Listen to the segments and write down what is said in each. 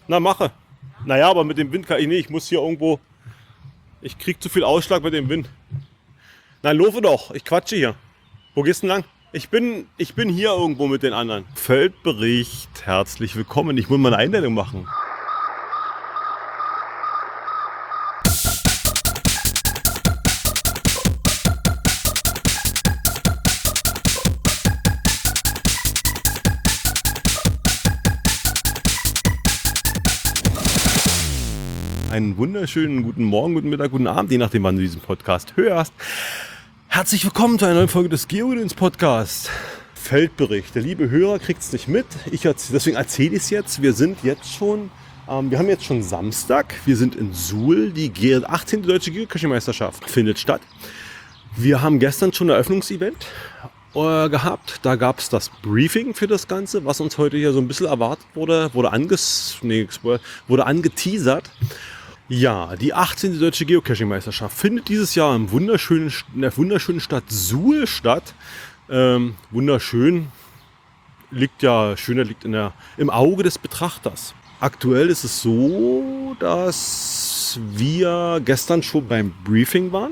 Na, mache. Naja, aber mit dem Wind kann ich nicht. Ich muss hier irgendwo. Ich krieg zu viel Ausschlag mit dem Wind. Na, laufe doch. Ich quatsche hier. Wo gehst du denn lang? Ich bin hier irgendwo mit den anderen. Feldbericht. Herzlich willkommen. Ich muss mal eine Einleitung machen. Einen wunderschönen guten Morgen, guten Mittag, guten Abend, je nachdem, wann du diesen Podcast hörst. Herzlich willkommen zu einer neuen Folge des Geogedöns Podcast. Feldbericht. Der liebe Hörer kriegt es nicht mit. Deswegen erzähle ich es jetzt. Wir haben jetzt schon Samstag. Wir sind in Suhl. Die 18. Deutsche Geocaching-Meisterschaft findet statt. Wir haben gestern schon ein Eröffnungsevent gehabt. Da gab es das Briefing für das Ganze, was uns heute hier so ein bisschen erwartet wurde angeteasert. Ja, die 18. Deutsche Geocaching-Meisterschaft findet dieses Jahr in der wunderschönen Stadt Suhl statt. Wunderschön, liegt im Auge des Betrachters. Aktuell ist es so, dass wir gestern schon beim Briefing waren.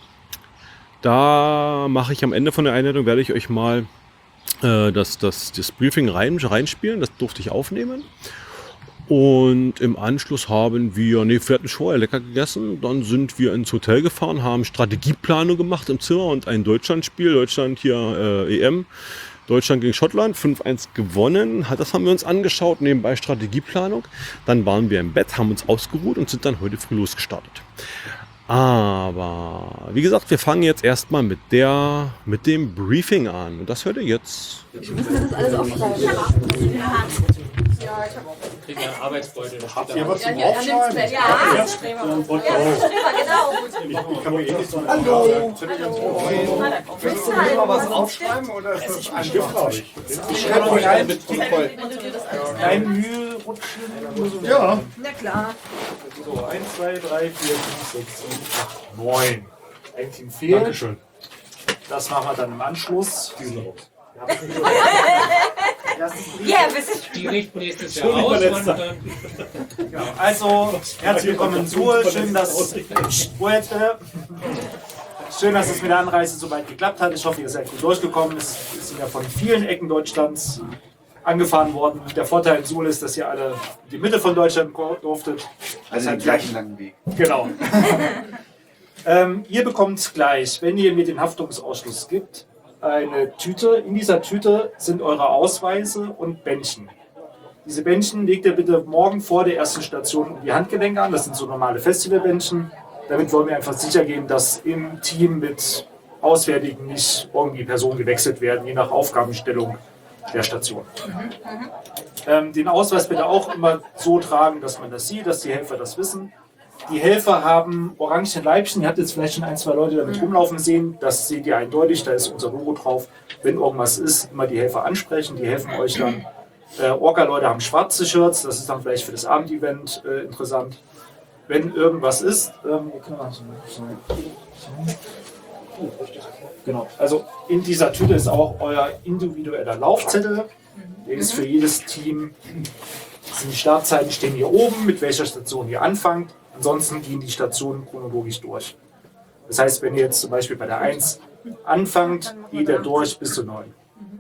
Da mache ich am Ende von der Einleitung, werde ich euch mal das Briefing reinspielen. Das durfte ich aufnehmen. Und im Anschluss wir hatten vorher lecker gegessen. Dann sind wir ins Hotel gefahren, haben Strategieplanung gemacht im Zimmer und ein Deutschlandspiel. Deutschland hier EM. Deutschland gegen Schottland, 5-1 gewonnen. Das haben wir uns angeschaut, nebenbei Strategieplanung. Dann waren wir im Bett, haben uns ausgeruht und sind dann heute früh losgestartet. Aber wie gesagt, wir fangen jetzt erstmal mit dem Briefing an. Und das hört ihr jetzt. Ich muss mir das alles aufschreiben. Ja, Ich kriege einen Arbeitsbeutel. Habt ihr was zum Aufschreiben? Ja, Streber, genau. Ich kann mir eh nicht so Hallo. Willst du mir mal was aufschreiben oder ist das ein Stift? Ich schreibe euch ein mit voll. Ein Mühe rutschen. Ja. Na klar. So, 1, 2, 3, 4, 5, 6, 7, 8, 9. Ein Team fehlt. Dankeschön. Das machen wir dann im Anschluss. Ja, wir sind Die richten nächstes Jahr aus und dann Ja, also, herzlich willkommen in Suhl. Schön, dass es mit der Anreise so weit geklappt hat. Ich hoffe, ihr seid gut durchgekommen. Es sind ja von vielen Ecken Deutschlands angefahren worden. Der Vorteil in Suhl ist, dass ihr alle in die Mitte von Deutschland durftet. Also den gleichen langen Weg. Genau. Ihr bekommt gleich, wenn ihr mir den Haftungsausschluss gibt, eine Tüte. In dieser Tüte sind eure Ausweise und Bändchen. Diese Bändchen legt ihr bitte morgen vor der ersten Station um die Handgelenke an. Das sind so normale Festivalbändchen. Damit wollen wir einfach sicher gehen, dass im Team mit Auswärtigen nicht irgendwie Personen gewechselt werden, je nach Aufgabenstellung der Station. Den Ausweis bitte auch immer so tragen, dass man das sieht, dass die Helfer das wissen. Die Helfer haben orange Leibchen. Ihr habt jetzt vielleicht schon 1, 2 Leute damit rumlaufen sehen. Das seht ihr eindeutig, da ist unser Logo drauf. Wenn irgendwas ist, immer die Helfer ansprechen, die helfen euch dann. Orca-Leute haben schwarze Shirts, das ist dann vielleicht für das Abendevent interessant. Wenn irgendwas ist, genau, also in dieser Tüte ist auch euer individueller Laufzettel. Der ist für jedes Team. Die Startzeiten stehen hier oben, mit welcher Station ihr anfangt. Ansonsten gehen die Stationen chronologisch durch. Das heißt, wenn ihr jetzt zum Beispiel bei der 1 anfangt, geht er durch bis zur 9.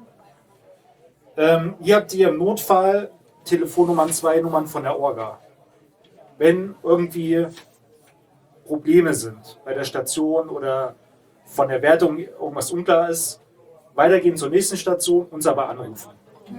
Hier habt ihr im Notfall Telefonnummern, 2 Nummern von der Orga. Wenn irgendwie Probleme sind bei der Station oder von der Wertung irgendwas unklar ist, weitergehen zur nächsten Station, uns aber anrufen.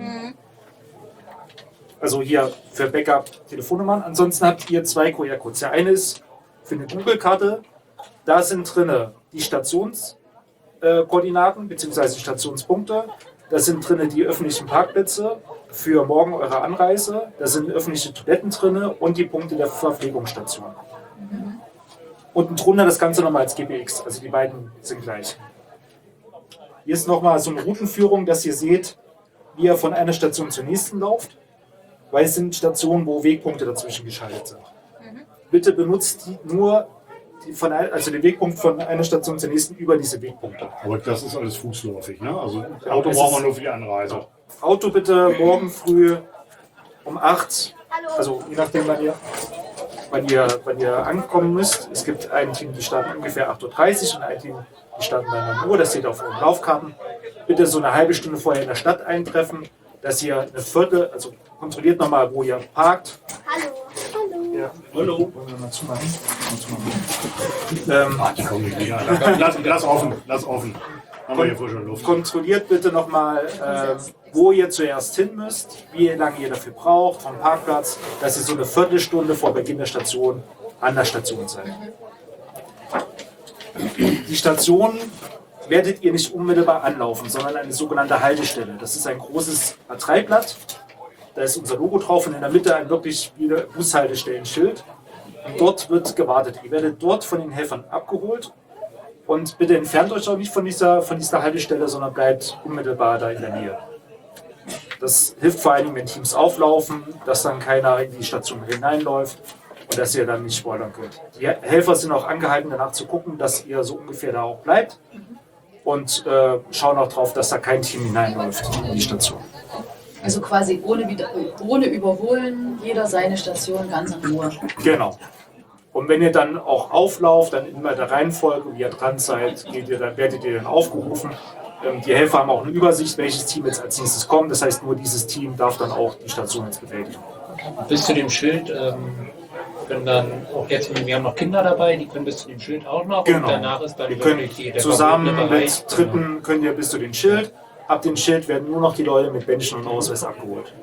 Also hier für Backup Telefonnummern. Ansonsten habt ihr 2 QR-Codes. Der eine ist für eine Google-Karte. Da sind drin die Stationskoordinaten bzw. Stationspunkte. Da sind drin die öffentlichen Parkplätze für morgen eure Anreise. Da sind öffentliche Toiletten drin und die Punkte der Verpflegungsstation. Unten drunter das Ganze nochmal als GPX. Also die beiden sind gleich. Hier ist nochmal so eine Routenführung, dass ihr seht, wie ihr von einer Station zur nächsten lauft. Weil es sind Stationen, wo Wegpunkte dazwischen geschaltet sind. Bitte benutzt den Wegpunkt von einer Station zur nächsten über diese Wegpunkte. Aber das ist alles fußläufig, ne? Also Auto brauchen wir nur für die Anreise. Auto bitte morgen früh um 8 Also je nachdem, wann ihr ankommen müsst. Es gibt ein Team, die starten ungefähr 8:30 Uhr und ein Team, die starten dann 9 Uhr. Das steht auf euren Laufkarten. Bitte so eine halbe Stunde vorher in der Stadt eintreffen, dass ihr eine also kontrolliert nochmal, wo ihr parkt. Hallo. Ja. Hallo. Wollen wir mal zumachen? Die kommen nicht wieder. Lass offen. Haben wir hier vorher schon Luft. Kontrolliert bitte nochmal, wo ihr zuerst hin müsst, wie lange ihr dafür braucht, vom Parkplatz, dass ihr so eine Viertelstunde vor Beginn der Station an der Station seid. Die Station werdet ihr nicht unmittelbar anlaufen, sondern eine sogenannte Haltestelle. Das ist ein großes A3-Blatt, da ist unser Logo drauf und in der Mitte ein wirklich wie eine Bushaltestellen-Schild. Und dort wird gewartet. Ihr werdet dort von den Helfern abgeholt. Und bitte entfernt euch auch nicht von dieser Haltestelle, sondern bleibt unmittelbar da in der Nähe. Das hilft vor allem, wenn Teams auflaufen, dass dann keiner in die Station hineinläuft und dass ihr dann nicht spoilern könnt. Die Helfer sind auch angehalten, danach zu gucken, dass ihr so ungefähr da auch bleibt und schauen auch drauf, dass da kein Team hineinläuft in die Station. Also quasi ohne Überholen, jeder seine Station ganz in Ruhe. Genau. Und wenn ihr dann auch auflauft, dann immer der Reihenfolge, wie ihr dran seid, werdet ihr dann aufgerufen. Die Helfer haben auch eine Übersicht, welches Team jetzt als nächstes kommt. Das heißt, nur dieses Team darf dann auch die Station jetzt bewältigen. Bis zu dem Schild können dann auch jetzt, wir haben noch Kinder dabei, die können bis zu dem Schild auch noch. Genau. Und danach ist dann Ihr könnt der zusammen verbotene Bereich. mit Dritten könnt ihr bis zu dem Schild. Ab dem Schild werden nur noch die Leute mit Bändchen und Ausweis abgeholt.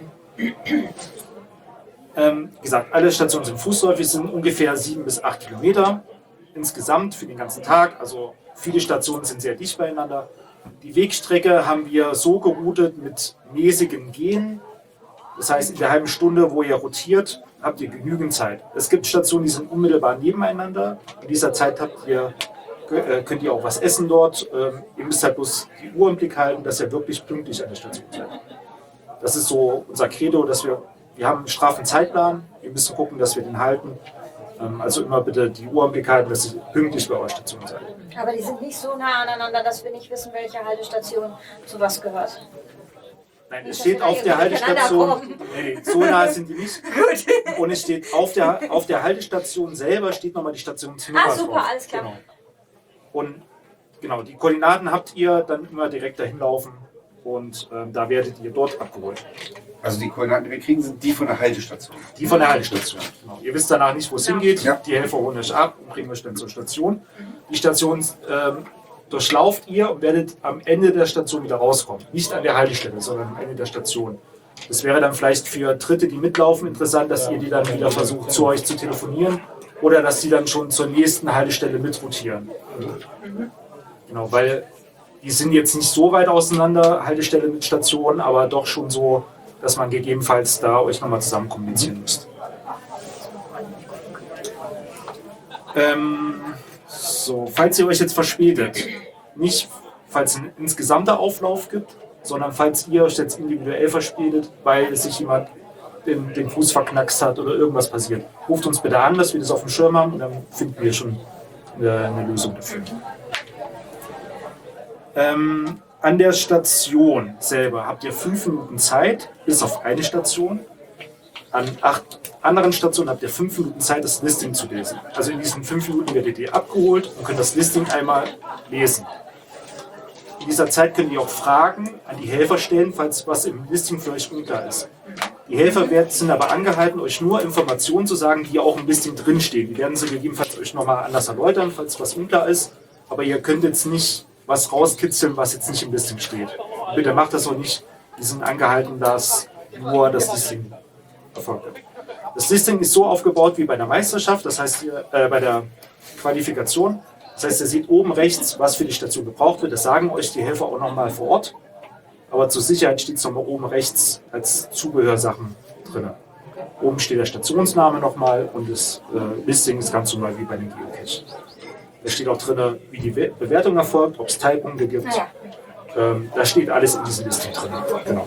Wie gesagt, alle Stationen sind fußläufig, sind ungefähr 7 bis 8 Kilometer insgesamt für den ganzen Tag. Also viele Stationen sind sehr dicht beieinander. Die Wegstrecke haben wir so geroutet mit mäßigem Gehen. Das heißt, in der halben Stunde, wo ihr rotiert, habt ihr genügend Zeit. Es gibt Stationen, die sind unmittelbar nebeneinander. In dieser Zeit könnt ihr auch was essen dort. Ihr müsst halt bloß die Uhr im Blick halten, dass ihr wirklich pünktlich an der Station seid. Das ist so unser Credo, dass wir haben einen straffen Zeitplan. Wir müssen gucken, dass wir den halten. Also immer bitte die Uhr im Blick halten, dass ihr pünktlich bei eurer Station seid. Aber die sind nicht so nah aneinander, dass wir nicht wissen, welche Haltestation zu was gehört. Nein, es steht auf der Haltestation. Nee, so nah sind die nicht. Und es steht auf der Haltestation selber steht nochmal die Stationsnummer drauf. Super, alles klar. Genau. Und genau, die Koordinaten habt ihr dann immer direkt dahin laufen und da werdet ihr dort abgeholt. Also die Koordinaten, die wir kriegen, sind die von der Haltestation. Die von der Haltestation. Genau. Ihr wisst danach nicht, wo es hingeht. Ja. Die Helfer holen euch ab und bringen euch dann zur Station. Die Station durchlauft ihr und werdet am Ende der Station wieder rauskommen. Nicht an der Haltestelle, sondern am Ende der Station. Das wäre dann vielleicht für Dritte, die mitlaufen, interessant, dass ihr die dann wieder versucht, zu euch zu telefonieren oder dass sie dann schon zur nächsten Haltestelle mitrotieren. Genau, weil die sind jetzt nicht so weit auseinander, Haltestelle mit Station, aber doch schon so, dass man gegebenenfalls da euch nochmal zusammen kommunizieren müsst. So, falls ihr euch jetzt verspätet, nicht falls es einen insgesamter Auflauf gibt, sondern falls ihr euch jetzt individuell verspätet, weil sich jemand den Fuß verknackst hat oder irgendwas passiert, ruft uns bitte an, dass wir das auf dem Schirm haben und dann finden wir schon eine Lösung dafür. An der Station selber habt ihr 5 Minuten Zeit, bis auf eine Station. An 8 anderen Stationen habt ihr 5 Minuten Zeit, das Listing zu lesen. Also in diesen 5 Minuten werdet ihr abgeholt und könnt das Listing einmal lesen. In dieser Zeit könnt ihr auch Fragen an die Helfer stellen, falls was im Listing für euch unklar ist. Die Helfer sind aber angehalten, euch nur Informationen zu sagen, die auch im Listing drinstehen. Die werden sie gegebenenfalls euch nochmal anders erläutern, falls was unklar ist. Aber ihr könnt jetzt nicht was rauskitzeln, was jetzt nicht im Listing steht. Bitte macht das auch nicht. Die sind angehalten, dass nur das Listing erfolgt wird. Das Listing ist so aufgebaut wie bei der Meisterschaft, das heißt bei der Qualifikation. Das heißt, ihr seht oben rechts, was für die Station gebraucht wird. Das sagen euch die Helfer auch nochmal vor Ort. Aber zur Sicherheit steht es nochmal oben rechts als Zubehörsachen drin. Oben steht der Stationsname nochmal und das Listing ist ganz normal wie bei den Geocache. Da steht auch drin, wie die Bewertung erfolgt, ob es Teilpunkte gibt. Da steht alles in diesem Listing drin. Genau.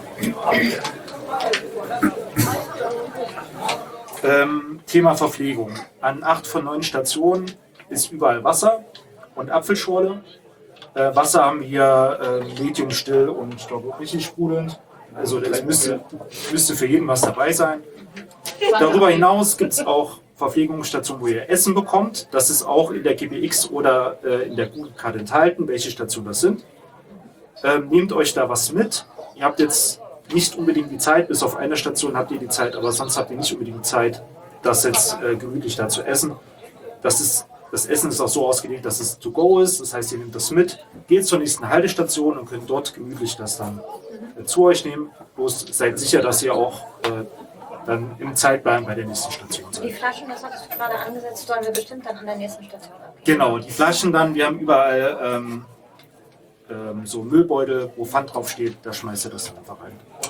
Thema Verpflegung. An 8 von 9 Stationen ist überall Wasser und Apfelschorle. Wasser haben wir medium still und ich glaube richtig sprudelnd. Also es müsste für jeden was dabei sein. Darüber hinaus gibt es auch Verpflegungsstationen, wo ihr Essen bekommt. Das ist auch in der GBX oder in der Google-Karte enthalten, welche Stationen das sind. Nehmt euch da was mit. Ihr habt jetzt nicht unbedingt die Zeit, bis auf eine Station habt ihr die Zeit, aber sonst habt ihr nicht unbedingt die Zeit, das jetzt gemütlich da zu essen. Das Essen ist auch so ausgelegt, dass es to go ist. Das heißt, ihr nehmt das mit, geht zur nächsten Haltestation und könnt dort gemütlich das dann zu euch nehmen. Bloß seid sicher, dass ihr auch dann im Zeitplan bei der nächsten Station seid. Die Flaschen, das hattest du gerade angesetzt, sollen wir bestimmt dann an der nächsten Station abgeben. Genau, die Flaschen dann, wir haben überall so Müllbeutel, wo Pfand drauf steht, da schmeißt ihr das dann einfach rein.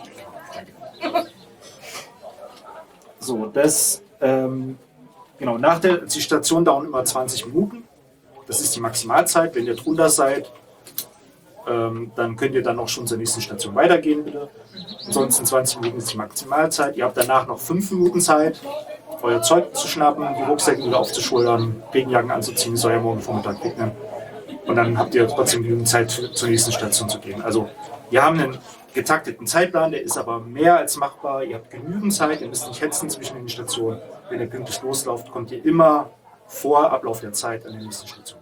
So, das, genau, die Station dauert immer 20 Minuten. Das ist die Maximalzeit. Wenn ihr drunter seid, dann könnt ihr dann auch schon zur nächsten Station weitergehen, bitte. Ansonsten 20 Minuten ist die Maximalzeit. Ihr habt danach noch 5 Minuten Zeit, euer Zeug zu schnappen, die Rucksäcke wieder aufzuschultern, Regenjacken anzuziehen, das soll ja morgen Vormittag regnen. Und dann habt ihr trotzdem genügend Zeit, zur nächsten Station zu gehen. Also, wir haben einen getakteten Zeitplan, der ist aber mehr als machbar. Ihr habt genügend Zeit, ihr müsst nicht hetzen zwischen den Stationen. Wenn ihr pünktlich loslauft, kommt ihr immer vor Ablauf der Zeit an der nächsten Station.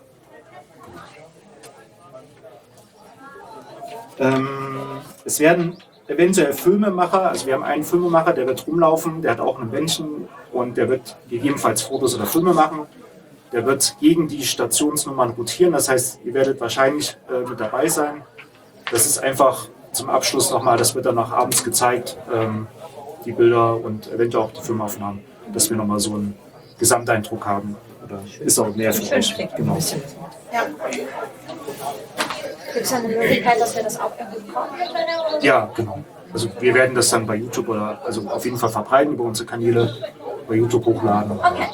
Es werden eventuell Filmemacher, also wir haben einen Filmemacher, der wird rumlaufen, der hat auch ein Bändchen und der wird gegebenenfalls Fotos oder Filme machen. Der wird gegen die Stationsnummern rotieren, das heißt, ihr werdet wahrscheinlich mit dabei sein. Das ist einfach zum Abschluss nochmal, das wird dann noch abends gezeigt, die Bilder und eventuell auch die Filmaufnahmen, dass wir nochmal so einen Gesamteindruck haben. Oder ist auch mehr für euch. Genau. Ja. Gibt es eine Möglichkeit, dass wir das auch irgendwie brauchen? Ja, genau. Also wir werden das dann bei YouTube oder also auf jeden Fall verbreiten über unsere Kanäle, bei YouTube hochladen. Okay.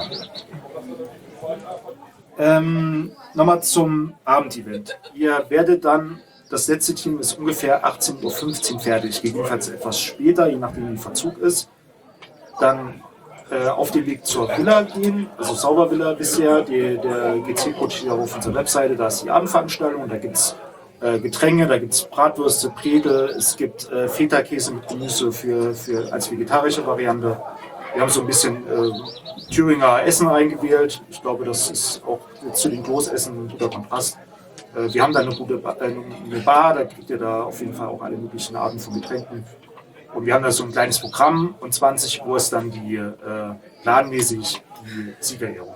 Nochmal zum Abendevent. Ihr werdet dann, das letzte Team ist ungefähr 18:15 Uhr fertig, gegebenenfalls etwas später, je nachdem wie Verzug ist. Dann auf den Weg zur Villa gehen, also Saubervilla bisher, der GC-Coach steht auf unserer Webseite, da ist die Abendveranstaltung, da gibt es Getränke, da gibt es Bratwürste, Pregel, es gibt Feta-Käse mit Gemüse als vegetarische Variante. Wir haben so ein bisschen Thüringer Essen eingewählt. Ich glaube, das ist auch zu den Großessen ein guter Kontrast. Wir haben da eine gute eine Bar, da kriegt ihr da auf jeden Fall auch alle möglichen Arten von Getränken. Und wir haben da so ein kleines Programm und 20 Uhr ist dann planmäßig die Siegerehrung.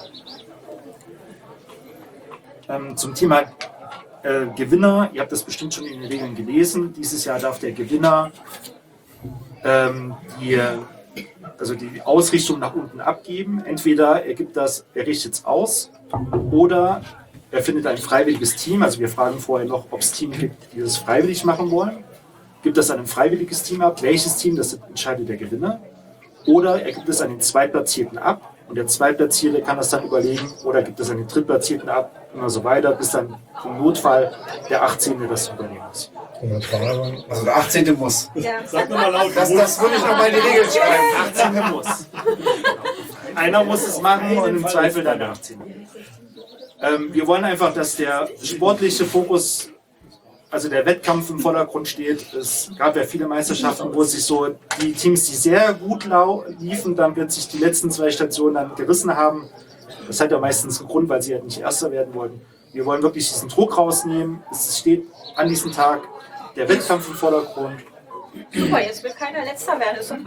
Zum Thema Gewinner, ihr habt das bestimmt schon in den Regeln gelesen. Dieses Jahr darf der Gewinner die Ausrichtung nach unten abgeben. Entweder er richtet es aus oder er findet ein freiwilliges Team. Also wir fragen vorher noch, ob es Teams gibt, die das freiwillig machen wollen. Gibt es ein freiwilliges Team ab? Welches Team, das entscheidet der Gewinner. Oder er gibt es an den Zweitplatzierten ab und der Zweitplatzierte kann das dann überlegen oder gibt es an den Drittplatzierten ab, immer so weiter, bis dann im Notfall der 18. das übernehmen muss. Also der 18. muss. Ja. Sag nochmal laut. Das würde ich nochmal in die Regeln schreiben. 18. muss. Einer muss es machen und im Zweifel dann der 18. Wir wollen einfach, dass der sportliche Fokus, also der Wettkampf im Vordergrund steht. Es gab ja viele Meisterschaften, wo sich so die Teams, die sehr gut liefen, dann plötzlich die letzten 2 Stationen dann gerissen haben. Das hat ja meistens einen Grund, weil sie halt nicht Erster werden wollten. Wir wollen wirklich diesen Druck rausnehmen. Es steht an diesem Tag der Wettkampf im Vordergrund. Super, jetzt will keiner Letzter werden. Ist doch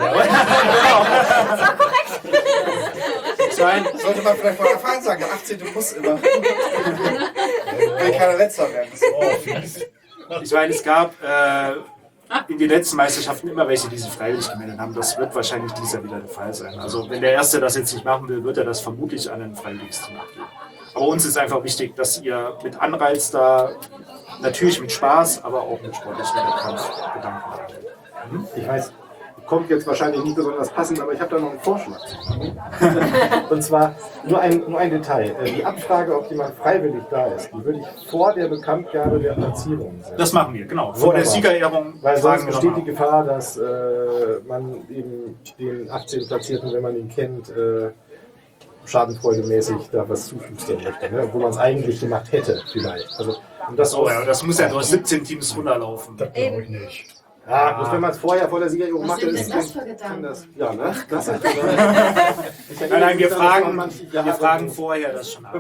Sollte man vielleicht von Anfang sagen, der 18. muss immer. Will keiner Letzter werden. Ich meine, es gab in den letzten Meisterschaften immer welche, die sich freiwillig gemeldet haben. Das wird wahrscheinlich dieses Jahr wieder der Fall sein. Also wenn der Erste das jetzt nicht machen will, wird er das vermutlich an ein freiwilliges Team abgeben. Aber uns ist einfach wichtig, dass ihr mit Anreiz da, natürlich mit Spaß, aber auch mit sportlichem Wettkampf Gedanken habt. Ich weiß, kommt jetzt wahrscheinlich nicht besonders passend, aber ich habe da noch einen Vorschlag. Und zwar nur ein Detail. Die Abfrage, ob jemand freiwillig da ist, die würde ich vor der Bekanntgabe der Platzierung setzen. Das machen wir, genau. Vor der Siegerehrung. Weil sonst fragen wir besteht noch die Gefahr, dass man eben den 18. Platzierten, wenn man ihn kennt, schadenfreudemäßig da was zuschustern möchte, ne? Wo man es eigentlich gemacht hätte vielleicht. Also, das muss ja durch 17 Teams runterlaufen. Das glaube ich nicht. Ja, bloß wenn man es vorher vor der Siegerehrung Was macht, sind ist denn das für Gedanken? Ja, ne? Das ist, Nein, wir fragen vorher das schon ab.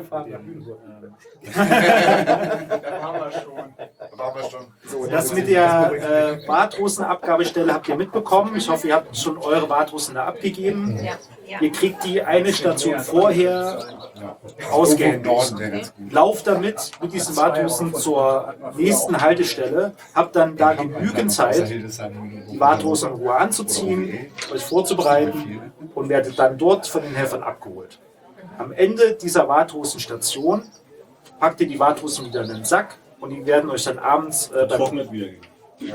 So, das mit der Wartrosenabgabestelle habt ihr mitbekommen. Ich hoffe, ihr habt schon eure Wartrosen da abgegeben. Ihr kriegt die eine Station vorher ausgehändigt. Lauft damit mit diesen Wartrosen zur nächsten Haltestelle. Habt dann da genügend Zeit, die Wartrosen in Ruhe anzuziehen, euch vorzubereiten und werdet dann dort von den Helfern abgeholt. Am Ende dieser Wartrosenstation packt ihr die Wartrosen wieder in den Sack und die werden euch dann abends Trocknet wiedergeben.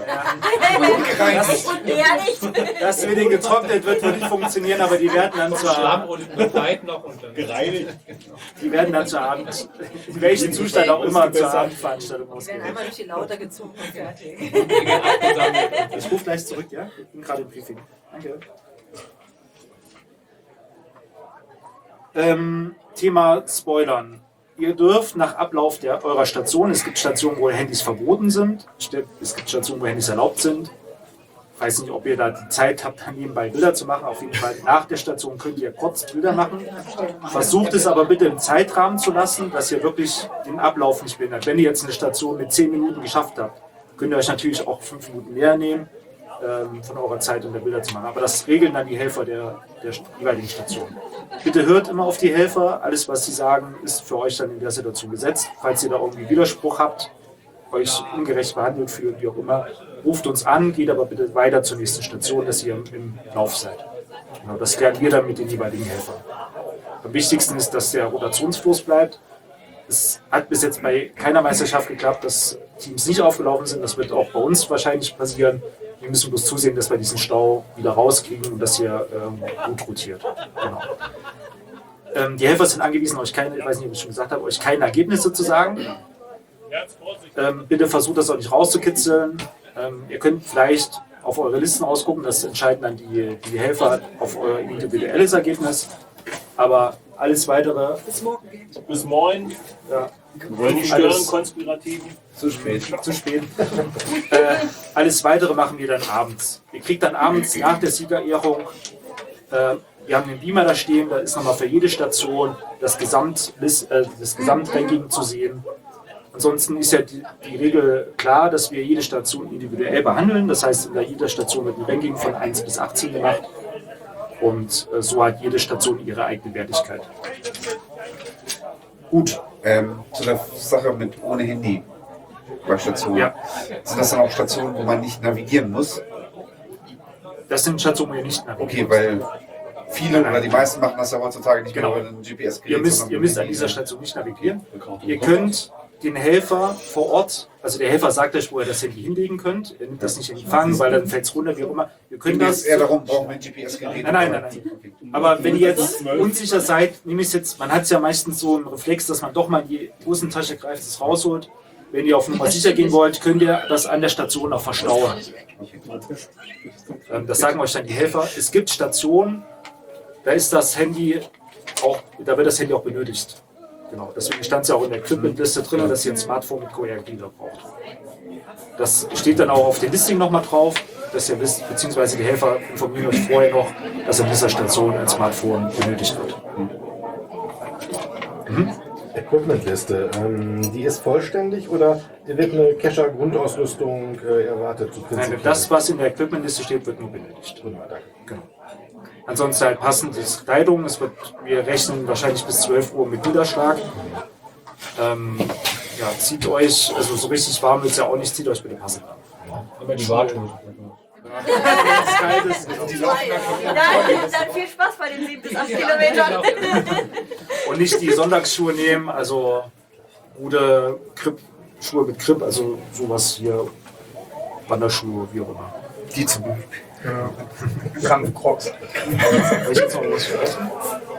dass mit denen getrocknet wird nicht funktionieren, aber die werden dann zur Schlamm und Breit noch und dann Gereinigt. die werden dann zur Abend, in welchem Zustand auch immer, zur Abendveranstaltung Werden ausgewählt. einmal durch die Lauter gezogen und fertig. Ich rufe gleich zurück, ja? Ich bin gerade im Briefing. Danke. Thema Spoilern. Ihr dürft nach Ablauf eurer Station, es gibt Stationen, wo Handys verboten sind, es gibt Stationen, wo Handys erlaubt sind. Ich weiß nicht, ob ihr da die Zeit habt, nebenbei Bilder zu machen. Auf jeden Fall nach der Station könnt ihr kurz Bilder machen. Versucht es aber bitte im Zeitrahmen zu lassen, dass ihr wirklich den Ablauf nicht behindert. Wenn ihr jetzt eine Station mit 10 Minuten geschafft habt, könnt ihr euch natürlich auch 5 Minuten mehr nehmen von eurer Zeit, um da Bilder zu machen. Aber das regeln dann die Helfer der jeweiligen Station. Bitte hört immer auf die Helfer. Alles, was sie sagen, ist für euch dann in der Situation gesetzt. Falls ihr da irgendwie Widerspruch habt, euch ungerecht behandelt fühlt, wie auch immer, ruft uns an, geht aber bitte weiter zur nächsten Station, dass ihr im Lauf seid. Genau, das klären wir dann mit den jeweiligen Helfern. Am wichtigsten ist, dass der Rotationsfluss bleibt. Es hat bis jetzt bei keiner Meisterschaft geklappt, dass Teams nicht aufgelaufen sind. Das wird auch bei uns wahrscheinlich passieren. Wir müssen bloß zusehen, dass wir diesen Stau wieder rauskriegen und dass hier gut rotiert. Genau. Die Helfer sind angewiesen, euch keine, ich weiß nicht, ob ich schon gesagt habe, euch keine Ergebnisse zu sagen. Bitte versucht das auch nicht rauszukitzeln. Ihr könnt vielleicht auf eure Listen ausgucken, das entscheiden dann die Helfer auf euer individuelles Ergebnis. Aber alles weitere. Bis morgen. Ja. Wir wollen nicht stören, Konspirativen. Zu spät. Alles weitere machen wir dann abends. Ihr kriegt dann abends nach der Siegerehrung, wir haben den Beamer da stehen, da ist nochmal für jede Station das Gesamtranking zu sehen. Ansonsten ist ja die Regel klar, dass wir jede Station individuell behandeln. Das heißt, in jeder Station wird ein Ranking von 1 bis 18 gemacht. Und so hat jede Station ihre eigene Wertigkeit. Gut. Zu der Sache mit ohne Handy bei Stationen. Ja. Sind das dann auch Stationen, wo man nicht navigieren muss? Das sind Stationen, wo ihr nicht navigiert. Okay, weil viele oder die meisten machen das ja heutzutage nicht Genau. mehr über ein GPS-Gerät. Ihr müsst an dieser Station nicht navigieren. Ihr könnt den Helfer vor Ort, also der Helfer sagt euch, wo ihr das Handy hinlegen könnt. Ihr nimmt das nicht in Empfang, weil dann fällt es runter, wie auch immer. Ihr könnt Geht das. es eher darum, brauchen wir ein GPS-Gerät? Nein. Aber wenn ihr jetzt unsicher seid, nehme ich es jetzt, man hat es ja meistens so einen Reflex, dass man doch mal in die Hosentasche greift, es rausholt. Wenn ihr auf Nummer sicher gehen wollt, könnt ihr das an der Station auch verstauen. Das sagen euch dann die Helfer. Es gibt Stationen, da ist das Handy auch, da wird das Handy auch benötigt. Genau, deswegen stand es ja auch in der Equipment-Liste drin, dass ihr ein Smartphone mit QR-Reader braucht. Das steht dann auch auf dem Listing nochmal drauf, dass ihr wisst, beziehungsweise die Helfer informieren euch vorher noch, dass an dieser Station ein Smartphone benötigt wird. Equipment-Liste, die ist vollständig oder wird eine Kescher-Grundausrüstung erwartet? So Nein, das, was in der Equipment-Liste steht, wird nur benötigt. Wunderbar, danke. Genau. Ansonsten halt passende Kleidung. Wir rechnen wahrscheinlich bis 12 Uhr mit Niederschlag. Zieht euch, also so richtig warm wird es ja auch nicht, zieht euch bitte passend an. Aber die Wartung. Wenn es kalt ist, Dann viel Spaß bei den 7 bis 8 Kilometern. und nicht die Sonntagsschuhe nehmen, also gute Schuhe mit Grip, also sowas hier, Wanderschuhe, wie auch immer. Die zum Beispiel. Kampfcrocs. Ich jetzt noch was sprechen?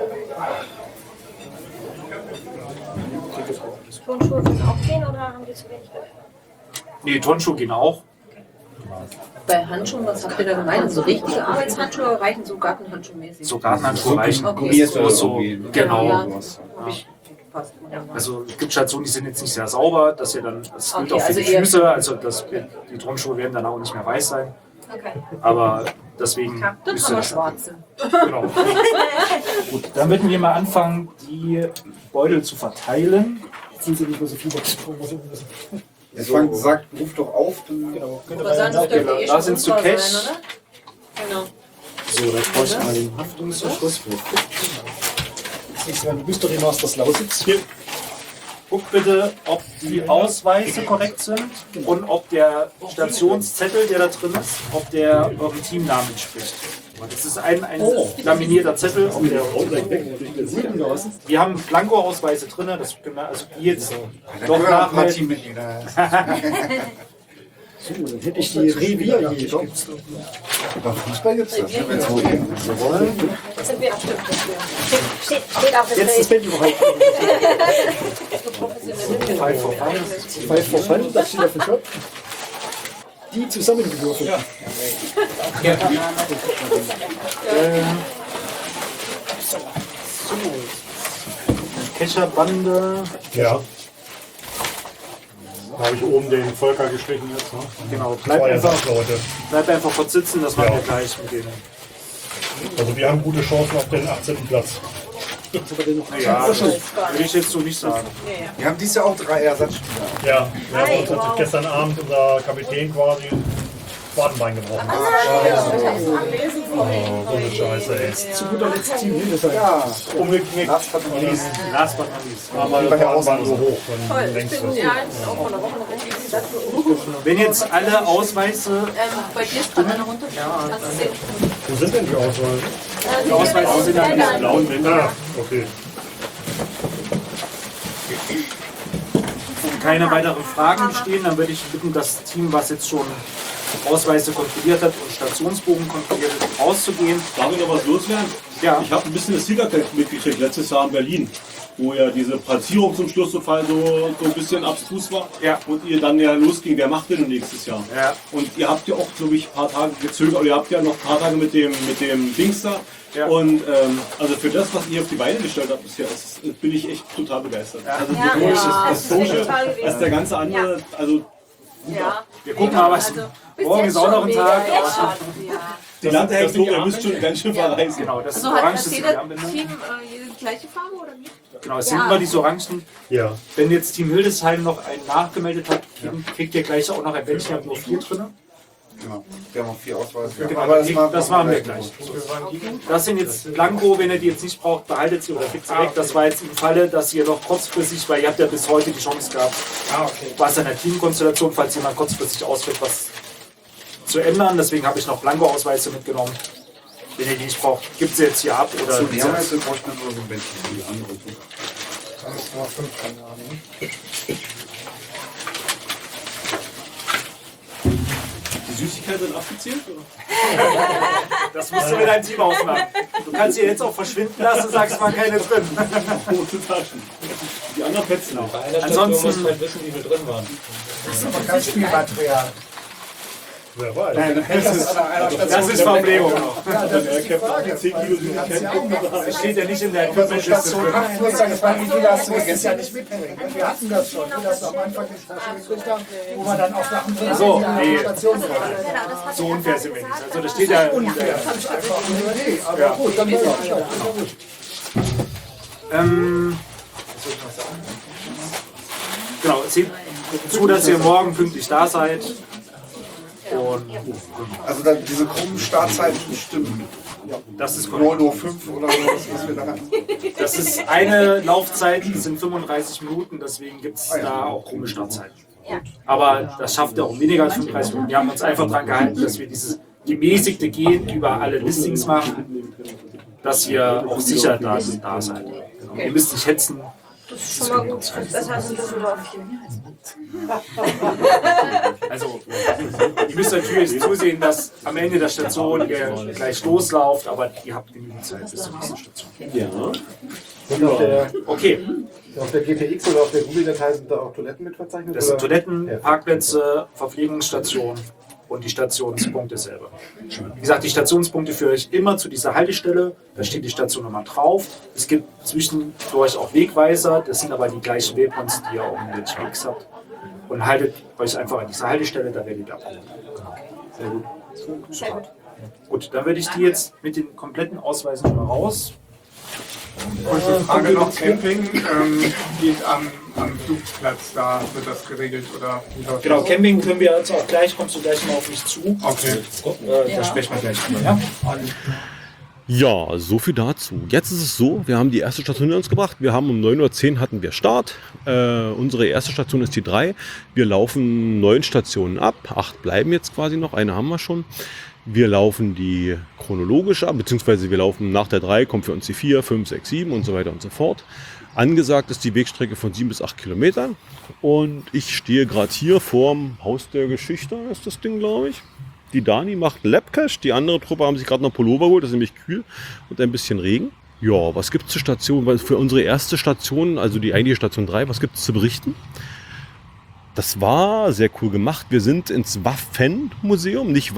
Turnschuhe würden auch gehen oder haben die zu wenig? Nee, Turnschuhe gehen auch. Bei Handschuhen, was habt ihr da gemeint? So richtige Arbeitshandschuhe reichen so Gartenhandschuhmäßig? So Gartenhandschuhe reichen. Okay. So, genau. Ja, passt. Also es gibt Stationen, die sind jetzt nicht sehr sauber, dass ihr dann, das gilt Okay, auch für also die eher- Füße, also die Turnschuhe werden dann auch nicht mehr weiß sein. Okay. Aber deswegen Dann müsst haben ihr wir das schwarze. Genau. Gut, dann würden wir mal anfangen, die Beutel zu verteilen. Sind Sie nicht mehr so viel gesprungen, was müssen. Jetzt Frank sagt, ruf doch auf. Dann Aber sonst dürfte Genau, eh da schon sind zu unklar Cash. sein, oder? Genau. So, dann brauche ich mal den Haftungsverschluss. Du bist doch die Masters Lausitz. Hier. Guckt bitte, ob die Ausweise korrekt sind und ob der Stationszettel, der da drin ist, ob der eurem Teamnamen entspricht. Das ist ein laminierter Zettel. Ob der, wir haben Blanko-Ausweise drin, das können wir, also die jetzt doch ein paar nachmelden. Teammitglieder. So, dann hätte ich die Revier hier. Beim Fußball gibt es das. Ne? Wenn es wo eben so wollen. Jetzt sind wir auch stimmt dafür. Steht auf dem Jetzt das Bild. Bett überhaupt. Five for Fun. 5 for Fun, das steht auf dem Shop. Die zusammengewürfelt. Ja. Kescherbande. Ja. Da habe ich oben den Volker gestrichen jetzt. Ne? Genau, Zwei Ersatzleute. bleib einfach kurz sitzen, das machen Ja. wir gleich mit denen. Also wir haben gute Chancen auf den 18. Platz. Ja, das will ich jetzt so nicht sagen. Wir haben dieses Jahr auch 3 Ersatzspieler. Ja, wir haben uns hat sich gestern Abend unser Kapitän quasi das Wadenbein gebrochen. Oh, so eine Scheiße, ey. Zu guter Letzt Team Hildesheim. Ja, Umgeknickt. Last but not least. Last but not least. Aber das Wadenbein so hoch. Toll, ich Längst bin ja auch vor einer Woche noch richtig gesagt. Wenn jetzt alle Ausweise, Bei dir ist gerade einer runter. Hast du gesehen? Wo sind denn die Auswahl? die Ausweise sind an diesen blauen Wänden. Ah, okay. Wenn keine weiteren Fragen bestehen, dann würde ich bitten, das Team, was jetzt schon Ausweise kontrolliert hat und Stationsbogen kontrolliert hat, rauszugehen. Darf ich noch was loswerden? Ja. Ich habe ein bisschen das Siegerfest mitgekriegt letztes Jahr in Berlin, wo ja diese Platzierung zum Schluss so ein bisschen abstrus war. Ja. Und ihr dann ja losging, wer macht denn nächstes Jahr? Ja. Und ihr habt ja auch, glaube ich, ein paar Tage gezögert, oder ihr habt ja noch ein paar Tage mit dem Dings da. Ja. Und also für das, was ihr auf die Beine gestellt habt bisher, bin ich echt total begeistert. Also Ja, sowohl ja, das das ist Social total gewesen. als der ganze andere, also Ja. Wir gucken mal, was morgen ist auch noch ein Tag. aber- die Landehexung, ihr müsst schon ganz schön verreisen. Genau, das ist Also hat orange, das das ist die jeder Armbindung. Team die gleiche Farbe oder nicht? Genau, es sind immer diese Orangen. Ja. Wenn jetzt Team Hildesheim noch einen nachgemeldet hat, kriegt ihr gleich auch noch ein Bändchen, ihr habt nur 4 drin. Genau. Wir haben auch 4 Ausweise. Genau, Aber das machen wir gleich. Das sind jetzt Blanko, wenn ihr die jetzt nicht braucht, behaltet sie oder kriegt sie weg. Das war jetzt im Falle, dass ihr noch kurzfristig, weil ihr habt ja bis heute die Chance gehabt, was an der Teamkonstellation, falls jemand kurzfristig ausfällt, was zu ändern. Deswegen habe ich noch Blanko-Ausweise mitgenommen. Wenn ihr die nicht braucht, gibt sie jetzt hier ab. Oder So, die haben jetzt in Deutschland nur so ein Bändchen. Die andere. Die Süßigkeiten sind abgezählt, oder? das musst du mit deinem Team ausmachen. Du kannst sie jetzt auch verschwinden lassen und sagst, war keine drin. Rote Taschen. Die anderen Pets noch. Bei einer Station Ansonsten- muss man wissen, wie viel drin waren. Kein Spielmaterial. Wer weiß. Das ist Verpflegung noch. Der Captain hat 10 Kilo Süßigkeiten. Das steht ja nicht in der Station Equipment-Liste. 8 muss sagen, das war, wie viele hast du gegessen? Ja nicht mitbringen. Wir hatten das schon, dass wir am Anfang die Tasche gekriegt haben, wo wir dann auch Sachen drin So, die an nee. der Station waren. So unfair sind wir nicht. Also das steht ja Unfair. Das ist einfach eine Idee. Aber Ja. gut, dann weiß ich Bescheid. Gut. was soll ich noch sagen? Genau, seht zu, dass ihr morgen pünktlich da seid. Und Also dann diese krummen Startzeiten stimmen. das ist korrekt. 9:05 oder so, was wir da hatten. Das ist eine Laufzeit, die sind 35 Minuten, deswegen gibt es da auch krumme Startzeiten. Aber das schafft ja auch weniger als 35 Minuten. Wir haben uns einfach daran gehalten, dass wir dieses gemäßigte Gehen über alle Listings machen, dass ihr auch sicher da seid. Ihr müsst nicht hetzen. Das ist schon mal gut. Das heißt in Düsseldorf. Also, ihr müsst natürlich zusehen, dass am Ende der Station ihr gleich loslauft, aber ihr habt genügend Zeit bis zur nächsten Station. Ja. Und Okay, auf der GPX oder auf der Google-Datei sind da auch Toiletten mit verzeichnet? das sind oder? Toiletten, Parkplätze, Verpflegungsstation. und die Stationspunkte selber. Wie gesagt, die Stationspunkte führe ich immer zu dieser Haltestelle. Da steht die Stationnummer drauf. Es gibt zwischendurch auch Wegweiser. Das sind aber die gleichen Wegpoints, die ihr auch in den Spix habt. Und haltet euch einfach an dieser Haltestelle, da werdet ihr abgeholt. Sehr gut. Sehr gut. Gut, dann würde ich die jetzt mit den kompletten Ausweisen mal raus. Kurze Frage noch, Camping geht am Flugplatz, da wird das geregelt oder wie läuft Genau, das? Camping können wir jetzt auch gleich, kommst du gleich mal auf mich zu. Okay. Da sprechen wir gleich drüber, ja? Ja, so viel dazu. Jetzt ist es so, wir haben die erste Station hinter uns gebracht. Wir haben um 9:10 Uhr hatten wir Start. Unsere erste Station ist die 3. Wir laufen 9 Stationen ab. 8 bleiben jetzt quasi noch, eine haben wir schon. Wir laufen die chronologisch ab, beziehungsweise wir laufen nach der 3, kommt für uns die 4, 5, 6, 7 und so weiter und so fort. Angesagt ist die Wegstrecke von 7 bis 8 Kilometern. Und ich stehe gerade hier vorm Haus der Geschichte, ist das Ding, glaube ich. Die Dani macht Labcache, die andere Truppe haben sich gerade noch Pullover geholt, das ist nämlich kühl und ein bisschen Regen. Ja, was gibt es zur Station? Für unsere erste Station, also die eigentliche Station 3, was gibt es zu berichten? Das war sehr cool gemacht. Wir sind ins Waffenmuseum, nicht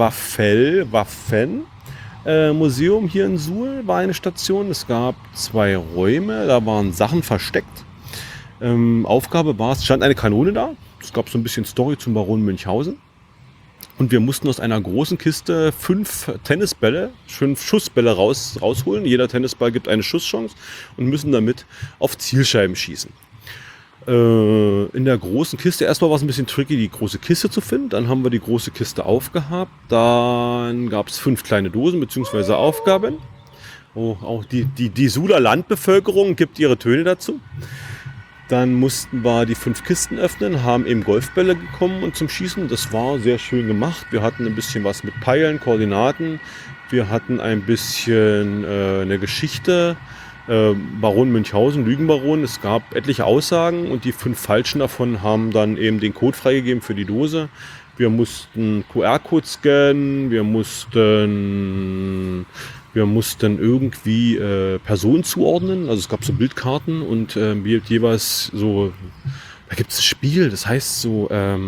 Waffenmuseum hier in Suhl war eine Station. Es gab 2 Räume, da waren Sachen versteckt. Aufgabe war, es stand eine Kanone da. Es gab so ein bisschen Story zum Baron Münchhausen. Und wir mussten aus einer großen Kiste 5 Tennisbälle, 5 Schussbälle rausholen. Jeder Tennisball gibt eine Schusschance und müssen damit auf Zielscheiben schießen. In der großen Kiste, erstmal war es ein bisschen tricky, die große Kiste zu finden. Dann haben wir die große Kiste aufgehabt. Dann gab es 5 kleine Dosen bzw. Aufgaben. Oh, auch die Suhler Landbevölkerung gibt ihre Töne dazu. Dann mussten wir die 5 Kisten öffnen, haben eben Golfbälle bekommen und zum Schießen. Das war sehr schön gemacht. Wir hatten ein bisschen was mit Pfeilen, Koordinaten. Wir hatten ein bisschen eine Geschichte. Baron Münchhausen, Lügenbaron. Es gab etliche Aussagen und die 5 falschen davon haben dann eben den Code freigegeben für die Dose. Wir mussten QR-Code scannen, wir mussten irgendwie Personen zuordnen. Also es gab so Bildkarten und jeweils so, da gibt es ein Spiel, das heißt so,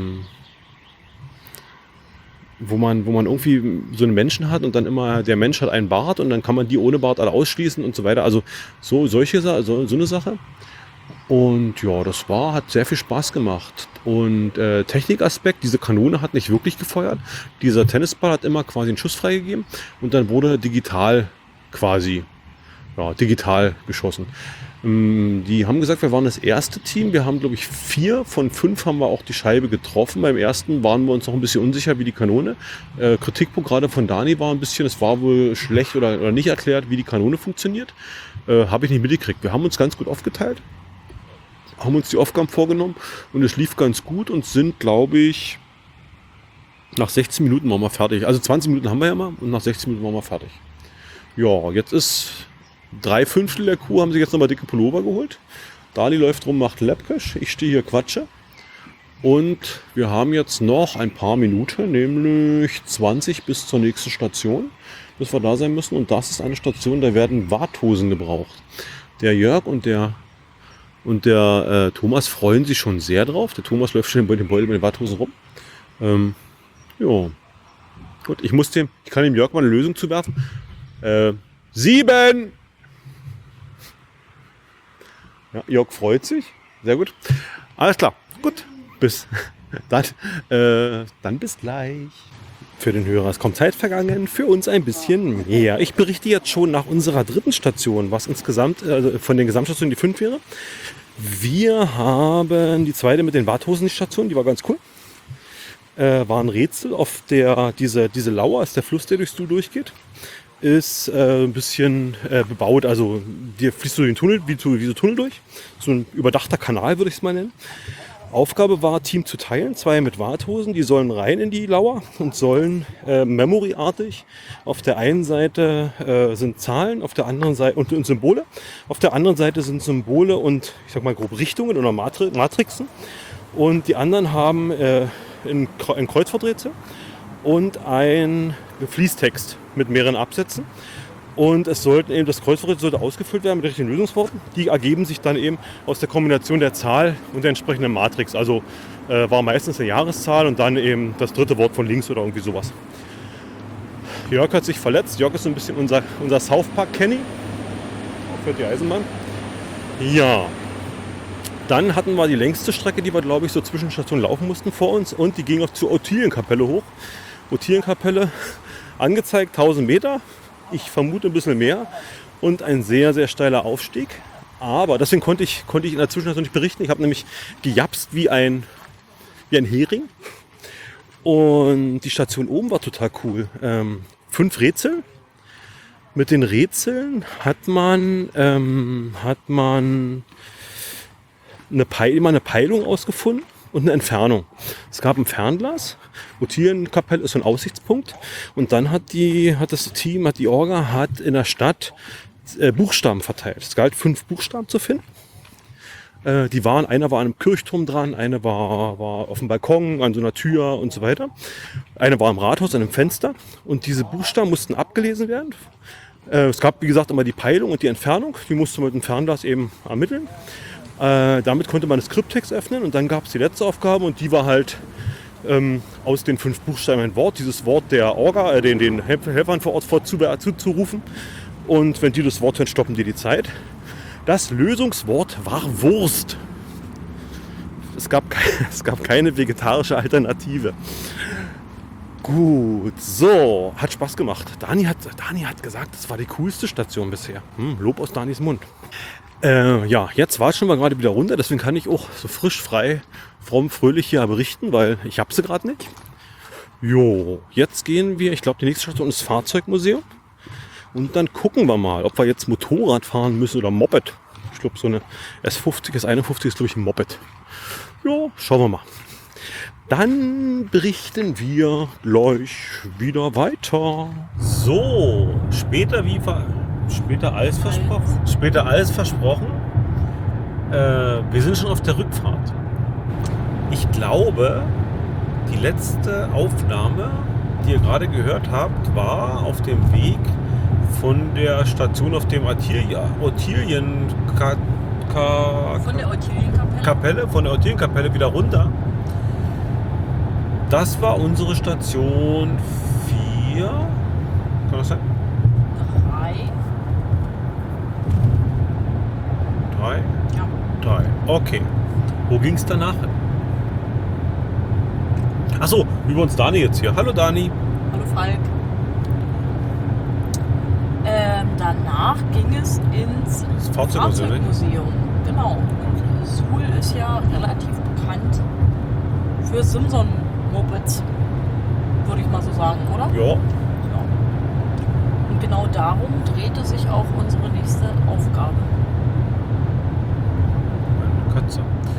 wo man irgendwie so einen Menschen hat und dann immer, der Mensch hat einen Bart und dann kann man die ohne Bart alle ausschließen und so weiter. Also so eine Sache. Und ja, hat sehr viel Spaß gemacht. Und Technikaspekt, diese Kanone hat nicht wirklich gefeuert. Dieser Tennisball hat immer quasi einen Schuss freigegeben und dann wurde digital geschossen. Die haben gesagt, wir waren das erste Team. Wir haben, glaube ich, 4 von 5 haben wir auch die Scheibe getroffen. Beim ersten waren wir uns noch ein bisschen unsicher wie die Kanone. Kritikpunkt gerade von Dani war ein bisschen, es war wohl schlecht oder nicht erklärt, wie die Kanone funktioniert. Habe ich nicht mitgekriegt. Wir haben uns ganz gut aufgeteilt, haben uns die Aufgaben vorgenommen und es lief ganz gut und sind, glaube ich, nach 16 Minuten waren wir fertig. Also 20 Minuten haben wir ja mal und nach 16 Minuten waren wir fertig. Ja, jetzt ist 3/5 der Crew haben sich jetzt nochmal dicke Pullover geholt. Dani läuft rum, macht Labcache. Ich stehe hier, quatsche. Und wir haben jetzt noch ein paar Minuten, nämlich 20 bis zur nächsten Station, bis wir da sein müssen. Und das ist eine Station, da werden Warthosen gebraucht. Der Jörg und der Thomas freuen sich schon sehr drauf. Der Thomas läuft schon bei den Beutel mit den Warthosen rum. Ja. Gut, ich kann dem Jörg mal eine Lösung zuwerfen. 7! Ja, Jörg freut sich. Sehr gut. Alles klar. Gut. Dann bis gleich. Für den Hörer ist kaum Zeit vergangen, für uns ein bisschen mehr. Ich berichte jetzt schon nach unserer 3. Station, was insgesamt von den Gesamtstationen die 5 wäre. Wir haben die 2. mit den Warthosen-Station, die war ganz cool. War ein Rätsel, auf diese Lauer ist der Fluss, der durchs Du durchgeht. Ist ein bisschen bebaut, also dir fließt du den Tunnel, wie so Tunnel durch. So ein überdachter Kanal, würde ich es mal nennen. Aufgabe war, Team zu teilen, 2 mit Warthosen, die sollen rein in die Lauer und sollen Memory-artig. Auf der einen Seite sind Zahlen, auf der anderen Seite und Symbole. Auf der anderen Seite sind Symbole und, ich sag mal grob, Richtungen oder Matrixen. Und die anderen haben ein Kreuzworträtsel und ein Fließtext mit mehreren Absätzen. Und es sollten eben, das Kreuzworträtsel sollte ausgefüllt werden mit richtigen Lösungsworten. Die ergeben sich dann eben aus der Kombination der Zahl und der entsprechenden Matrix. Also war meistens eine Jahreszahl und dann eben das dritte Wort von links oder irgendwie sowas. Jörg hat sich verletzt. Jörg ist so ein bisschen unser South Park Kenny. Aufhört die Eisenbahn. Ja. Dann hatten wir die längste Strecke, die wir, glaube ich, so zwischen Stationen laufen mussten vor uns. Und die ging auch zur Ottilienkapelle hoch. Ottilienkapelle, angezeigt 1000 Meter. Ich vermute ein bisschen mehr. Und ein sehr, sehr steiler Aufstieg. Aber deswegen konnte ich in der Zwischenzeit nicht berichten. Ich habe nämlich gejapst wie ein Hering. Und die Station oben war total cool. 5 Rätsel. Mit den Rätseln hat man eine Peilung ausgefunden und eine Entfernung. Es gab ein Fernglas. Ottilienkapelle ist so ein Aussichtspunkt. Und dann hat die Orga in der Stadt Buchstaben verteilt. Es galt 5 Buchstaben zu finden. Einer war an einem Kirchturm dran, eine war auf dem Balkon, an so einer Tür und so weiter. Eine war im Rathaus, an einem Fenster. Und diese Buchstaben mussten abgelesen werden. Es gab, wie gesagt, immer die Peilung und die Entfernung. Die musste man mit dem Fernglas eben ermitteln. Damit konnte man das Skripttext öffnen. Und dann gab es die letzte Aufgabe und die war halt aus den 5 Buchstaben ein Wort. Dieses Wort der Orga, den Helfern vor Ort zuzurufen. Und wenn die das Wort hören, stoppen die Zeit. Das Lösungswort war Wurst. Es gab keine vegetarische Alternative. Gut, so, hat Spaß gemacht. Dani hat gesagt, das war die coolste Station bisher. Lob aus Danis Mund. Ja, jetzt watschen wir gerade wieder runter, deswegen kann ich auch so frisch, frei, fromm, fröhlich hier berichten, weil ich habe sie gerade nicht. Jo, jetzt gehen wir, ich glaube die nächste Station ist das Fahrzeugmuseum. Und dann gucken wir mal, ob wir jetzt Motorrad fahren müssen oder Moped. Ich glaube so eine S50, S51 ist glaube ich ein Moped. Ja, schauen wir mal. Dann berichten wir gleich wieder weiter. So, später als versprochen. Wir sind schon auf der Rückfahrt. Ich glaube, die letzte Aufnahme, die ihr gerade gehört habt, war auf dem Weg von der Station auf dem Von der Ottilienkapelle wieder runter. Das war unsere Station 4. Kann das sein? 3? Ja. 3. Okay. Wo ging es danach hin? Achso, über uns Dani jetzt hier. Hallo Dani. Hallo Falk. Danach ging es ins Fahrzeugmuseum. Genau. Suhl ist ja relativ bekannt für Simson-Mopeds, würde ich mal so sagen, oder? Ja. Und genau darum drehte sich auch unsere nächste Aufgabe. Katze.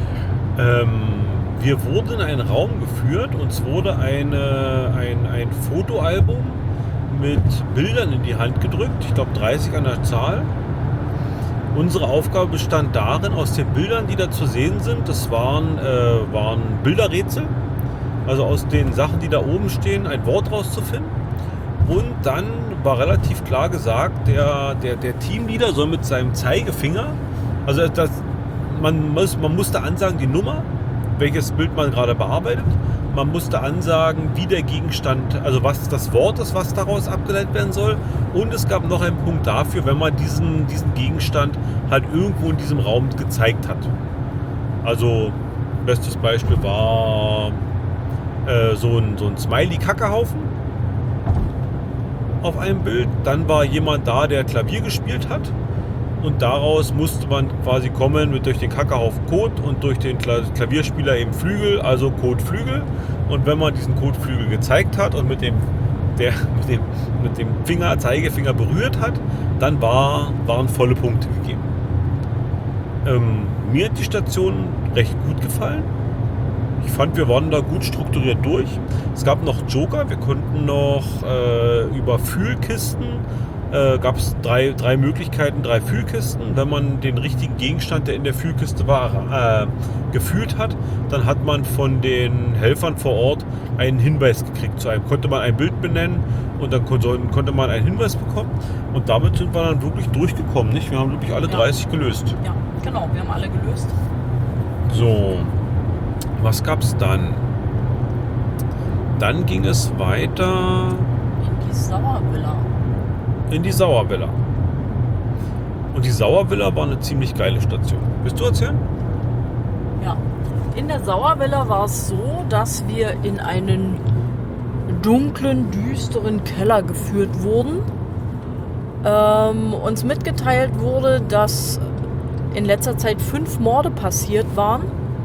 Wir wurden in einen Raum geführt, uns wurde ein Fotoalbum mit Bildern in die Hand gedrückt, ich glaube 30 an der Zahl. Unsere Aufgabe bestand darin, aus den Bildern, die da zu sehen sind, das waren Bilderrätsel, also aus den Sachen, die da oben stehen, ein Wort rauszufinden. Und dann war relativ klar gesagt, der Teamleader soll mit seinem Zeigefinger, also man musste ansagen die Nummer, welches Bild man gerade bearbeitet. Man musste ansagen, wie der Gegenstand, also was das Wort ist, was daraus abgeleitet werden soll. Und es gab noch einen Punkt dafür, wenn man diesen Gegenstand halt irgendwo in diesem Raum gezeigt hat. Also, bestes Beispiel war so ein Smiley-Kackehaufen auf einem Bild. Dann war jemand da, der Klavier gespielt hat. Und daraus musste man quasi kommen durch den Kackehaufen Code und durch den Klavierspieler eben Flügel, also Code Flügel. Und wenn man diesen Code Flügel gezeigt hat und mit dem Zeigefinger berührt hat, dann waren volle Punkte gegeben. Mir hat die Station recht gut gefallen. Ich fand, wir waren da gut strukturiert durch. Es gab noch Joker, wir konnten noch über Fühlkisten gab es drei Möglichkeiten, 3 Fühlkisten. Wenn man den richtigen Gegenstand, der in der Fühlkiste war, gefühlt hat, dann hat man von den Helfern vor Ort einen Hinweis gekriegt. Zu einem konnte man ein Bild benennen und dann konnte man einen Hinweis bekommen. Und damit sind wir dann wirklich durchgekommen. Nicht? Wir haben wirklich alle 30 gelöst. Ja, genau, wir haben alle gelöst. So, was gab's dann? Dann ging es weiter In die Sauervilla. in die Sauervilla. Und die Sauervilla war eine ziemlich geile Station. Willst du erzählen? Ja. In der Sauervilla war es so, dass wir in einen dunklen, düsteren Keller geführt wurden. Uns mitgeteilt wurde, dass in letzter Zeit 5 Morde passiert waren.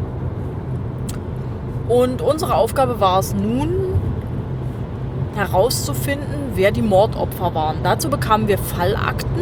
Und unsere Aufgabe war es nun, herauszufinden, wer die Mordopfer waren. Dazu bekamen wir Fallakten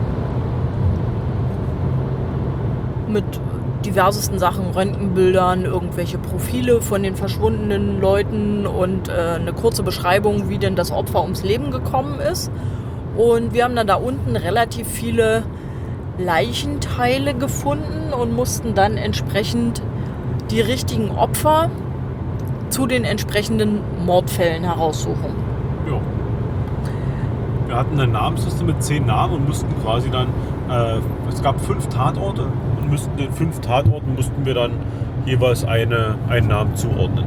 mit diversesten Sachen, Röntgenbildern, irgendwelche Profile von den verschwundenen Leuten und eine kurze Beschreibung, wie denn das Opfer ums Leben gekommen ist. Und wir haben dann da unten relativ viele Leichenteile gefunden und mussten dann entsprechend die richtigen Opfer zu den entsprechenden Mordfällen heraussuchen. Ja. Wir hatten eine Namensliste mit 10 Namen und mussten quasi dann, es gab 5 Tatorte und den 5 Tatorten mussten wir dann jeweils einen Namen zuordnen.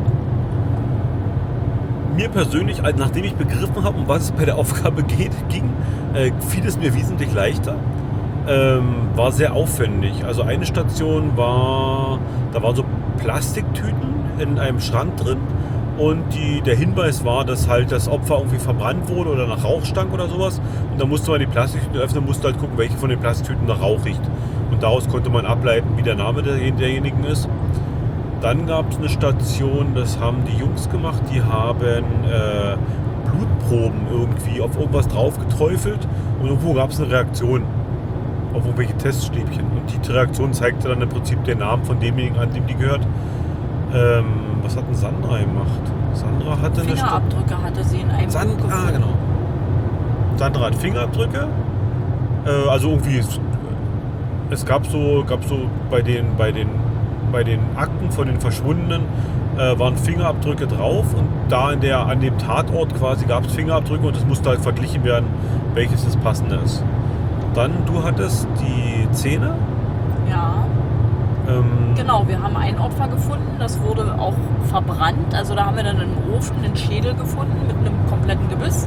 Mir persönlich, nachdem ich begriffen habe, um was es bei der Aufgabe ging, fiel es mir wesentlich leichter. War sehr aufwendig. Also eine Station da waren so Plastiktüten in einem Schrank drin und der Hinweis war, dass halt das Opfer irgendwie verbrannt wurde oder nach Rauch stank oder sowas. Und dann musste man die Plastiktüten öffnen, musste halt gucken, welche von den Plastiktüten nach Rauch riecht. Und daraus konnte man ableiten, wie der Name derjenigen ist. Dann gab es eine Station, das haben die Jungs gemacht, die haben Blutproben irgendwie auf irgendwas drauf geträufelt und irgendwo gab es eine Reaktion auf irgendwelche Teststäbchen. Und die Reaktion zeigte dann im Prinzip den Namen von demjenigen an, dem die gehört. Was hat denn Sandra gemacht? Sandra hatte Fingerabdrücke hatte sie in einem Buch gefunden. Genau. Sandra hat Fingerabdrücke. Also irgendwie, es gab so bei den Akten von den Verschwundenen waren Fingerabdrücke drauf und da an dem Tatort quasi gab es Fingerabdrücke und es musste halt verglichen werden, welches das passende ist. Dann, du hattest die Zähne. Ja. Genau, wir haben ein Opfer gefunden, das wurde auch verbrannt. Also da haben wir dann im Ofen einen Schädel gefunden mit einem kompletten Gebiss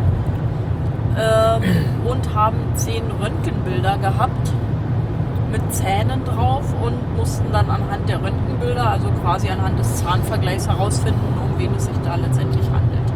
und haben 10 Röntgenbilder gehabt mit Zähnen drauf und mussten dann anhand der Röntgenbilder, also quasi anhand des Zahnvergleichs herausfinden, um wen es sich da letztendlich handelt.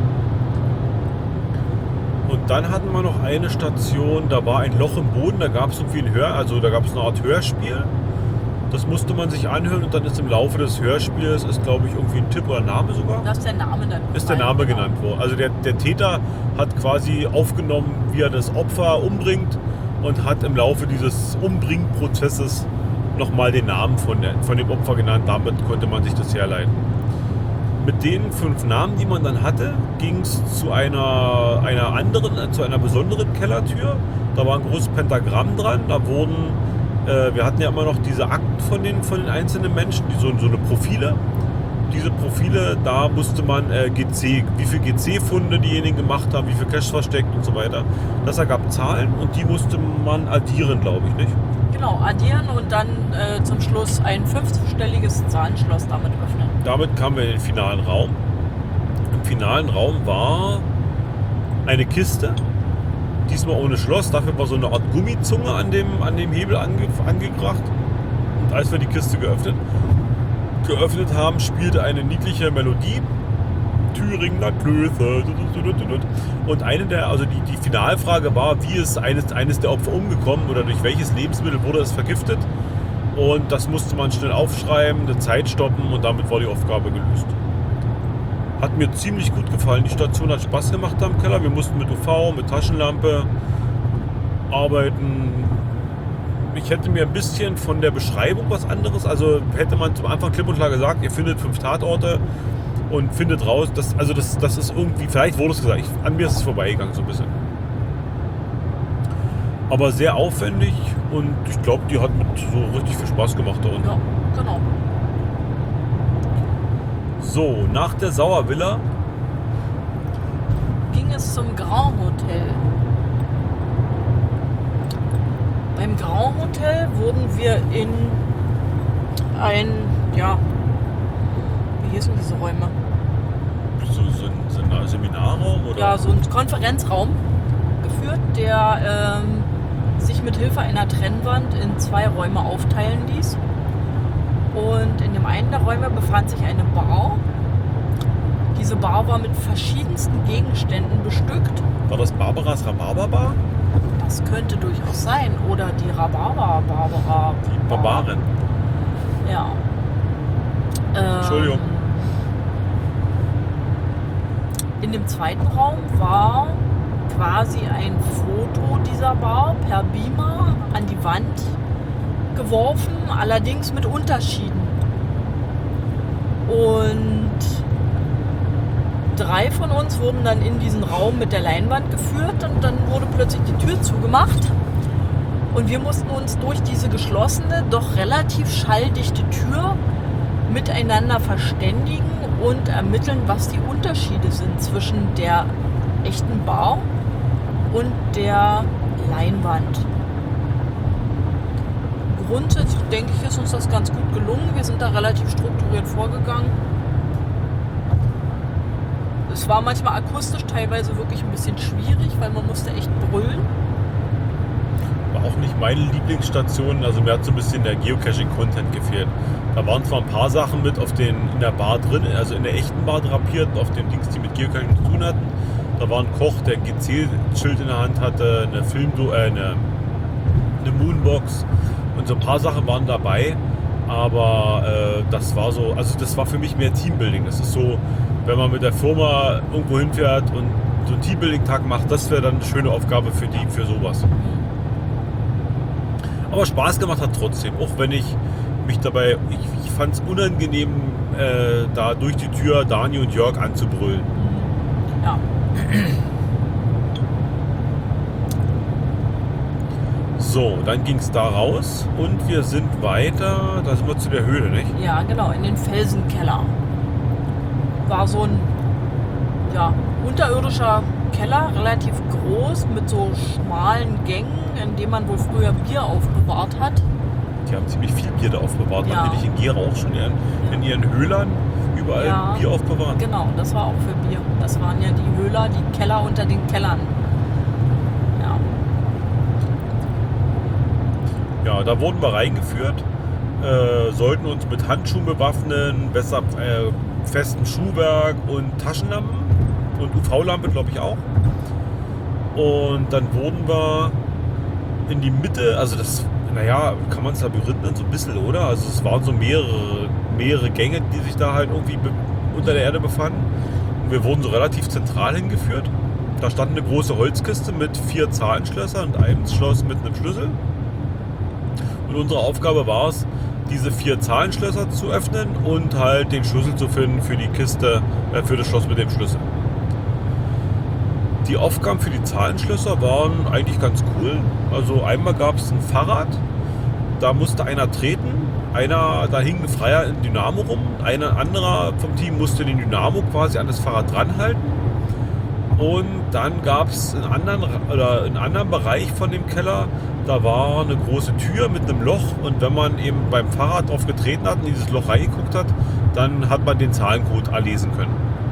Und dann hatten wir noch eine Station, da war ein Loch im Boden, da gab es irgendwie da gab es eine Art Hörspiel. Das musste man sich anhören und dann ist im Laufe des Hörspiels, ist glaube ich irgendwie ein Tipp oder ein Name sogar. Da ist der Name dann. Ist der Name genannt worden. Also der Täter hat quasi aufgenommen, wie er das Opfer umbringt und hat im Laufe dieses Umbringprozesses nochmal den Namen von dem Opfer genannt. Damit konnte man sich das herleiten. Mit den 5 Namen, die man dann hatte, ging es zu einer besonderen Kellertür. Da war ein großes Pentagramm dran. Da wir hatten ja immer noch diese Akten von den einzelnen Menschen, so eine Profile. Diese Profile, da musste man wie viel GC-Funde diejenigen gemacht haben, wie viel Cash versteckt und so weiter. Das ergab Zahlen und die musste man addieren, glaube ich, nicht? Genau, addieren und dann zum Schluss ein 5-stelliges Zahlenschloss damit öffnen. Damit kamen wir in den finalen Raum. Im finalen Raum war eine Kiste, diesmal ohne Schloss. Dafür war so eine Art Gummizunge an dem Hebel angebracht. Und als wir die Kiste geöffnet haben, spielte eine niedliche Melodie. Thüringer Klöße. Und die Finalfrage war, wie ist eines der Opfer umgekommen oder durch welches Lebensmittel wurde es vergiftet? Und das musste man schnell aufschreiben, eine Zeit stoppen und damit war die Aufgabe gelöst. Hat mir ziemlich gut gefallen. Die Station hat Spaß gemacht da im Keller. Wir mussten mit UV, mit Taschenlampe arbeiten. Ich hätte mir ein bisschen von der Beschreibung was anderes. Also hätte man zum Anfang klipp und klar gesagt, ihr findet 5 Tatorte und findet raus. Das ist irgendwie, vielleicht wurde es gesagt, an mir ist es vorbeigegangen so ein bisschen. Aber sehr aufwendig und ich glaube, die hat mit so richtig viel Spaß gemacht da unten. Ja, genau. So, nach der Sauervilla Ging es zum Grand Hotel. Beim Grand Hotel wurden wir in ein, wie hießen diese Räume? so ein Seminarraum oder? Ja, so ein Konferenzraum geführt, der sich mit Hilfe einer Trennwand in 2 Räume aufteilen ließ. Und in dem einen der Räume befand sich eine Bar. Diese Bar war mit verschiedensten Gegenständen bestückt. War das Barbaras Rhabarberbar? Das könnte durchaus sein. Oder die Barbara. Die Barbarin. Ja. Entschuldigung. In dem zweiten Raum war quasi ein Foto dieser Bar per Beamer an die Wand geworfen, allerdings mit Unterschieden. Und 3 von uns wurden dann in diesen Raum mit der Leinwand geführt und dann wurde plötzlich die Tür zugemacht. Und wir mussten uns durch diese geschlossene, doch relativ schalldichte Tür miteinander verständigen und ermitteln, was die Unterschiede sind zwischen der echten Bar und der Leinwand. Grundsätzlich denke ich, ist uns das ganz gut gelungen. Wir sind da relativ strukturiert vorgegangen. Es war manchmal akustisch teilweise wirklich ein bisschen schwierig, weil man musste echt brüllen. War auch nicht meine Lieblingsstation, also mir hat so ein bisschen der Geocaching-Content gefehlt. Da waren zwar ein paar Sachen mit in der Bar drin, also in der echten Bar drapiert, auf den Dings, die mit Geocaching zu tun hatten. Da war ein Koch, der ein GC-Schild in der Hand hatte, eine Moonbox und so ein paar Sachen waren dabei. Aber das war so, also das war für mich mehr Teambuilding. Das ist so, wenn man mit der Firma irgendwo hinfährt und so einen Teambuilding-Tag macht, das wäre dann eine schöne Aufgabe für sowas. Aber Spaß gemacht hat trotzdem, auch wenn ich mich dabei, ich fand es unangenehm, da durch die Tür Dani und Jörg anzubrüllen. Ja. So, dann ging es da raus und wir sind weiter, da sind wir zu der Höhle, nicht? Ja, genau, in den Felsenkeller. War so ein unterirdischer Keller, relativ groß, mit so schmalen Gängen, in dem man wohl früher Bier aufbewahrt hat. Die haben ziemlich viel Bier da aufbewahrt. Ja. Haben die nicht in Gera auch schon in ihren Höhlern überall Bier aufbewahrt? Genau, das war auch für Bier. Das waren ja die Höhler, die Keller unter den Kellern. Ja, da wurden wir reingeführt, sollten uns mit Handschuhen bewaffnen, besser festem Schuhwerk und Taschenlampen und UV-Lampe, glaube ich auch. Und dann wurden wir in die Mitte, also das, kann man es Labyrinth nennen, so ein bisschen, oder? Also es waren so mehrere Gänge, die sich da halt irgendwie unter der Erde befanden. Und wir wurden so relativ zentral hingeführt. Da stand eine große Holzkiste mit 4 Zahlenschlössern und einem Schloss mit einem Schlüssel. Und unsere Aufgabe war es, diese 4 Zahlenschlösser zu öffnen und halt den Schlüssel zu finden für die Kiste, für das Schloss mit dem Schlüssel. Die Aufgaben für die Zahlenschlösser waren eigentlich ganz cool. Also einmal gab es ein Fahrrad, da musste einer treten, da hing ein Freier in Dynamo rum, ein anderer vom Team musste den Dynamo quasi an das Fahrrad dranhalten. Und dann gab es einen anderen Bereich von dem Keller, da war eine große Tür mit einem Loch und wenn man eben beim Fahrrad drauf getreten hat und in dieses Loch reingeguckt hat, dann hat man den Zahlencode erlesen können.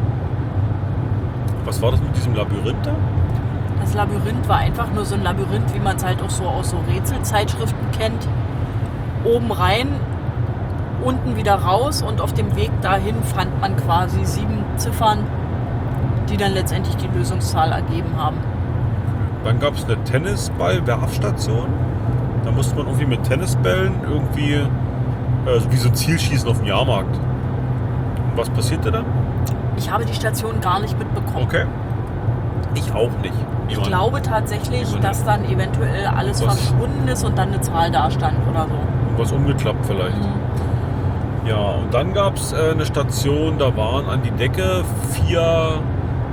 Was war das mit diesem Labyrinth da? Das Labyrinth war einfach nur so ein Labyrinth, wie man es halt auch so aus so Rätselzeitschriften kennt. Oben rein, unten wieder raus und auf dem Weg dahin fand man quasi 7 Ziffern, die dann letztendlich die Lösungszahl ergeben haben. Dann gab es eine Tennisball-Werfstation. Da musste man irgendwie mit Tennisbällen irgendwie wie so Zielschießen auf dem Jahrmarkt. Und was passierte dann? Ich habe die Station gar nicht mitbekommen. Okay. Ich auch nicht. Ich glaube tatsächlich, dass dann eventuell alles verschwunden ist und dann eine Zahl da stand oder so. Was umgeklappt vielleicht. Ja, und dann gab es eine Station, da waren an die Decke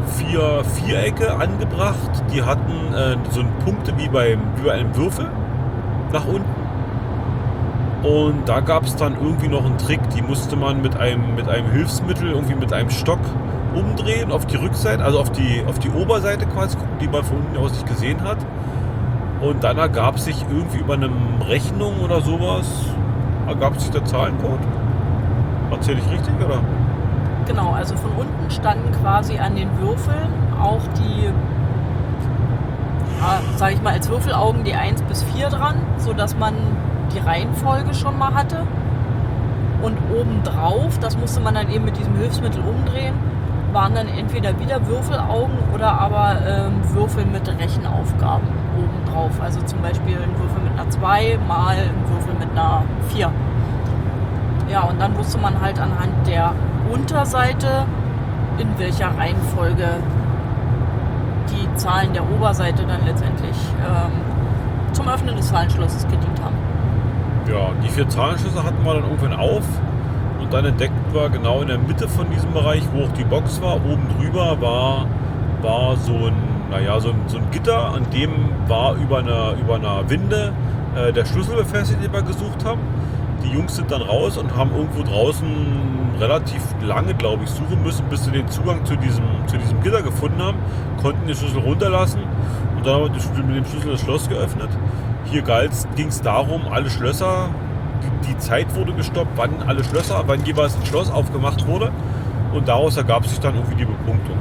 4 Vierecke angebracht. Die hatten so Punkte wie bei einem Würfel nach unten. Und da gab es dann irgendwie noch einen Trick, die musste man mit einem Hilfsmittel, irgendwie mit einem Stock umdrehen auf die Rückseite, also auf die Oberseite quasi gucken, die man von unten aus nicht gesehen hat. Und dann ergab sich irgendwie über eine Rechnung oder sowas, ergab sich der Zahlencode. Erzähle ich richtig, oder? Genau, also von unten standen quasi an den Würfeln auch die, sage ich mal, als Würfelaugen die 1 bis 4 dran, sodass man die Reihenfolge schon mal hatte. Und obendrauf, das musste man dann eben mit diesem Hilfsmittel umdrehen, waren dann entweder wieder Würfelaugen oder aber Würfel mit Rechenaufgaben obendrauf. Also zum Beispiel ein Würfel mit einer 2 mal ein Würfel mit einer 4. Ja, und dann wusste man halt anhand der Unterseite, in welcher Reihenfolge die Zahlen der Oberseite dann letztendlich zum Öffnen des Zahlenschlosses gedient haben. Ja, die 4 Zahlenschlösser hatten wir dann irgendwann auf und dann entdeckten wir genau in der Mitte von diesem Bereich, wo auch die Box war, oben drüber war so ein Gitter, an dem war über einer Winde der Schlüssel befestigt, den wir gesucht haben. Die Jungs sind dann raus und haben irgendwo draußen relativ lange, glaube ich, suchen müssen, bis sie den Zugang zu diesem Gitter gefunden haben, konnten den Schlüssel runterlassen und dann haben wir mit dem Schlüssel das Schloss geöffnet. Hier ging es darum, alle Schlösser, die Zeit wurde gestoppt, wann jeweils ein Schloss aufgemacht wurde und daraus ergab sich dann irgendwie die Bepunktung.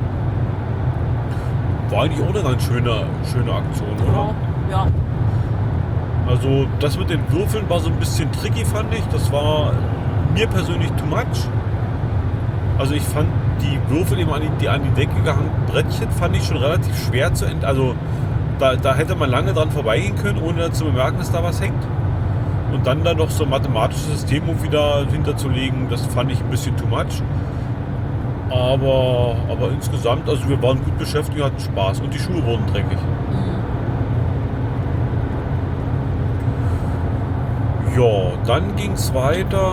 War eigentlich auch eine ganz schöne Aktion, oder? Ja. Also das mit den Würfeln war so ein bisschen tricky, fand ich. Das war mir persönlich too much. Also ich fand die Würfel eben an die Decke gehangenen Brettchen fand ich schon relativ schwer zu Also da hätte man lange dran vorbeigehen können, ohne zu bemerken, dass da was hängt. Und dann noch so ein mathematisches System wieder hinterzulegen, das fand ich ein bisschen too much. Aber insgesamt, also wir waren gut beschäftigt, hatten Spaß und die Schuhe wurden dreckig. Ja, dann ging es weiter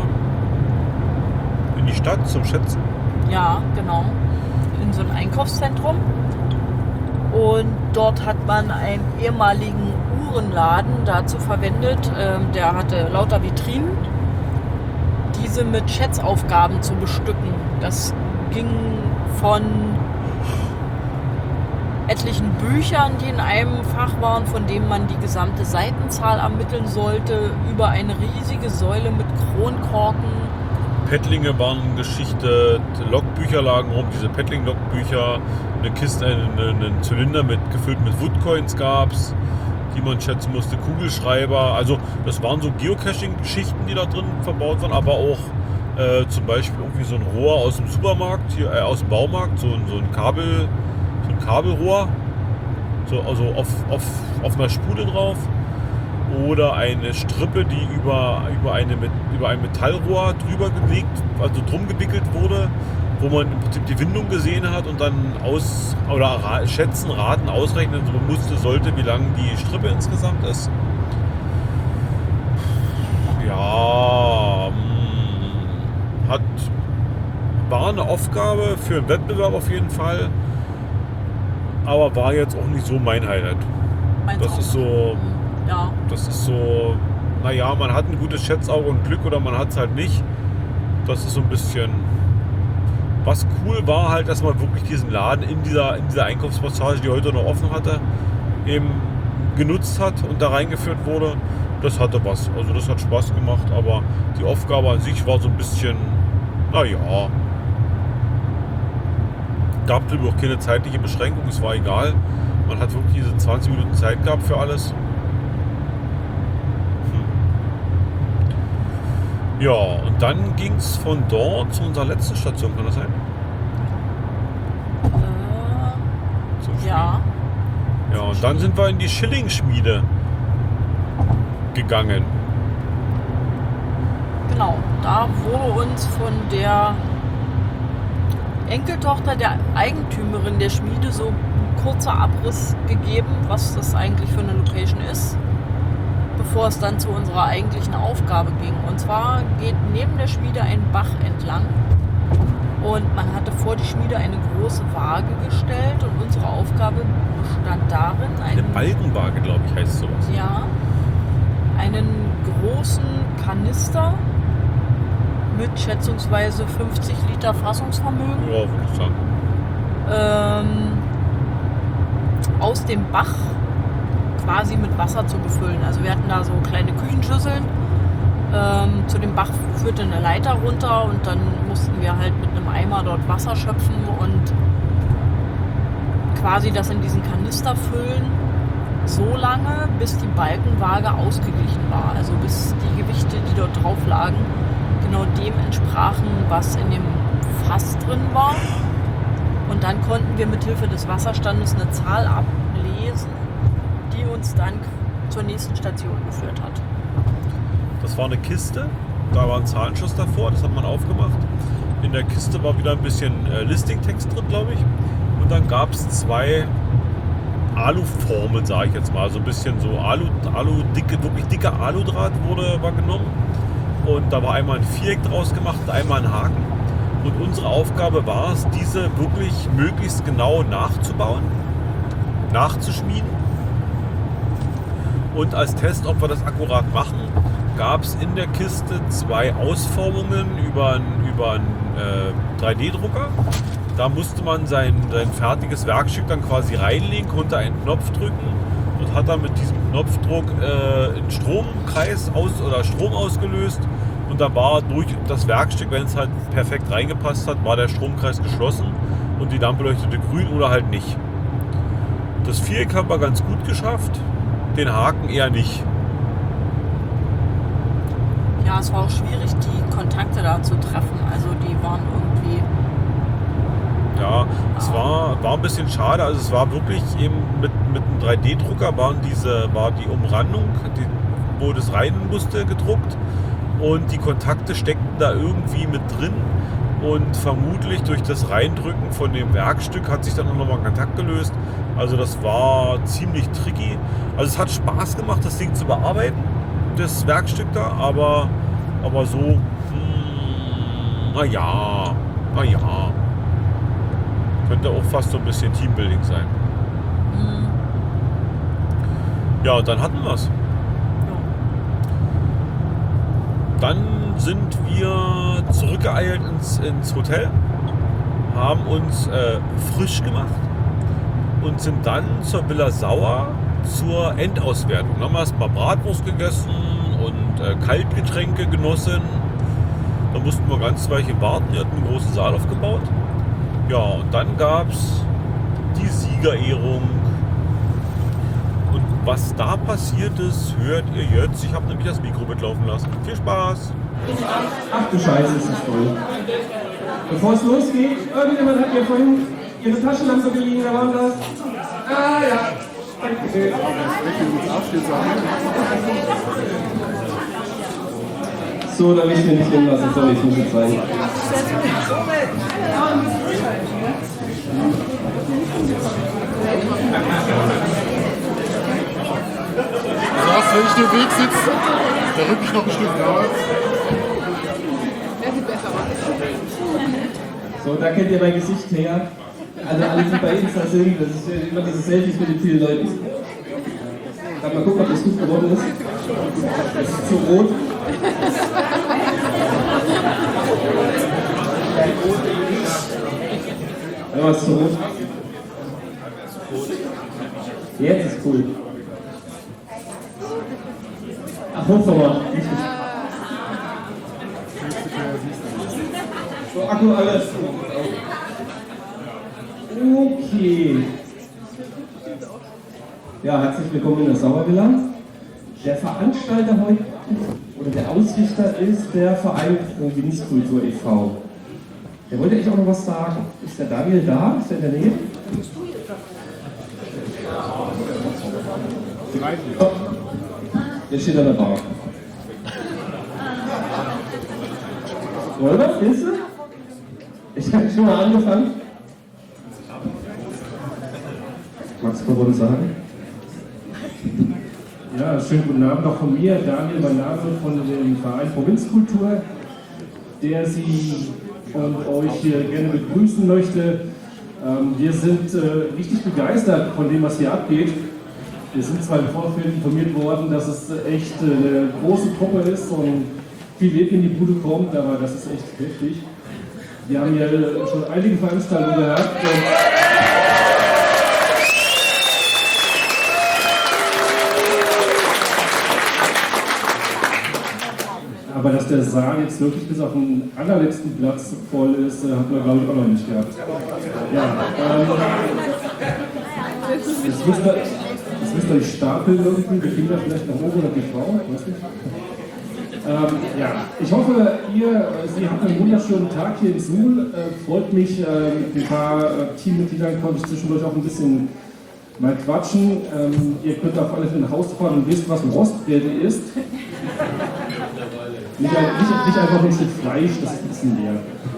in die Stadt zum Schätzen. Ja, genau. In so ein Einkaufszentrum. Und dort hat man einen ehemaligen Uhrenladen dazu verwendet. Der hatte lauter Vitrinen, diese mit Schätzaufgaben zu bestücken. Das ging von etlichen Büchern, die in einem Fach waren, von denen man die gesamte Seitenzahl ermitteln sollte, über eine riesige Säule mit Kronkorken. Pettlinge waren geschichtet, Logbücher lagen rum, diese Pettling-Logbücher, eine Kiste, einen Zylinder gefüllt mit Woodcoins gab's, die man schätzen musste, Kugelschreiber. Also das waren so Geocaching-Geschichten, die da drin verbaut waren, aber auch zum Beispiel irgendwie so ein Rohr aus dem Supermarkt, aus dem Baumarkt, so ein Kabelrohr, also auf einer Spule drauf, oder eine Strippe, die über ein Metallrohr drum gewickelt wurde, wo man im Prinzip die Windung gesehen hat und dann raten, ausrechnen sollte, wie lang die Strippe insgesamt ist. Ja, war eine Aufgabe für einen Wettbewerb auf jeden Fall. Aber war jetzt auch nicht so mein Highlight. Das ist so, naja, man hat ein gutes Schätzauge und Glück oder man hat es halt nicht. Das ist so ein bisschen. Was cool war halt, dass man wirklich diesen Laden in dieser Einkaufspassage, die heute noch offen hatte, eben genutzt hat und da reingeführt wurde. Das hatte was. Also das hat Spaß gemacht, aber die Aufgabe an sich war so ein bisschen, naja. Gab es auch keine zeitliche Beschränkung, es war egal. Man hat wirklich diese 20 Minuten Zeit gehabt für alles. Ja, und dann ging es von dort zu unserer letzten Station, kann das sein? Ja. Ja, und dann sind wir in die Schilling-Schmiede gegangen. Genau, da wurde uns von der Enkeltochter der Eigentümerin der Schmiede so ein kurzer Abriss gegeben, was das eigentlich für eine Location ist, bevor es dann zu unserer eigentlichen Aufgabe ging. Und zwar geht neben der Schmiede ein Bach entlang Und man hatte vor die Schmiede eine große Waage gestellt und unsere Aufgabe bestand darin, Eine Balkenwaage, glaube ich, heißt sowas. Ja, einen großen Kanister mit schätzungsweise 50 Liter Fassungsvermögen Ja, würde ich sagen. Aus dem Bach quasi mit Wasser zu befüllen. Also wir hatten da so kleine Küchenschüsseln. Zu dem Bach führte eine Leiter runter und dann mussten wir halt mit einem Eimer dort Wasser schöpfen und quasi das in diesen Kanister füllen, so lange, bis die Balkenwaage ausgeglichen war. Also bis die Gewichte, die dort drauf lagen, genau dem entsprachen, was in dem Fass drin war. Und dann konnten wir mit Hilfe des Wasserstandes eine Zahl ablesen, die uns dann zur nächsten Station geführt hat. Das war eine Kiste, da war ein Zahlenschuss davor, das hat man aufgemacht. In der Kiste war wieder ein bisschen Listing-Text drin, glaube ich. Und dann gab es 2 Aluformen, sage ich jetzt mal. So ein bisschen so wirklich dicker Aludraht war genommen. Und da war einmal ein Viereck draus gemacht und einmal ein Haken. Und unsere Aufgabe war es, diese wirklich möglichst genau nachzubauen, nachzuschmieden. Und als Test, ob wir das akkurat machen, gab es in der Kiste 2 Ausformungen über einen 3D-Drucker. Da musste man sein fertiges Werkstück dann quasi reinlegen, konnte einen Knopf drücken und hat dann mit diesem Knopfdruck einen Stromkreis Strom ausgelöst. Und da war durch das Werkstück, wenn es halt perfekt reingepasst hat, war der Stromkreis geschlossen und die Lampe leuchtete grün oder halt nicht. Das Viereck haben wir ganz gut geschafft, den Haken eher nicht. Ja, es war auch schwierig, die Kontakte da zu treffen. Also die waren irgendwie... Ja, es war ein bisschen schade. Also es war wirklich eben mit einem 3D-Drucker war die Umrandung, wo das rein musste, gedruckt. Und die Kontakte steckten da irgendwie mit drin. Und vermutlich durch das Reindrücken von dem Werkstück hat sich dann auch nochmal ein Kontakt gelöst. Also das war ziemlich tricky. Also es hat Spaß gemacht, das Ding zu bearbeiten, das Werkstück da. Aber so, naja. Könnte auch fast so ein bisschen Teambuilding sein. Ja, und dann hatten wir es. Dann sind wir zurückgeeilt ins Hotel, haben uns frisch gemacht und sind dann zur Villa Sauer zur Endauswertung. Dann haben wir erstmal Bratwurst gegessen und Kaltgetränke genossen. Da mussten wir ganz Weilchen warten. Wir hatten einen großen Saal aufgebaut. Ja, und dann gab es die Siegerehrung. Und was da passiert ist, hört ihr jetzt. Ich habe nämlich das Mikro mitlaufen lassen. Viel Spaß! Ach du Scheiße, ist das voll. Bevor es losgeht, irgendjemand hat mir vorhin ihre Taschenlampe geliehen, wer war das? Ah ja, danke. So, da will ich mir nicht hinlassen, sorry, ich muss jetzt rein. Also wenn ich den Weg sitze, da rück ich noch ein Stück raus. So, da kennt ihr mein Gesicht her. Also alle, die bei Insta sind, das ist immer diese Selfies mit den vielen Leuten. Kann mal gucken, ob das gut geworden ist. Das ist zu rot. Ja, ist zu rot. Jetzt ist cool. Ach, Hochformat. So, Akku, alles. Okay. Ja, herzlich willkommen in der Sauervilla. Der Veranstalter heute oder der Ausrichter ist der Verein Provinzkultur e.V. Der wollte echt auch noch was sagen. Ist der Daniel da? Ist der in der Nähe? Oh, der steht an der Bar. Wollen willst du? Ich habe schon mal angefangen. Magst du mal was sagen? Ja, schönen guten Abend auch von mir, Daniel, mein Name von dem Verein Provinzkultur, der Sie und euch hier gerne begrüßen möchte. Wir sind richtig begeistert von dem, was hier abgeht. Wir sind zwar im Vorfeld informiert worden, dass es echt eine große Truppe ist und viel Leben in die Bude kommt, aber das ist echt heftig. Wir haben hier schon einige Veranstaltungen gehabt. Aber dass der Saal jetzt wirklich bis auf den allerletzten Platz voll ist, hat man, glaube ich, auch noch nicht gehabt. Ja, jetzt müsst ihr euch stapeln irgendwie, die Kinder vielleicht noch hoch oder die Frau, weiß nicht. Ja, ich hoffe, Sie hatten einen wunderschönen Tag hier in Suhl. Freut mich, mit ein paar Teammitgliedern konnte ich zwischendurch auch ein bisschen mal quatschen. Ihr könnt auf alle Fälle nach Hause fahren und wisst, was ein Rostbräte ist. Nicht einfach ein Stück Fleisch, das ist ein bisschen leer.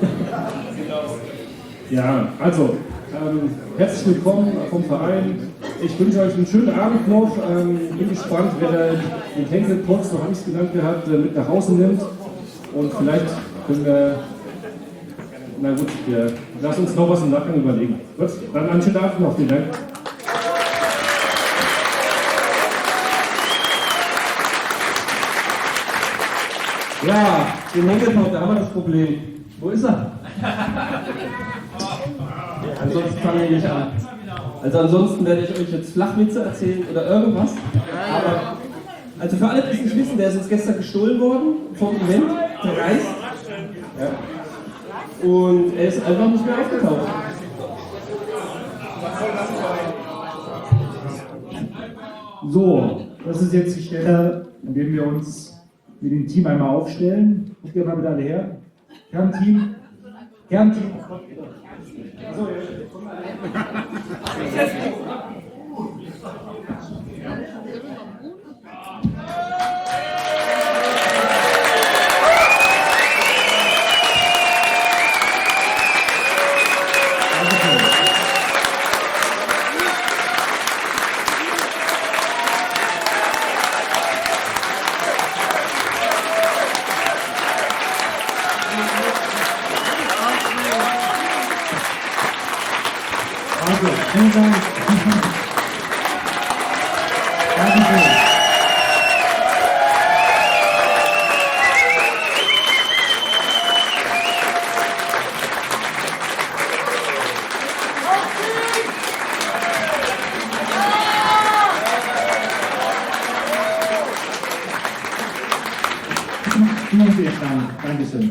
Ja, also, herzlich willkommen vom Verein. Ich wünsche euch einen schönen Abend noch. Bin gespannt, wer den Henkelpotz, noch habe ich es genannt gehabt, mit nach Hause nimmt. Und vielleicht können wir, na gut, lass uns noch was im Nachgang überlegen. Gut, dann einen schönen Abend noch. Vielen Dank. Ja, den Henkelpot, da haben wir das Problem. Wo ist er? Ansonsten fange ich an. Also ansonsten werde ich euch jetzt Flachwitze erzählen oder irgendwas. Aber, also für alle, die es nicht wissen, der ist uns gestern gestohlen worden vom Event, der Reis. Ja. Und er ist einfach nicht mehr aufgetaucht. So, das ist jetzt die Stelle, in der wir uns mit dem Team einmal aufstellen. Guckt ihr mal bitte alle her. Kernteam. Kernteam. So, vielen Dank. Dankeschön. Dankeschön.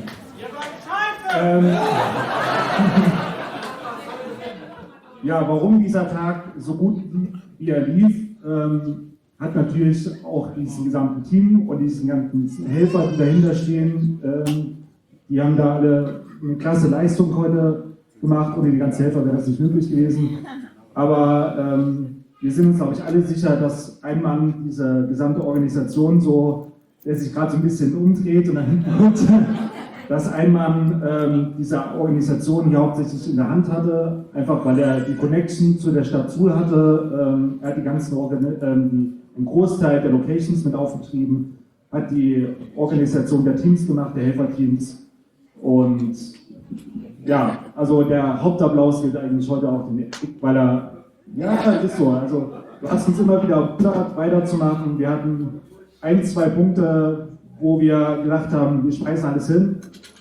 Ja, warum dieser Tag so gut wie er lief, hat natürlich auch diesen gesamten Team und diesen ganzen Helfer, die dahinter stehen, die haben da alle eine klasse Leistung heute gemacht. Ohne die ganzen Helfer wäre das nicht möglich gewesen. Aber wir sind uns, glaube ich, alle sicher, dass ein Mann diese gesamte Organisation so, der sich gerade so ein bisschen umdreht und dann hinten guckt, dass ein Mann diese Organisation hier hauptsächlich in der Hand hatte, einfach weil er die Connection zu der Stadt Suhl hatte. Er hat die ganzen einen Großteil der Locations mit aufgetrieben, hat die Organisation der Teams gemacht, der Helferteams. Und ja, also der Hauptapplaus gilt eigentlich heute auch, weil er, ja, das ist so. Also du hast uns immer wieder ermuntert, weiterzumachen. Wir hatten 1, 2 Punkte, wo wir gedacht haben, wir schmeißen alles hin.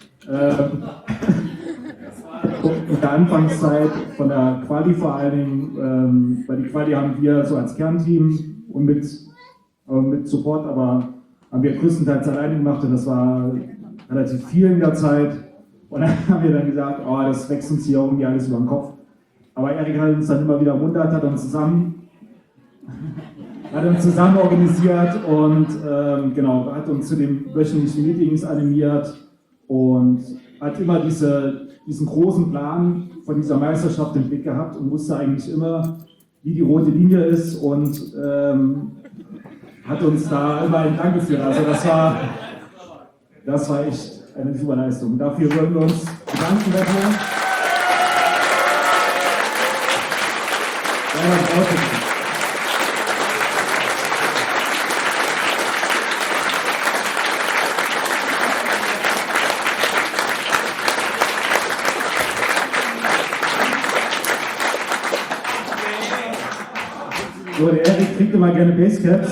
In der Anfangszeit von der Quali vor allen Dingen, weil die Quali haben wir so als Kernteam und mit Support, aber haben wir größtenteils alleine gemacht und das war relativ viel in der Zeit. Und dann haben wir dann gesagt, oh, das wächst uns hier irgendwie alles über den Kopf. Aber Erik hat uns dann immer wieder ermuntert, hat uns zusammen organisiert und genau, hat uns zu den wöchentlichen Meetings animiert und hat immer diesen großen Plan von dieser Meisterschaft im Blick gehabt und wusste eigentlich immer, wie die rote Linie ist und hat uns da immer entlang geführt. Also das war echt eine super Leistung. Dafür würden wir uns bedanken dafür. So, der Erik kriegt immer gerne Basecaps.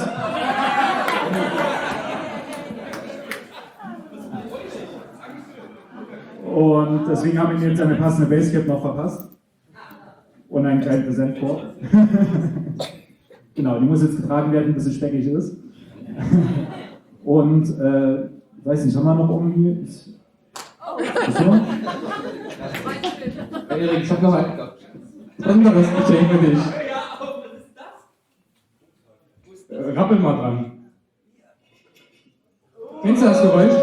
Und deswegen haben wir ihm jetzt eine passende Basecap noch verpasst. Und einen kleinen Präsentkorb. Genau, die muss jetzt getragen werden, bis sie speckig ist. Und, weiß nicht, haben wir noch irgendwie... Erik, ich hab noch ein anderes Geschenk für dich. Rappel mal dran. Kennst du das Geräusch?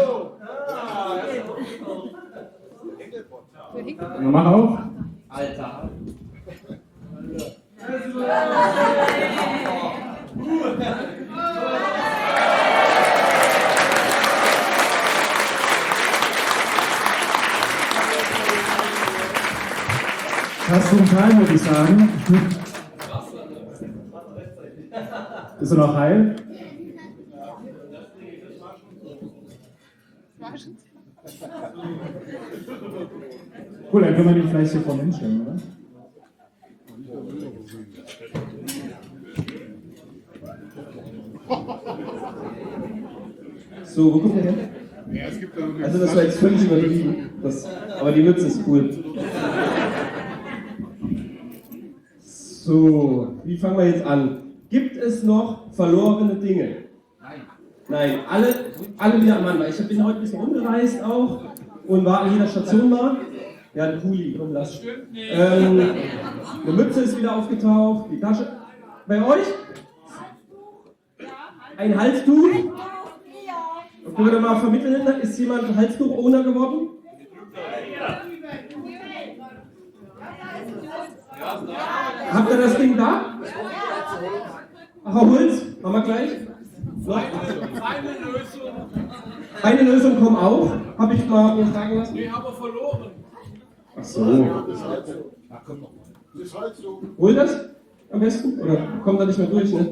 Mach auf. Alter. Hast du einen Teil, würde ich sagen. Bist du noch heil? Cool, dann können wir den vielleicht hier vorne hinstellen, oder? So, wo kommt der her? Also das war jetzt völlig übertrieben. Aber die Mütze ist cool. So, wie fangen wir jetzt an? Gibt es noch verlorene Dinge? Nein, alle wieder am Mann. Ich bin heute ein bisschen rumgereist auch und war an jeder Station mal. Ja, ein Kuli, komm, lass. Eine Mütze ist wieder aufgetaucht, die Tasche. Bei euch? Ein Halstuch? Können wir mal vermitteln, ist jemand ein Halstuch-Owner geworden? Habt ihr das Ding da? Ach, holt's? Haben wir gleich? Eine Lösung kommt auch. Habe ich mal mir sagen lassen? Nee, haben wir verloren. Ach so. Holt das am besten? Oder kommt er nicht mehr durch, ne?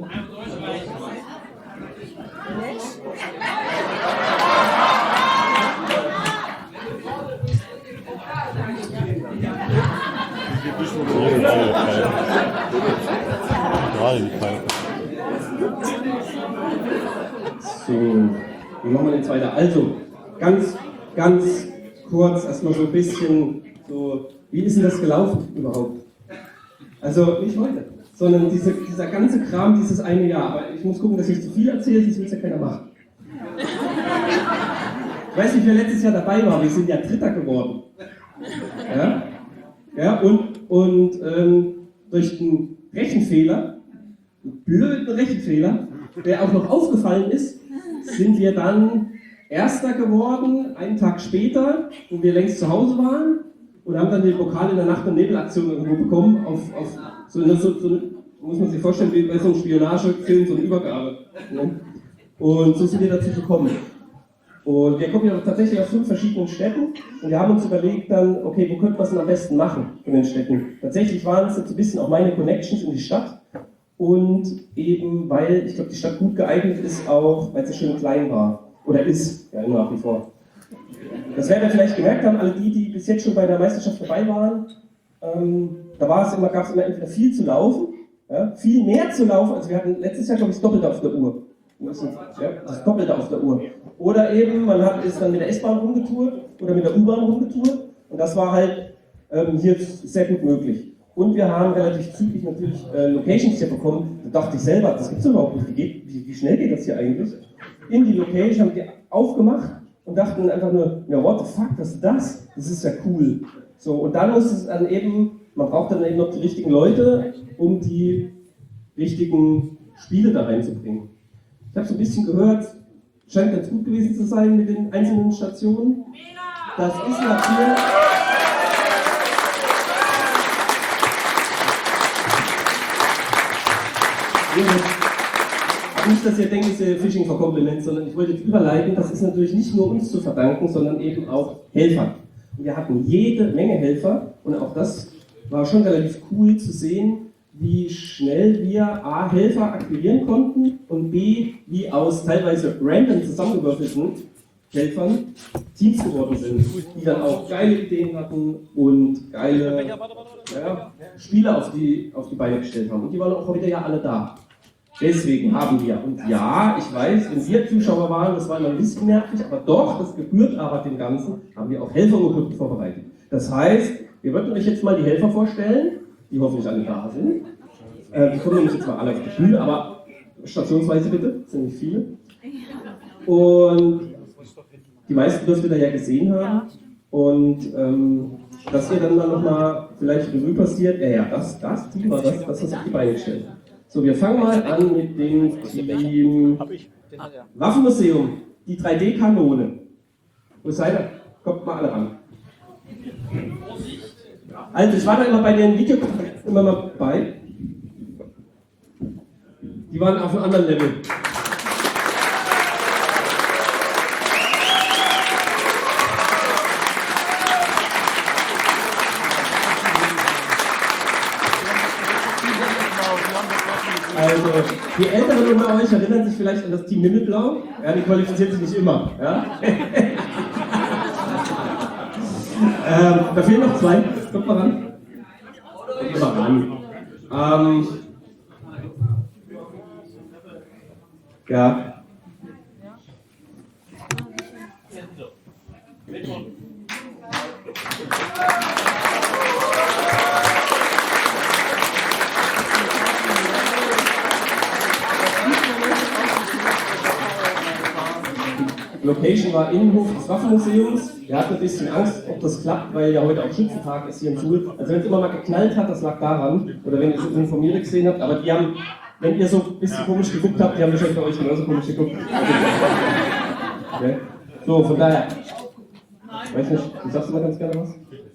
So, wie machen wir den zweiten? Also, ganz kurz erstmal so ein bisschen, so, wie ist denn das gelaufen überhaupt? Also, nicht heute, sondern dieser ganze Kram dieses eine Jahr. Aber ich muss gucken, dass ich zu viel erzähle, sonst will es ja keiner machen. Ich weiß nicht, wer letztes Jahr dabei war, wir sind ja Dritter geworden. Ja, und durch einen Rechenfehler, einen blöden Rechenfehler, der auch noch aufgefallen ist, sind wir dann Erster geworden, einen Tag später, wo wir längst zu Hause waren und haben dann den Pokal in der Nacht- und Nebelaktion irgendwo bekommen, auf so muss man sich vorstellen, wie bei so einem Spionagefilm, so eine Übergabe. Ne? Und so sind wir dazu gekommen. Und wir kommen ja tatsächlich aus 5 verschiedenen Städten und wir haben uns überlegt dann, okay, wo könnte man es denn am besten machen in den Städten? Tatsächlich waren es jetzt ein bisschen auch meine Connections in die Stadt und eben, weil ich glaube, die Stadt gut geeignet ist, auch weil sie schön klein war oder ist, ja nach wie vor. Das werden wir vielleicht gemerkt haben, alle die bis jetzt schon bei der Meisterschaft dabei waren, da gab es immer entweder viel zu laufen, ja, viel mehr zu laufen, also wir hatten letztes Jahr, glaube ich, das Doppelte auf der Uhr. Ja, das Doppelte auf der Uhr. Oder eben, man ist dann mit der S-Bahn rumgetourt oder mit der U-Bahn rumgetourt und das war halt hier sehr gut möglich. Und wir haben relativ zügig natürlich Locations hier bekommen. Da dachte ich selber, das gibt es überhaupt nicht. Wie schnell geht das hier eigentlich? In die Location haben die aufgemacht und dachten einfach nur, ja, what the fuck, was ist das? Das ist ja cool. So, und dann muss es dann eben, man braucht dann eben noch die richtigen Leute, um die richtigen Spiele da reinzubringen. Ich habe so ein bisschen gehört, scheint ganz gut gewesen zu sein mit den einzelnen Stationen. Das ist natürlich... Nicht, dass ihr denkt, es ist Fishing for Compliments, sondern ich wollte jetzt überleiten, das ist natürlich nicht nur uns zu verdanken, sondern eben auch Helfern. Und wir hatten jede Menge Helfer und auch das war schon relativ cool zu sehen, wie schnell wir A, Helfer akquirieren konnten und B, wie aus teilweise random zusammengewürfelten Helfern Teams geworden sind, die dann auch geile Ideen hatten und geile Spiele auf die Beine gestellt haben. Und die waren auch heute ja alle da. Deswegen haben wir, und ja, ich weiß, wenn wir Zuschauer waren, das war noch ein bisschen nervig, aber doch, das gebührt aber dem Ganzen, haben wir auch Helferurkunden vorbereitet. Das heißt, wir würden euch jetzt mal die Helfer vorstellen, die hoffentlich alle da sind. Die kommen nämlich jetzt mal alle auf die Bühne, aber stationsweise bitte, das sind nicht viele. Und die meisten dürft ihr da ja gesehen haben. Und dass ihr dann nochmal vielleicht Revue passiert, das Team war das was auf die Beine gestellt. So, wir fangen mal an mit dem Team Waffenmuseum, die 3D-Kanone. Wo seid ihr? Kommt mal alle ran. Also, ich war da immer bei den Videos immer mal bei. Die waren auf einem anderen Level. Also, die Älteren unter euch erinnern sich vielleicht an das Team Himmelblau. Ja, die qualifiziert sich nicht immer. Ja? Da fehlen noch zwei. Kommt mal ran. Kommt mal ran. Ja. Location war Innenhof des Waffenmuseums. Wir hatten ein bisschen Angst, ob das klappt, weil ja heute auch Schützentag ist hier im Suhl. Also wenn es immer mal geknallt hat, das lag daran. Oder wenn ihr es informiert gesehen habt. Aber die haben, wenn ihr so ein bisschen komisch geguckt habt, die haben wahrscheinlich bei euch genauso komisch geguckt. Okay. So, von daher. Weiß nicht, du sagst mal ganz gerne was?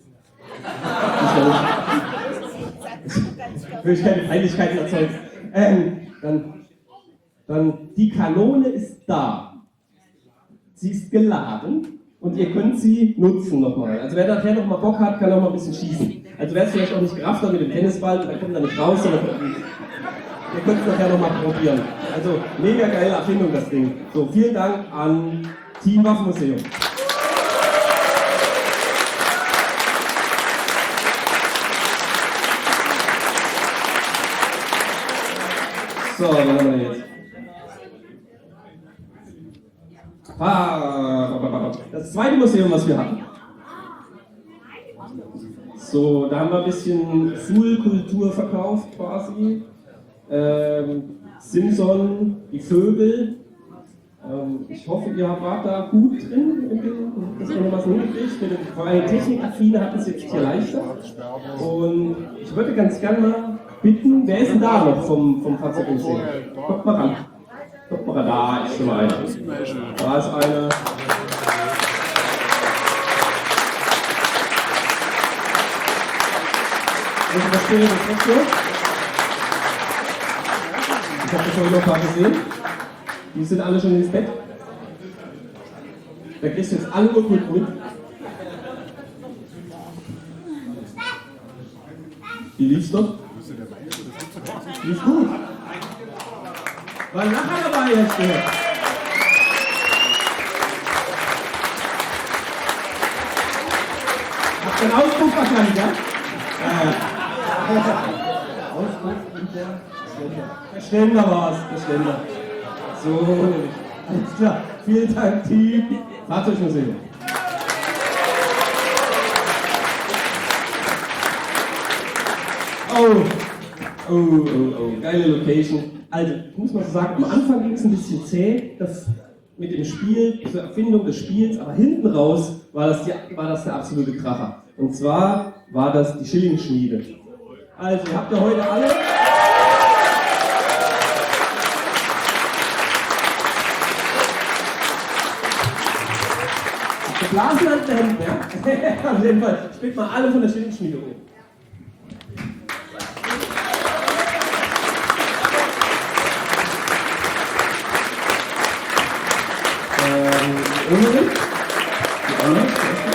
Ich will keine Peinlichkeiten erzeugen. Dann, die Kanone ist da. Sie ist geladen und ihr könnt sie nutzen nochmal. Also wer nachher nochmal Bock hat, kann noch mal ein bisschen schießen. Also wer es vielleicht auch nicht gerafft hat mit dem Tennisball, dann kommt er nicht raus, sondern ihr könnt es nachher nochmal probieren. Also mega geile Erfindung das Ding. So, vielen Dank an Team Waffenmuseum. So, was haben wir jetzt? Das zweite Museum, was wir hatten. So, da haben wir ein bisschen Schulkultur verkauft quasi. Simson, die Vögel. Ich hoffe, ihr wart da gut drin, dass ihr noch was hingekriegt. Vor allem Technikaffine hat es jetzt hier leichter. Und ich würde ganz gerne mal bitten, wer ist denn da noch vom Fahrzeugmuseum? Kommt mal ran. Guck mal, da ist schon mal einer. Da ist einer. Was steht das jetzt hier? Ich habe das heute noch ein paar gesehen. Die sind alle schon ins Bett. Da kriegst du jetzt alle Urkunden mit. Wie lief's doch? Lief gut. War ein Lacher dabei jetzt hier. Habt ihr einen Ausdruck wahrscheinlich, ja? Ausdruck und der Ständer war es, der Ständer. So, alles klar. Vielen Dank, Team Fahrzeugmuseum. Oh, geile Location. Also, ich muss mal so sagen, am Anfang ging es ein bisschen zäh, das mit dem Spiel, zur Erfindung des Spiels, aber hinten raus war das der absolute Kracher. Und zwar war das die Schilling-Schmiede. Also, ihr habt ja heute alle... Geblasen an den Händen, ja? Auf jeden Fall. Spielt mal alle von der Schilling-Schmiede um. Die andere?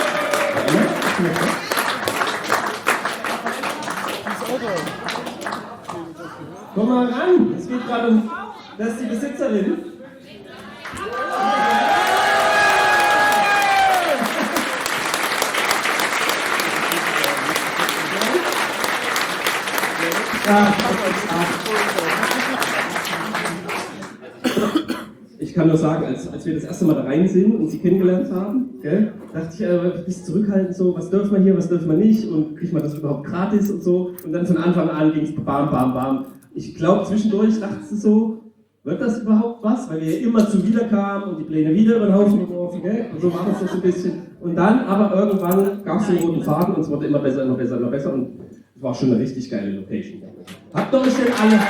Komm mal ran, es geht gerade um, das ist die Besitzerin. kann nur sagen, als wir das erste Mal da rein sind und sie kennengelernt haben, gell, dachte ich, ein bisschen zurückhaltend so, was dürfen wir hier, was dürfen wir nicht und kriegt man das überhaupt gratis und so. Und dann von Anfang an ging es bam, bam, bam. Ich glaube, zwischendurch dachte sie so, wird das überhaupt was? Weil wir ja immer wieder kamen und die Pläne wieder über den Haufen geworfen, gell? Und so war das so ein bisschen. Und dann aber irgendwann gab es den roten Faden und es wurde immer besser, immer besser, immer besser und es war schon eine richtig geile Location. Habt ihr euch denn alle...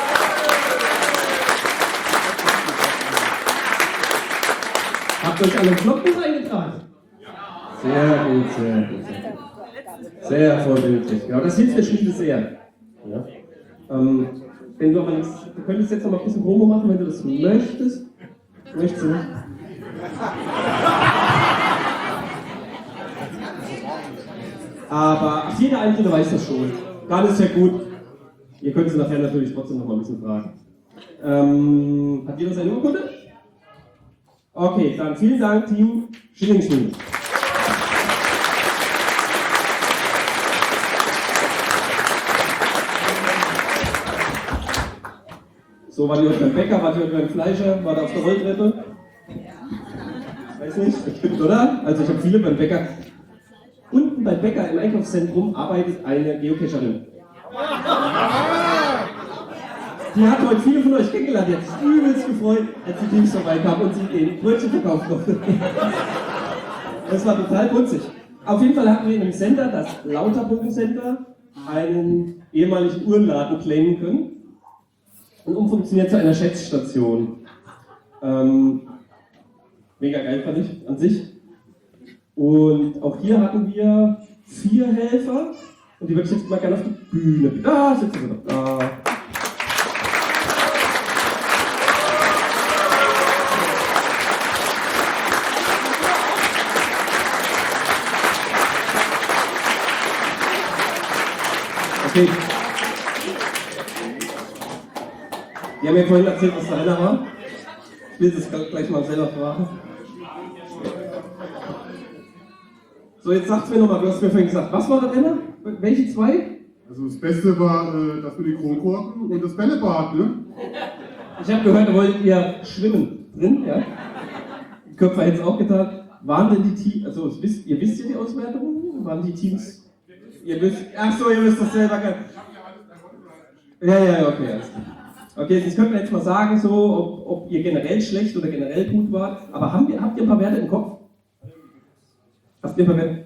Habt ihr euch alle ins Logbuch eingetragen? Sehr gut, sehr gut. Sehr vorbildlich. Ja, das hilft der Schmiede sehr. Ja. Wenn du könntest jetzt noch mal ein bisschen Promo machen, wenn du das möchtest. Möchtest du nicht? Aber ach, jeder Einzelne weiß das schon. Dann ist ja gut. Ihr könnt sie nachher natürlich trotzdem noch mal ein bisschen fragen. Hat jeder seine Urkunde? Okay, dann vielen Dank, Team Schilling-Schmiede. So, war die heute beim Bäcker, war die heute beim Fleischer, war da auf der Rolltreppe? Weiß nicht, bestimmt, oder? Also ich habe viele beim Bäcker. Unten beim Bäcker im Einkaufszentrum arbeitet eine Geocacherin. Die hat heute viele von euch kennengelernt, die hat sich übelst gefreut, als die Teams vorbeikamen und sie den Brötchen verkauft konnte. Das war total putzig. Auf jeden Fall hatten wir in einem Center, das Lauterbogen-Center, einen ehemaligen Uhrenladen claimen können und umfunktioniert zu einer Schätzstation. Mega geil fand ich an sich. Und auch hier hatten wir 4 Helfer und die würde ich jetzt mal gerne auf die Bühne. Da sitzen sie doch. Da. Okay. Die haben mir vorhin erzählt, was da einer war. Ich will das gleich mal selber fragen. So, jetzt sag's mir nochmal, du hast mir vorhin gesagt, was war da drin? Welche 2? Also das Beste war das mit den Kronkorken und das Bällebad, ne? Ich habe gehört, da wolltet ihr schwimmen drin, ja? Die Köpfe hätten es auch getan. Waren denn die Teams, also ihr wisst ja die Auswertung? Waren die Teams, ihr wisst das selber gar nicht. Ja, okay, alles klar. Okay, das könnten wir jetzt mal sagen, so, ob ihr generell schlecht oder generell gut wart. Aber habt ihr ein paar Werte im Kopf? Habt ihr ein paar Werte?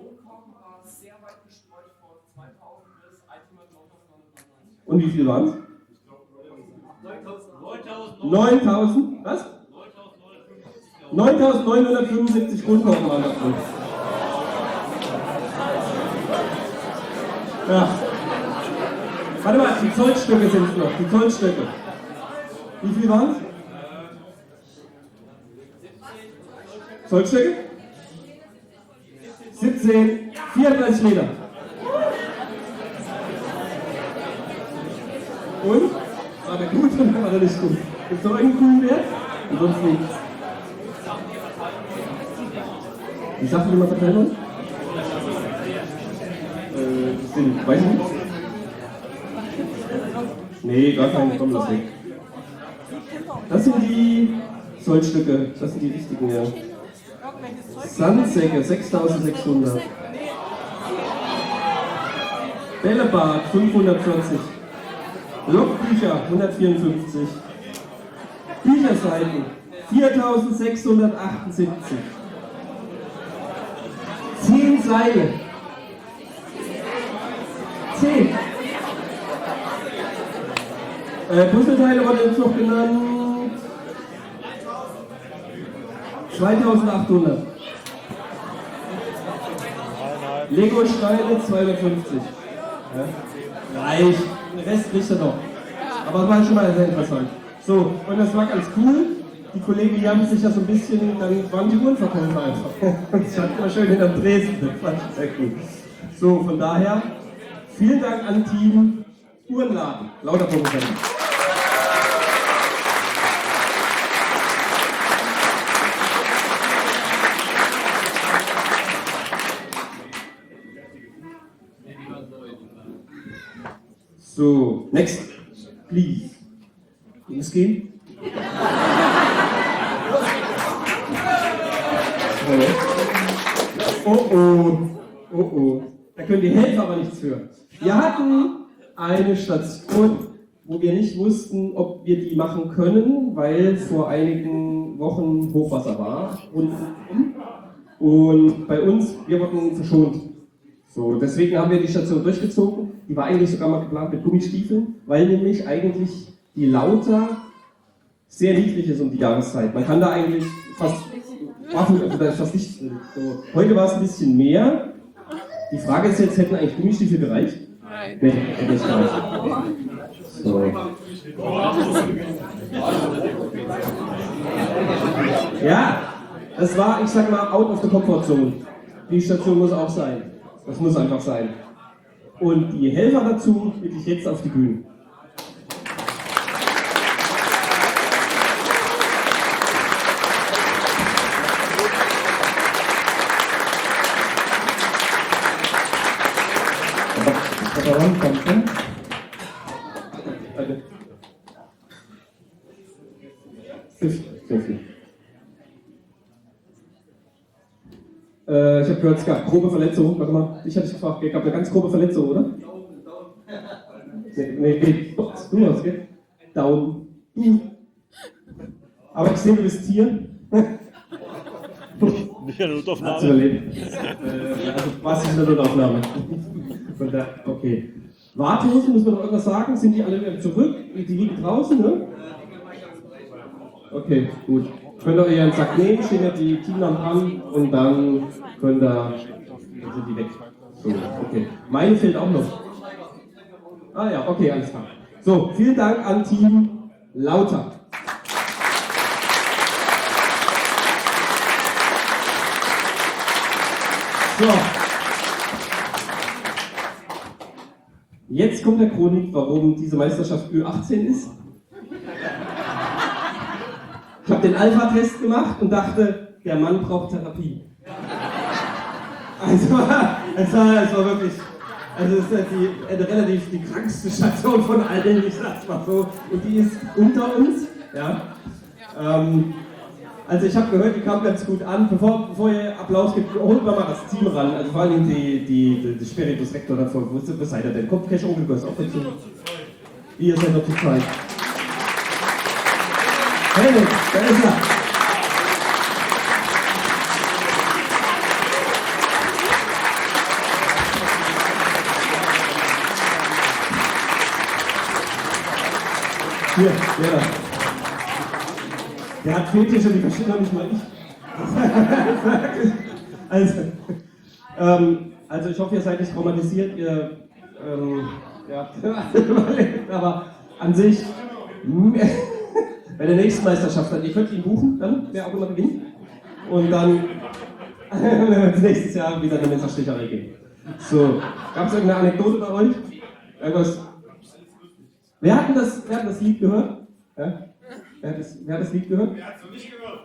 Und wie viel waren es? 9.000? Was? 9.975 Grundkorken waren da drin. Ja. Warte mal, die Zollstöcke sind es noch, die Zollstöcke. Wie viel waren es? Zollstöcke? 17, 34 Meter. Und? War der gut oder war der nicht gut? Gibt es noch irgendeinen coolen Wert? Ansonsten nichts. Wie sagt ihr mal Verteilung? Das sind, weiß ich nicht. Nee, gar keinen, komm, lass weg. Das sind die Zollstücke, das sind die richtigen, ja. Sandsäcke, 6.600. Bällebad, 540. Logbücher, 154. Bücherseiten, 4.678. 10 Seile. 10. Puzzleteile wurden jetzt noch genannt. 2.800. Lego-Steine 250. Ja. Reicht. Den Rest kriegt er noch. Aber das war schon mal sehr interessant. So, und das war ganz cool. Die Kollegen, die haben sich ja so ein bisschen, dann waren die Uhrenverkäufer einfach. Das stand immer schön hinter Dresden. Das fand ich sehr cool. So, von daher, vielen Dank an Team Uhrenladen. Lauterbogen. So, next, please. Ging es gehen? Oh. Da können die Helfer aber nichts für. Wir hatten eine Station, wo wir nicht wussten, ob wir die machen können, weil vor einigen Wochen Hochwasser war. Und bei uns, wir wurden verschont. So, deswegen haben wir die Station durchgezogen. Die war eigentlich sogar mal geplant mit Gummistiefeln, weil nämlich eigentlich die Lauter sehr niedrig ist um die Jahreszeit. Man kann da eigentlich fast machen, also da ist fast nichts drin. So, heute war es ein bisschen mehr. Die Frage ist jetzt, hätten eigentlich Gummistiefel gereicht? Nein. Nee, hätte nicht gereicht. So. Ja, das war, ich sag mal, out of the comfort zone. Die Station muss auch sein. Das muss einfach sein. Und die Helfer dazu bitte ich jetzt auf die Bühne. Ich habe gehört, es gab grobe Verletzungen. Warte mal, ich hatte dich gefragt, es gab eine ganz grobe Verletzung, oder? Nee, geht. Du hast, geht. Down. Aber ich sehe, du bist hier. Nicht eine Notaufnahme. Also was ist eine Notaufnahme? Okay. Wartehosen, muss man noch irgendwas sagen? Sind die alle wieder zurück? Die liegen draußen, ne? Okay, gut. Könnt ihr ihren Sack nehmen, stehen ja die Teamnamen an und dann sind die weg. So, okay. Meine fehlt auch noch. Ah ja, okay, alles klar. So, vielen Dank an Team Lauter. So. Jetzt kommt der Grund, warum diese Meisterschaft Ü18 ist. Ich habe den Alpha-Test gemacht und dachte, der Mann braucht Therapie. Es war wirklich, es ist relativ die krankste Station von allen, ich sag's mal so, und die ist unter uns. Ja. Also ich habe gehört, die kam ganz gut an. Bevor ihr Applaus gibt, holt mal das Team ran, also vor allem die Spiritus Rector davon. Wo seid ihr denn? Kommt Cash Onkel gehört auch dazu. Ihr seid noch zu zweit. Hey, da ist er. Hier, der da. Der hat Fetische, die versteht noch nicht mal ich. Also ich hoffe, ihr seid nicht traumatisiert, ihr aber an sich, bei der nächsten Meisterschaft, ihr könnt ihn buchen, dann, wer auch immer gewinnt, und dann nächstes Jahr wieder eine Messerstecherei gehen. So, gab es irgendeine Anekdote bei euch? Irgendwas? Wer hat das Lied gehört? Ja? Wer hat das Lied gehört? Wer hat es noch nicht gehört?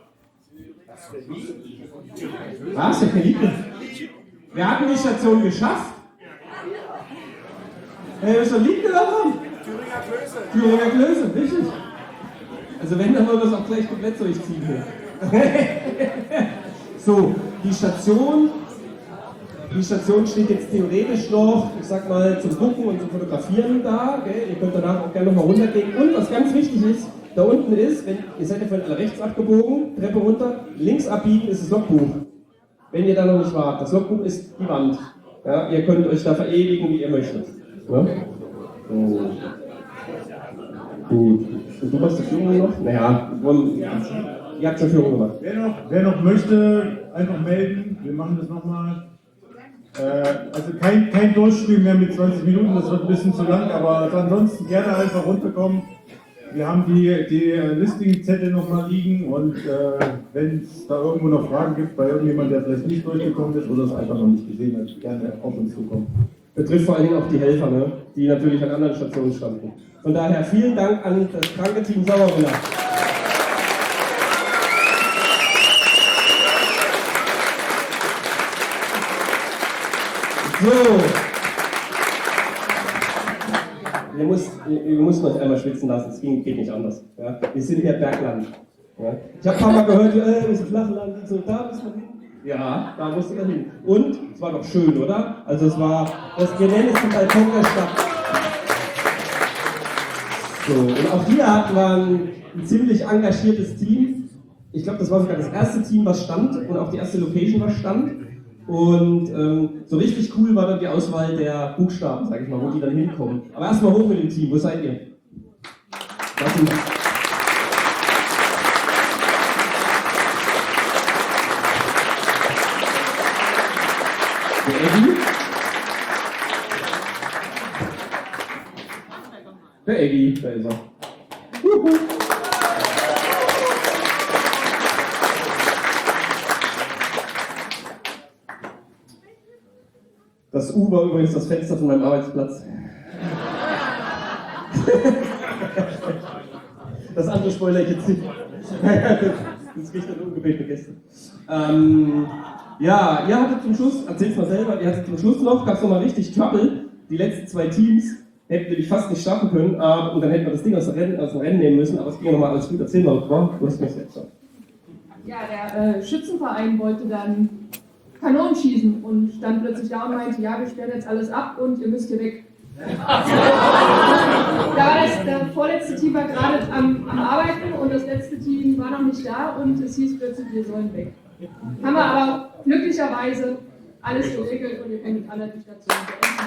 Was? Wer hat kein Lied gehört? Wir hatten die Station geschafft. Wer ist ein Lied gehört haben? Thüringer Klöße, richtig. Also wenn, dann wollen wir es auch gleich komplett durchziehen hier. So, die Station steht jetzt theoretisch noch, ich sag mal, zum Gucken und zum Fotografieren da. Okay? Ihr könnt danach auch gerne nochmal runtergehen. Und was ganz wichtig ist, da unten ist, ihr seid ja von rechts abgebogen, Treppe runter, links abbiegen ist das Logbuch. Wenn ihr da noch nicht wart, das Logbuch ist die Wand. Ja? Ihr könnt euch da verewigen, wie ihr möchtet. Ja? So. Gut. Und du machst die Führung noch? Naja, ihr habt die Führung gemacht. Wer noch möchte, einfach melden. Wir machen das nochmal. Also kein Durchspiel mehr mit 20 Minuten, das wird ein bisschen zu lang, aber ansonsten gerne einfach runterkommen. Wir haben die Listing-Zettel nochmal liegen und wenn es da irgendwo noch Fragen gibt bei irgendjemandem, der vielleicht nicht durchgekommen ist oder es einfach noch nicht gesehen hat, gerne auf uns zukommen. Betrifft vor allen Dingen auch die Helfer, ne? Die natürlich an anderen Stationen standen. Von daher vielen Dank an das kranke Team Sauerwiller. So. Wir mussten euch einmal schwitzen lassen, es geht nicht anders. Ja? Wir sind hier Bergland. Ja? Ich habe ein paar Mal gehört, wir sind Flachland, so da müssen wir hin. Ja, da musst du dann hin. Und es war doch schön, oder? Also es war das genanneste Balkon der Stadt. So, und auch hier hatten wir ein ziemlich engagiertes Team. Ich glaube, das war sogar das erste Team, was stand und auch die erste Location, was stand. Und so richtig cool war dann die Auswahl der Buchstaben, sag ich mal, wo die dann hinkommen. Aber erstmal hoch mit dem Team, wo seid ihr? Der Eggy? Der Eggy, da ist er. Juhu. Das U war übrigens das Fenster von meinem Arbeitsplatz. Das andere spoiler ich jetzt nicht. Das riecht dann ungebetene Gäste. Ja, ihr hattet zum Schluss, erzähl's mal selber, ihr hattet zum Schluss noch, gab es nochmal richtig Trouble. Die letzten 2 Teams hätten nämlich fast nicht starten können, und dann hätten wir das Ding aus dem Rennen nehmen müssen, aber es ging nochmal alles gut. Erzähl mal, du hast mich jetzt schon. Ja, der Schützenverein wollte dann Kanonen schießen und stand plötzlich da und meinte, ja, wir sperren jetzt alles ab und ihr müsst hier weg. Der vorletzte Team war gerade am Arbeiten und das letzte Team war noch nicht da und es hieß plötzlich, wir sollen weg. Haben wir aber glücklicherweise alles geregelt und ihr könnt alle die Station beenden.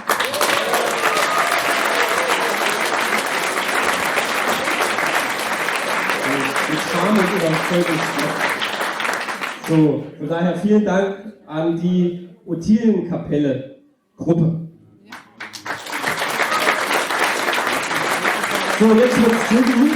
Mit Charme und Überzeugung. So, von daher vielen Dank an die Ottilienkapelle-Gruppe. So, jetzt wird's tricky.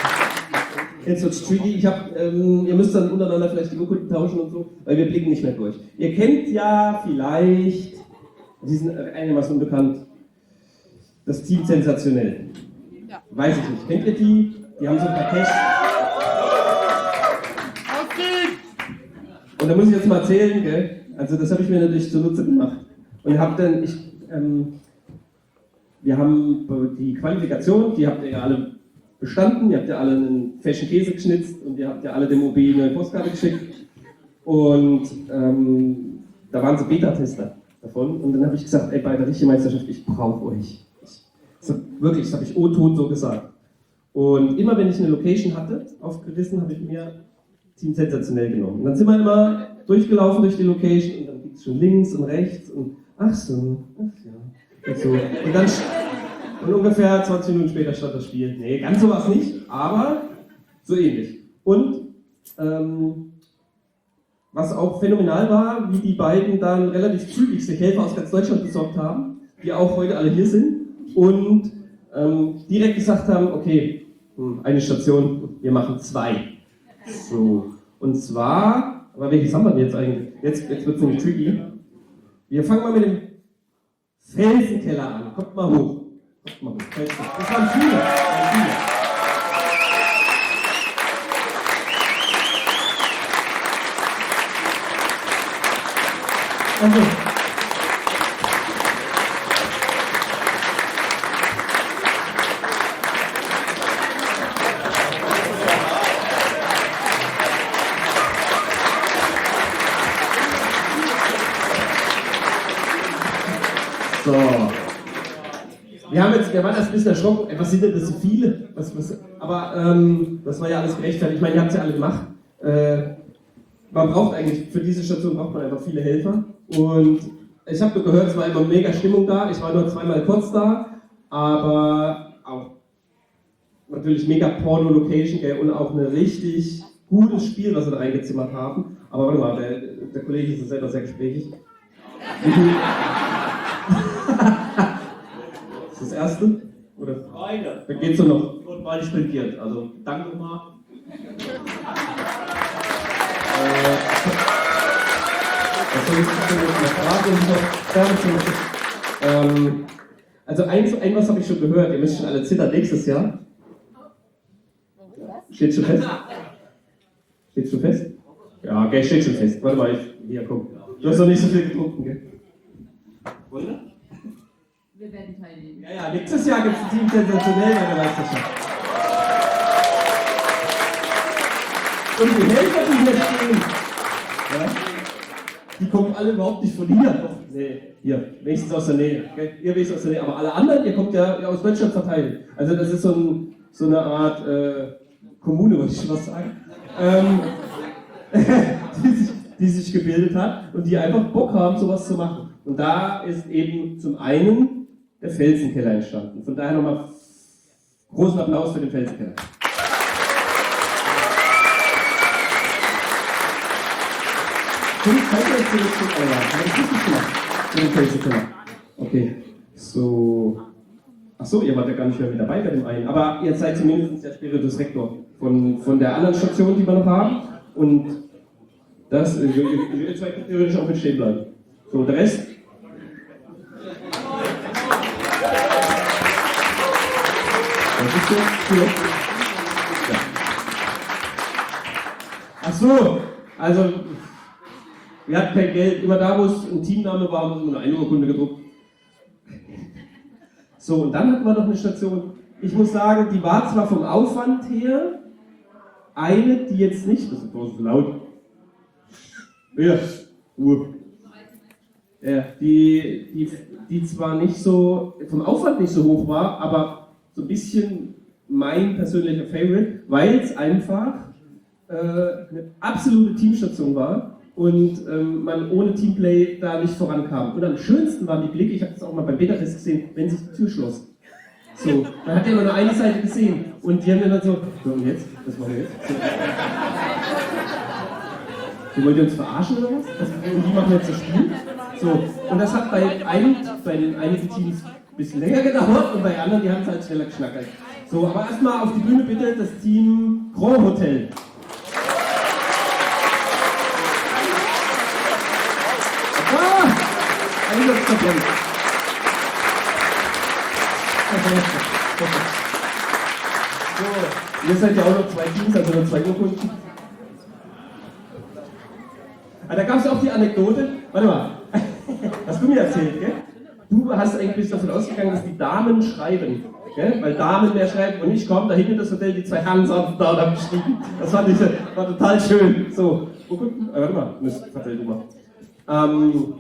Ihr müsst dann untereinander vielleicht die Urkunden tauschen und so, weil wir blicken nicht mehr durch. Ihr kennt ja vielleicht, die sind einigermaßen unbekannt, das Team Sensationell. Ja. Weiß ich nicht. Kennt ihr die? Die haben so ein paar Cash. Und da muss ich jetzt mal erzählen, gell? Also das habe ich mir natürlich zunutze gemacht. Und wir haben die Qualifikation, die habt ihr ja alle bestanden, ihr habt ja alle einen Fashion Käse geschnitzt und ihr habt ja alle dem OB eine Postkarte geschickt. Und da waren so Beta-Tester davon. Und dann habe ich gesagt, ey, bei der Richtmeisterschaft, ich brauche euch. Wirklich, das habe ich O-Ton so gesagt. Und immer wenn ich eine Location hatte, aufgerissen, habe ich mir Team Sensationell genommen. Und dann sind wir immer durchgelaufen durch die Location und dann gibt es schon links und rechts und ach so, ach ja. Und so. Und ungefähr 20 Minuten später stand das Spiel. Nee, ganz so war es nicht, aber so ähnlich. Und was auch phänomenal war, wie die beiden dann relativ zügig sich Helfer aus ganz Deutschland besorgt haben, die auch heute alle hier sind und direkt gesagt haben, okay, eine Station, wir machen 2. So, und zwar, aber welches haben wir denn jetzt eigentlich? Jetzt wird es nämlich tricky. Wir fangen mal mit dem Felsenkeller an. Kommt mal hoch. Das waren viele. Okay. So. Wir waren erst ein bisschen erschrocken. Was sind denn das so viele? Aber das war ja alles gerechtfertigt. Ich meine, ihr habt es ja alle gemacht. Man braucht eigentlich, für diese Station braucht man einfach viele Helfer. Und ich habe nur gehört, es war immer mega Stimmung da. Ich war nur 2-mal kurz da. Aber auch natürlich mega Porno-Location, gell, und auch ein richtig gutes Spiel, was wir da reingezimmert haben. Aber warte mal, der Kollege ist selber sehr gesprächig. Ist das erste? Oder? Beide. Dann geht's so noch. Und beide sprintiert. Also, danke nochmal. Also ein was habe ich schon gehört, ihr müsst schon alle zittern nächstes Jahr. Steht schon fest? Steht schon fest? Ja, okay, steht schon fest. Warte mal, hier, komm. Du hast noch nicht so viel getrunken, gell? Oder? Wir werden teilnehmen. Ja, nächstes Jahr gibt es ein Team Sensationell bei der Meisterschaft. Und die Helfer, die hier stehen, ja, alle überhaupt nicht von hier. Doch, nee, hier, wenigstens aus der Nähe. Okay? Ihr wenigstens aus der Nähe, aber alle anderen, ihr kommt ja aus Deutschland verteilt. Also das ist so eine Art Kommune, würde ich was sagen, die sich gebildet hat und die einfach Bock haben, sowas zu machen. Und da ist eben zum einen der Felsenkeller entstanden. Von daher nochmal großen Applaus für den Felsenkeller. Okay, so. Achso, ihr wart ja gar nicht mehr mit dabei bei dem einen. Aber ihr seid zumindest der Spiritus Rector von der anderen Station, die wir noch haben. Und das, ihr zwei könnt theoretisch auch mit stehen bleiben. So, der Rest. Was ist das? Ja. Achso, also. Wir hatten kein Geld, immer da, wo es ein Teamname war, haben wir nur eine Urkunde gedruckt. So, und dann hatten wir noch eine Station, ich muss sagen, die war zwar vom Aufwand her eine, die jetzt nicht, das ist so laut, ja, die zwar nicht so, vom Aufwand nicht so hoch war, aber so ein bisschen mein persönlicher Favorite, weil es einfach eine absolute Teamstation war. Und man ohne Teamplay da nicht vorankam. Und am schönsten waren die Blicke, ich habe das auch mal beim Beta-Test gesehen, wenn sich die Tür schloss. So, man hat ja immer nur eine Seite gesehen. Und die haben dann so, und jetzt? Was machen wir jetzt? So. So, wollt ihr uns verarschen oder was? Und die machen jetzt das Spiel. So, und das hat bei den einigen Teams ein bisschen länger gedauert und bei anderen, die haben es halt schneller geschnackert. So, aber erstmal auf die Bühne bitte das Team Grand Hotel. So, ihr seid ja auch noch zwei Teams, also noch zwei Urkunden. Aber da gab es auch die Anekdote, warte mal, hast du mir erzählt, gell? Du hast eigentlich davon ausgegangen, dass die Damen schreiben, gell? Weil Damen mehr schreiben und ich komme da hinten in das Hotel, die zwei Herren saßen da und haben geschrieben. Das war total schön. So, Urkunden, warte mal, vertell du mal.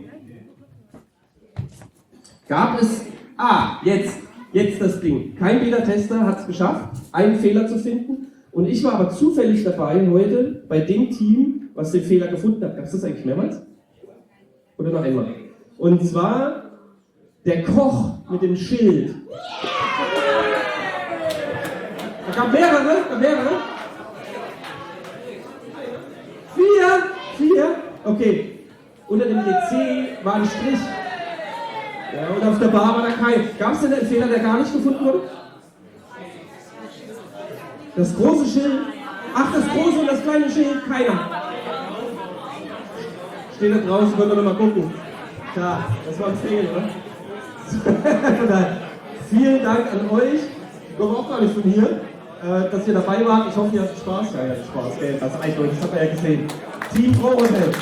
Gab es, jetzt das Ding. Kein Beta-Tester hat es geschafft, einen Fehler zu finden. Und ich war aber zufällig dabei heute bei dem Team, was den Fehler gefunden hat. Gab es das eigentlich mehrmals? Oder noch einmal? Und zwar der Koch mit dem Schild. Da gab mehrere. 4. Okay. Unter dem DC war ein Strich. Ja, und auf der Bar war da kein. Gab es denn einen Fehler, der gar nicht gefunden wurde? Das große Schild. Ach, das große und das kleine Schild, keiner. Steht da draußen, können wir noch mal gucken. Tja, das war ein Fail, oder? Vielen Dank an euch. Ich komme auch gar nicht von hier, dass ihr dabei wart. Ich hoffe, ihr hattet Spaß. Ja, ihr hattet Spaß. Das ist eindeutig, das habt ihr ja gesehen. Team Pro Hotel.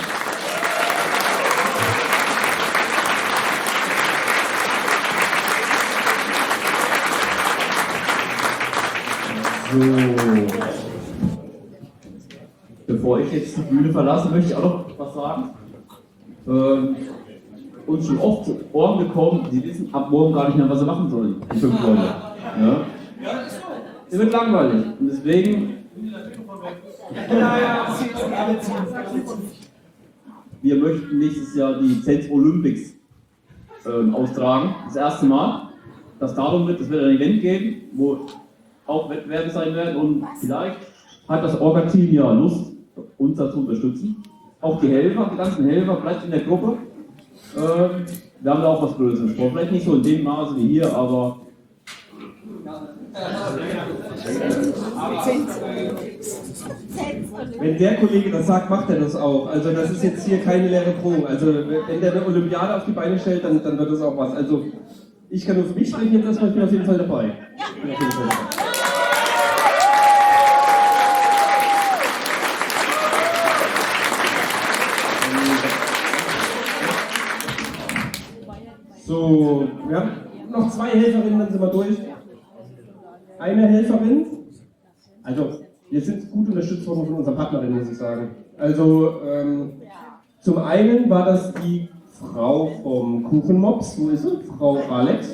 So. Bevor ich jetzt die Bühne verlasse, möchte ich auch noch was sagen. Uns schon oft zu Ohren gekommen, Sie wissen ab morgen gar nicht mehr, was Sie machen sollen. Die 5 Leute. Ja? Es wird langweilig. Und deswegen. Wir möchten nächstes Jahr die Zenz Olympics austragen. Das erste Mal. Das Datum wird, es wird ein Event geben, wo auch Wettbewerbe sein werden und vielleicht hat das Orga-Team ja Lust, uns da zu unterstützen. Auch die Helfer, die ganzen Helfer, bleibt in der Gruppe. Wir haben da auch was Größeres vor. Vielleicht nicht so in dem Maße wie hier, aber. Wenn der Kollege das sagt, macht er das auch. Also das ist jetzt hier keine leere Drohung. Also wenn der eine Olympiade auf die Beine stellt, dann wird das auch was. Also ich kann nur für mich sprechen jetzt erstmal, ich bin auf jeden Fall dabei. So, wir haben noch 2 Helferinnen, dann sind wir durch. Eine Helferin, also wir sind gut unterstützt worden von unseren Partnerinnen, muss ich sagen. Also Zum einen war das die Frau vom Kuchenmops, wo ist sie? Frau Alex.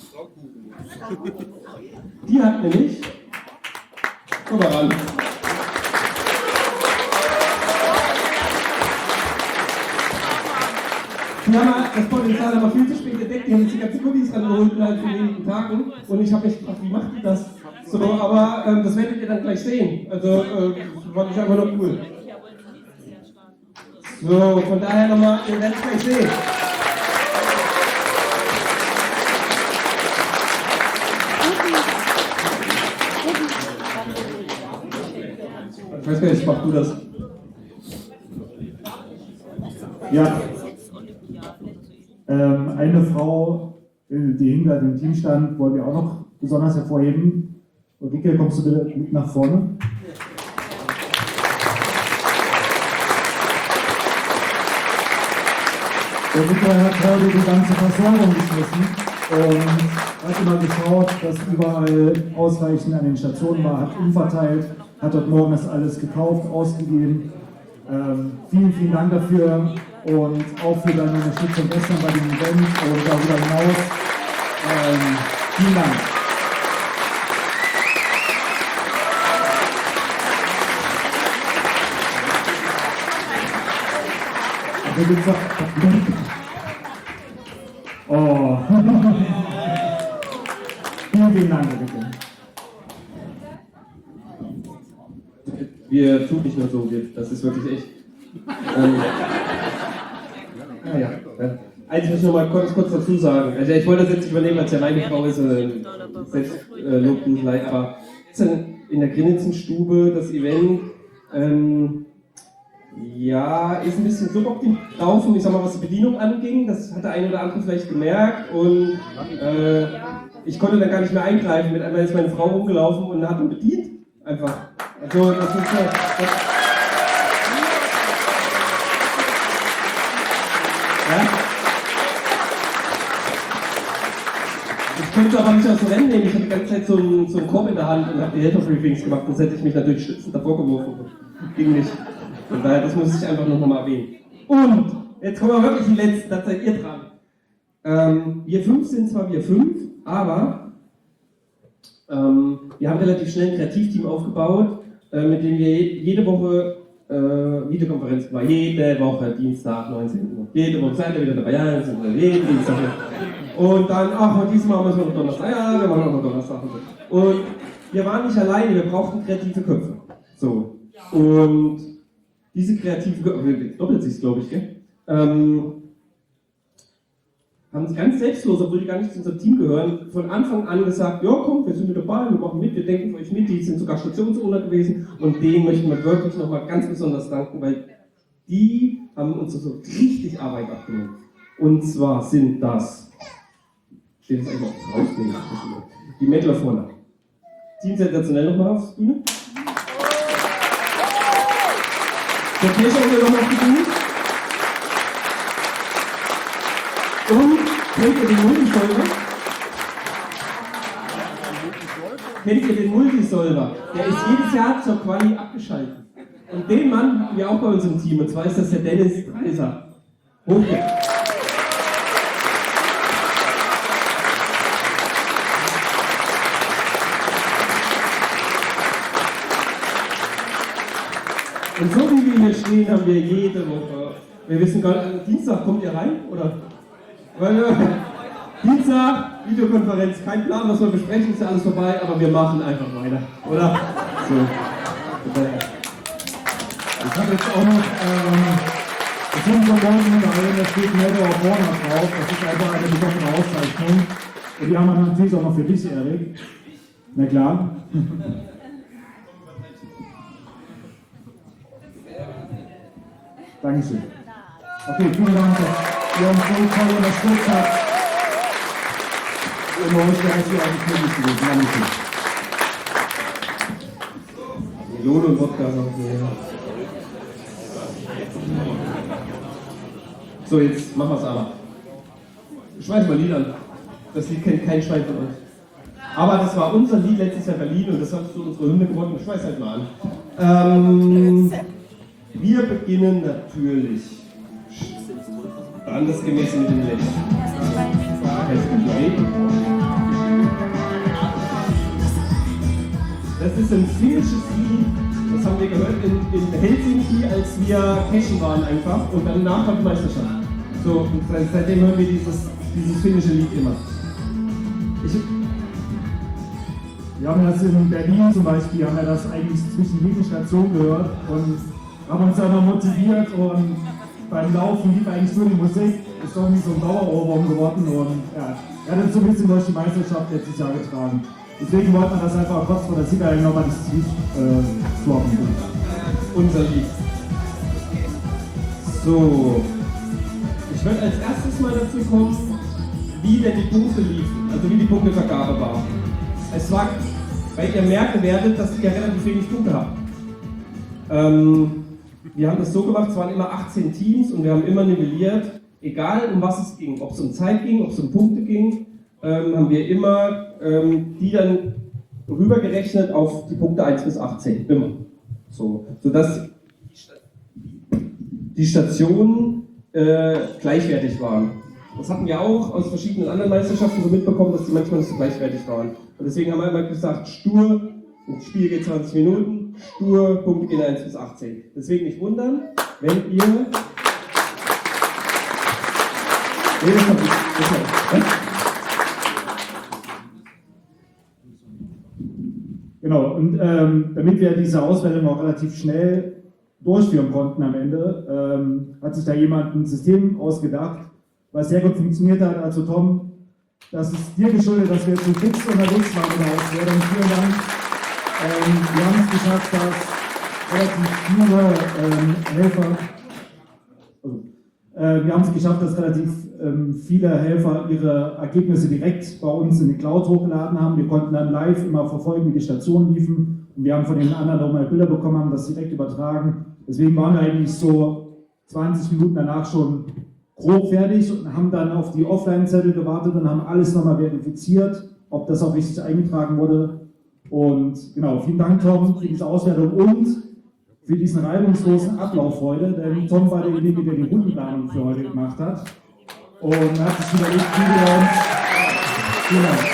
Die hat nämlich, guck mal ran. Die haben das Potenzial aber viel zu spät entdeckt, die haben jetzt die ganzen Cookies dann geholt innerhalb von wenigen Tagen und ich habe mich gefragt, wie macht die das? So, aber das werdet ihr dann gleich sehen. Also, das fand ich einfach nur cool. So, von daher nochmal, ihr werdet es gleich sehen. Ich weiß gar nicht, mach du das? Ja. Eine Frau, die hinter dem Team stand, wollen wir auch noch besonders hervorheben. Ulrike, kommst du bitte mit nach vorne? Ulrike hat heute die ganze Versorgung geschmissen und hat immer geschaut, dass überall ausreichend an den Stationen war, hat umverteilt, hat heute Morgen das alles gekauft, ausgegeben. Vielen, vielen Dank dafür und auch für deine Unterstützung gestern bei dem Event und darüber hinaus. Vielen Dank. Oh. Vielen Dank, bitte. Wir tun nicht nur so, das ist wirklich echt. Ja. Eins muss ich noch mal kurz dazu sagen. Also ich wollte das jetzt nicht übernehmen, als ja meine Frau ist, Selbstlob, aber in der Grinitzenstube das Event, ja, ist ein bisschen suboptim laufen, ich sag mal, was die Bedienung anging, das hat der eine oder andere vielleicht gemerkt und ich konnte dann gar nicht mehr eingreifen, mit einmal ist meine Frau rumgelaufen und hat ihn bedient, einfach. Also das ist ja. Ich könnte aber nicht aus dem Rennen nehmen, ich hatte die ganze Zeit so einen Korb in der Hand und habe die Helfer-Briefings gemacht, sonst hätte ich mich natürlich schützend davor geworfen. Ging nicht. Von daher, das muss ich einfach noch mal erwähnen. Und, jetzt kommen wir wirklich die letzten, da seid ihr dran. Wir 5 sind zwar wir 5, aber wir haben relativ schnell ein Kreativteam aufgebaut, mit dem wir jede Woche Videokonferenzen machen. Jede Woche, Dienstag, 19 Uhr. Jede Woche seid ihr wieder dabei, ja, jeden Dienstag. Und dann, ach, diesmal machen wir es noch Donnerstag, ja, wir machen auch noch Donnerstag. Und wir waren nicht alleine, wir brauchten kreative Köpfe. So. Und diese kreativen Köpfe, doppelt sich glaube ich, gell? Haben sie ganz selbstlos, obwohl die gar nicht zu unserem Team gehören, von Anfang an gesagt, ja komm, wir sind mit dabei, wir machen mit, wir denken für euch mit, die sind sogar Stationsowner gewesen und denen möchten wir wirklich nochmal ganz besonders danken, weil die haben uns so richtig Arbeit abgenommen. Und zwar sind das, steht jetzt einfach drauf, die Mädler vorne. Ziehen sensationell nochmal aufs Bühne. Der Kirchhoff nochmal auf die Bühne. Und kennt ihr den Multisolver? Kennt ihr den Multisolver? Der ist jedes Jahr zur Quali abgeschaltet. Und den Mann haben wir auch bei uns im Team. Und zwar ist das der Dennis Dreiser. Hochgeht. Und so wie wir hier stehen, haben wir jede Woche. Wir wissen gar nicht, Dienstag kommt ihr rein? Oder? Weil Dienstag, Videokonferenz, kein Plan, was wir besprechen, ist ja alles vorbei, aber wir machen einfach weiter, oder? So. Ich habe jetzt auch noch, das sind so Morgen da steht Medal of Honor drauf, das ist einfach eine besondere Auszeichnung. Und die haben wir natürlich auch noch für dich, Erik. Na klar. Dankeschön. Okay, vielen Dank, dass ihr uns so toll unterstützt habt. Ohne euch wäre es hier eigentlich möglich gewesen. Dankeschön. Melone und Wodka noch mehr. So, jetzt machen wir es aber. Schmeiß mal Lied an. Das Lied kennt kein Schwein von uns. Aber das war unser Lied letztes Jahr in Berlin und das hat so unsere Hymne geworden. Schmeiß halt mal an. Wir beginnen natürlich Standesgemäß mit den Letzten. Das ist ein finnisches Lied, das haben wir gehört in Helsinki, als wir cashen waren einfach und danach war die Meisterschaft. So, und seitdem hören wir dieses finnische Lied immer. Wir haben das in Berlin zum Beispiel, haben wir das eigentlich zwischen jeder Station gehört und haben uns dann noch motiviert und beim Laufen lief eigentlich nur die Musik, ist doch nicht so ein Dauerohrwurm geworden und ja, er hat uns so ein bisschen durch die Meisterschaft letztes Jahr getragen. Deswegen wollten wir das einfach kurz vor der Sieger nochmal das Lied swappen. Unser Lied. So, ich würde als erstes mal dazu kommen, wie denn die Punkte liefen, also wie die Punktevergabe war. Es war, weil ihr merken werdet, dass ihr relativ wenig Punkte habt. Wir haben das so gemacht, es waren immer 18 Teams und wir haben immer nivelliert, egal um was es ging, ob es um Zeit ging, ob es um Punkte ging, haben wir immer die dann rübergerechnet auf die Punkte 1 bis 18, immer. So, sodass die Stationen gleichwertig waren. Das hatten wir auch aus verschiedenen anderen Meisterschaften so mitbekommen, dass die manchmal nicht so gleichwertig waren. Und deswegen haben wir immer gesagt, stur, das Spiel geht 20 Minuten, stur, Punkte gehen 1 bis 18. Deswegen nicht wundern, wenn ihr... Genau, und damit wir diese Auswertung auch relativ schnell durchführen konnten am Ende, hat sich da jemand ein System ausgedacht, was sehr gut funktioniert hat. Also Tom, das ist dir geschuldet, dass wir zu fix unterwegs waren in der Auswertung. Vielen Dank. Wir haben es geschafft, dass relativ viele Helfer ihre Ergebnisse direkt bei uns in die Cloud hochgeladen haben. Wir konnten dann live immer verfolgen, wie die Stationen liefen. Und wir haben von den anderen auch mal Bilder bekommen, haben das direkt übertragen. Deswegen waren wir eigentlich so 20 Minuten danach schon grob fertig und haben dann auf die Offline-Zettel gewartet und haben alles nochmal verifiziert, ob das auch richtig eingetragen wurde. Und genau, vielen Dank, Tom, für diese Auswertung und für diesen reibungslosen Ablauf heute, denn Tom war derjenige, der die Rundenplanung für heute gemacht hat und hat sich überlegt, wie wir uns... Vielen Dank.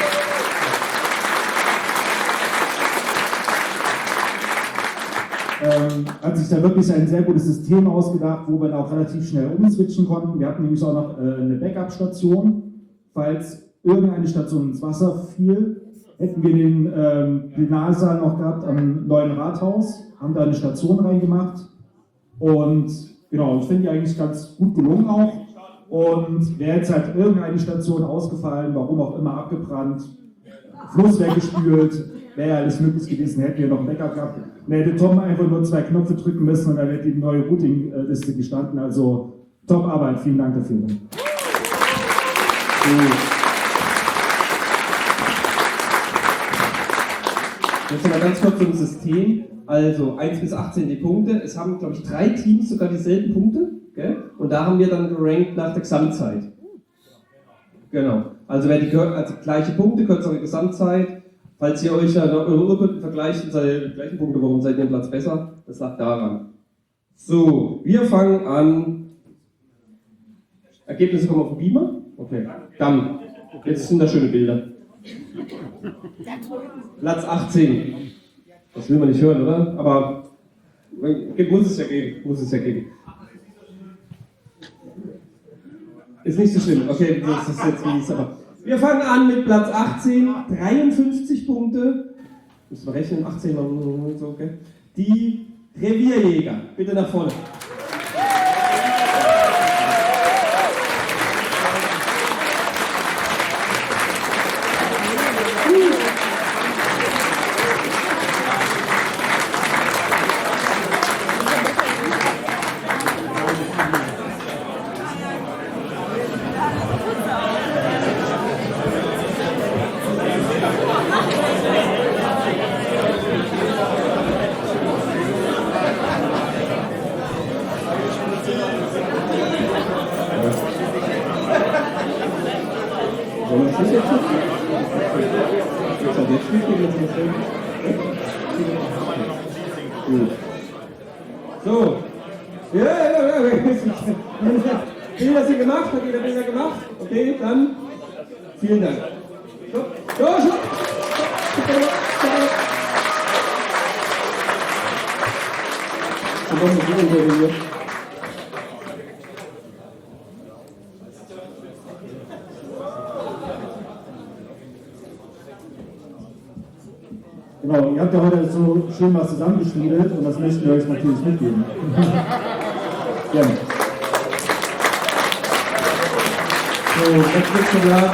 Hat sich da wirklich ein sehr gutes System ausgedacht, wo wir dann auch relativ schnell umswitchen konnten. Wir hatten nämlich auch noch eine Backup-Station, falls irgendeine Station ins Wasser fiel. Hätten wir den Plenarsaal noch gehabt am neuen Rathaus, haben da eine Station reingemacht und genau, ich finde die eigentlich ganz gut gelungen auch. Und wäre jetzt halt irgendeine Station ausgefallen, warum auch immer abgebrannt, Fluss weggespült, wäre ja alles möglich gewesen, hätten wir noch ein Backup gehabt. Dann hätte Tom einfach nur 2 Knöpfe drücken müssen und dann wäre die neue Routing-Liste gestanden. Also top Arbeit, vielen Dank dafür. Jetzt mal ganz kurz zum System. Also 1 bis 18 die Punkte. Es haben, glaube ich, 3 Teams sogar dieselben Punkte. Gell? Und da haben wir dann gerankt nach der Gesamtzeit. Genau. Also wer gleiche Punkte, kürzere Gesamtzeit. Falls ihr euch ja eure Urkunden vergleicht und seid ihr die gleichen Punkte, warum seid ihr den Platz besser? Das lag daran. So, wir fangen an. Ergebnisse kommen auf den Beamer? Okay. Dann. Jetzt sind da schöne Bilder. Platz 18. Das will man nicht hören, oder? Aber muss es ja geben. Ist nicht so schlimm. Okay, das ist jetzt wie es aber. Wir fangen an mit Platz 18, 53 Punkte. Müssen wir rechnen, 18 so, okay. Die Revierjäger, bitte nach vorne. So. Ja. Bilder sind gemacht, hat jeder Bilder gemacht? Okay, dann vielen Dank. Stopp. Genau, ihr habt ja heute so schön was zusammengeschrieben und das möchten wir euch natürlich mitgeben. Gerne. So, jetzt wird schon klar.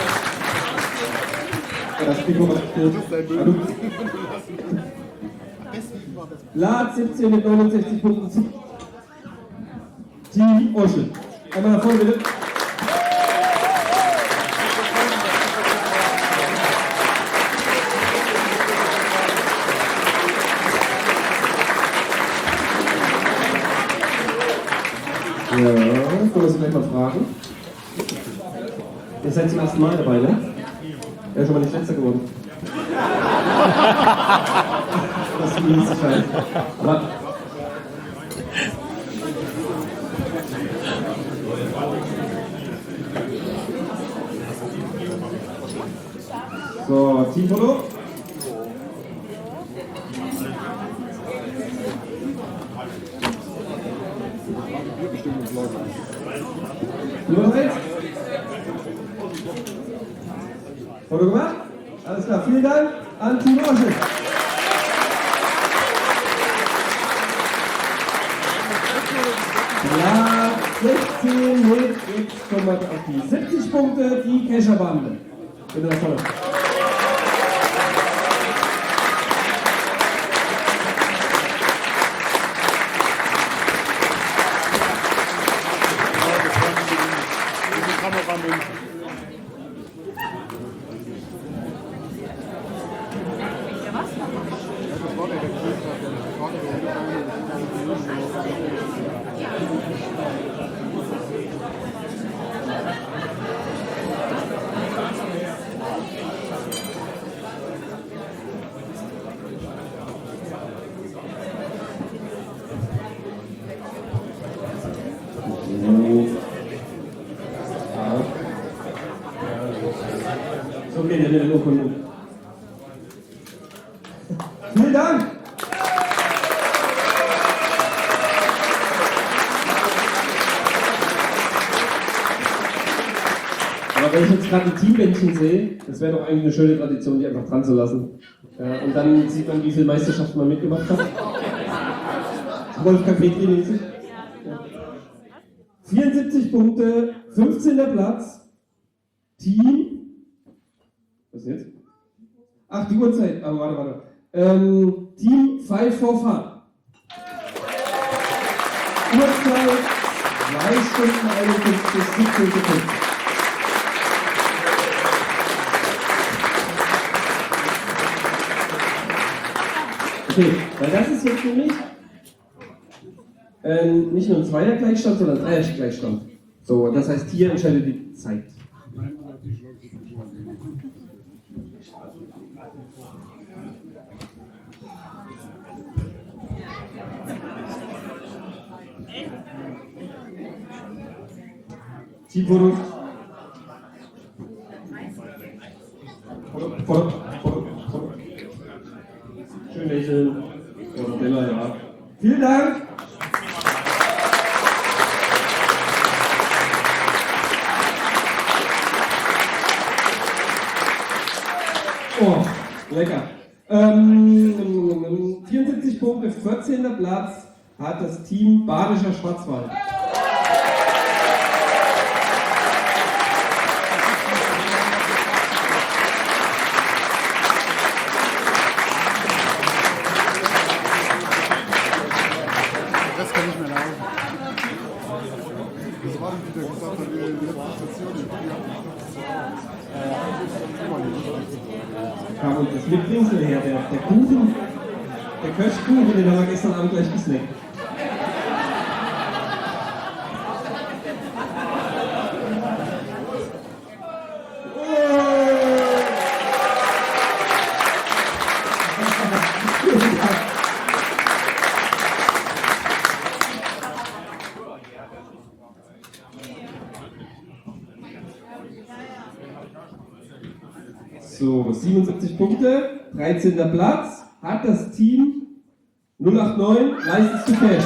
Das Mikro macht gut. Platz 17 mit 69 Punkten. Team Ocean. Einmal nach vorne bitte. Ja, können wir Sie gleich mal fragen. Ihr seid zum ersten Mal dabei, ne? Er ist schon mal nicht letzter geworden. Das ist mir nicht sicher. Aber so, Teamfoto. Nummer 1. Foto gemacht? Alles klar, vielen Dank an Team Ocean. Platz 16 mit, jetzt kommen wir auf die 70 Punkte, die Kescher-Bande. Bitte nach vorne. Okay, der Urkunde. Vielen Dank! Aber wenn ich jetzt gerade ein Teambändchen sehe, das wäre doch eigentlich eine schöne Tradition, die einfach dran zu lassen. Ja, und dann sieht man, wie viele Meisterschaften man mitgemacht hat. Wolfgang Petri mäßig. 74 Punkte, 15. Platz. Team. Was ist jetzt? Ach, die Uhrzeit. Aber warte. Team 5 for Fun. Uhrzeit 2 Stunden 51, 17 Sekunden. Okay, weil das ist jetzt nämlich nicht nur ein Zweier-Gleichstand, sondern ein Dreier-Gleichstand. So, das heißt, hier entscheidet die Zeit. Teamfoto. Foto. Schön lächeln. Ja. Vielen Dank. Oh, lecker. 74 Punkte, 14. Platz hat das Team Badischer Schwarzwald. Das kann ich mir laufen. Das war die gesagt hat, die letzte Station. Kam uns das Mitbringsel her, der Kuchen, der Köchkuchen, den haben wir gestern Abend gleich gesnackt. So, 77 Punkte, 13. Platz hat das Team 089 License to Cash.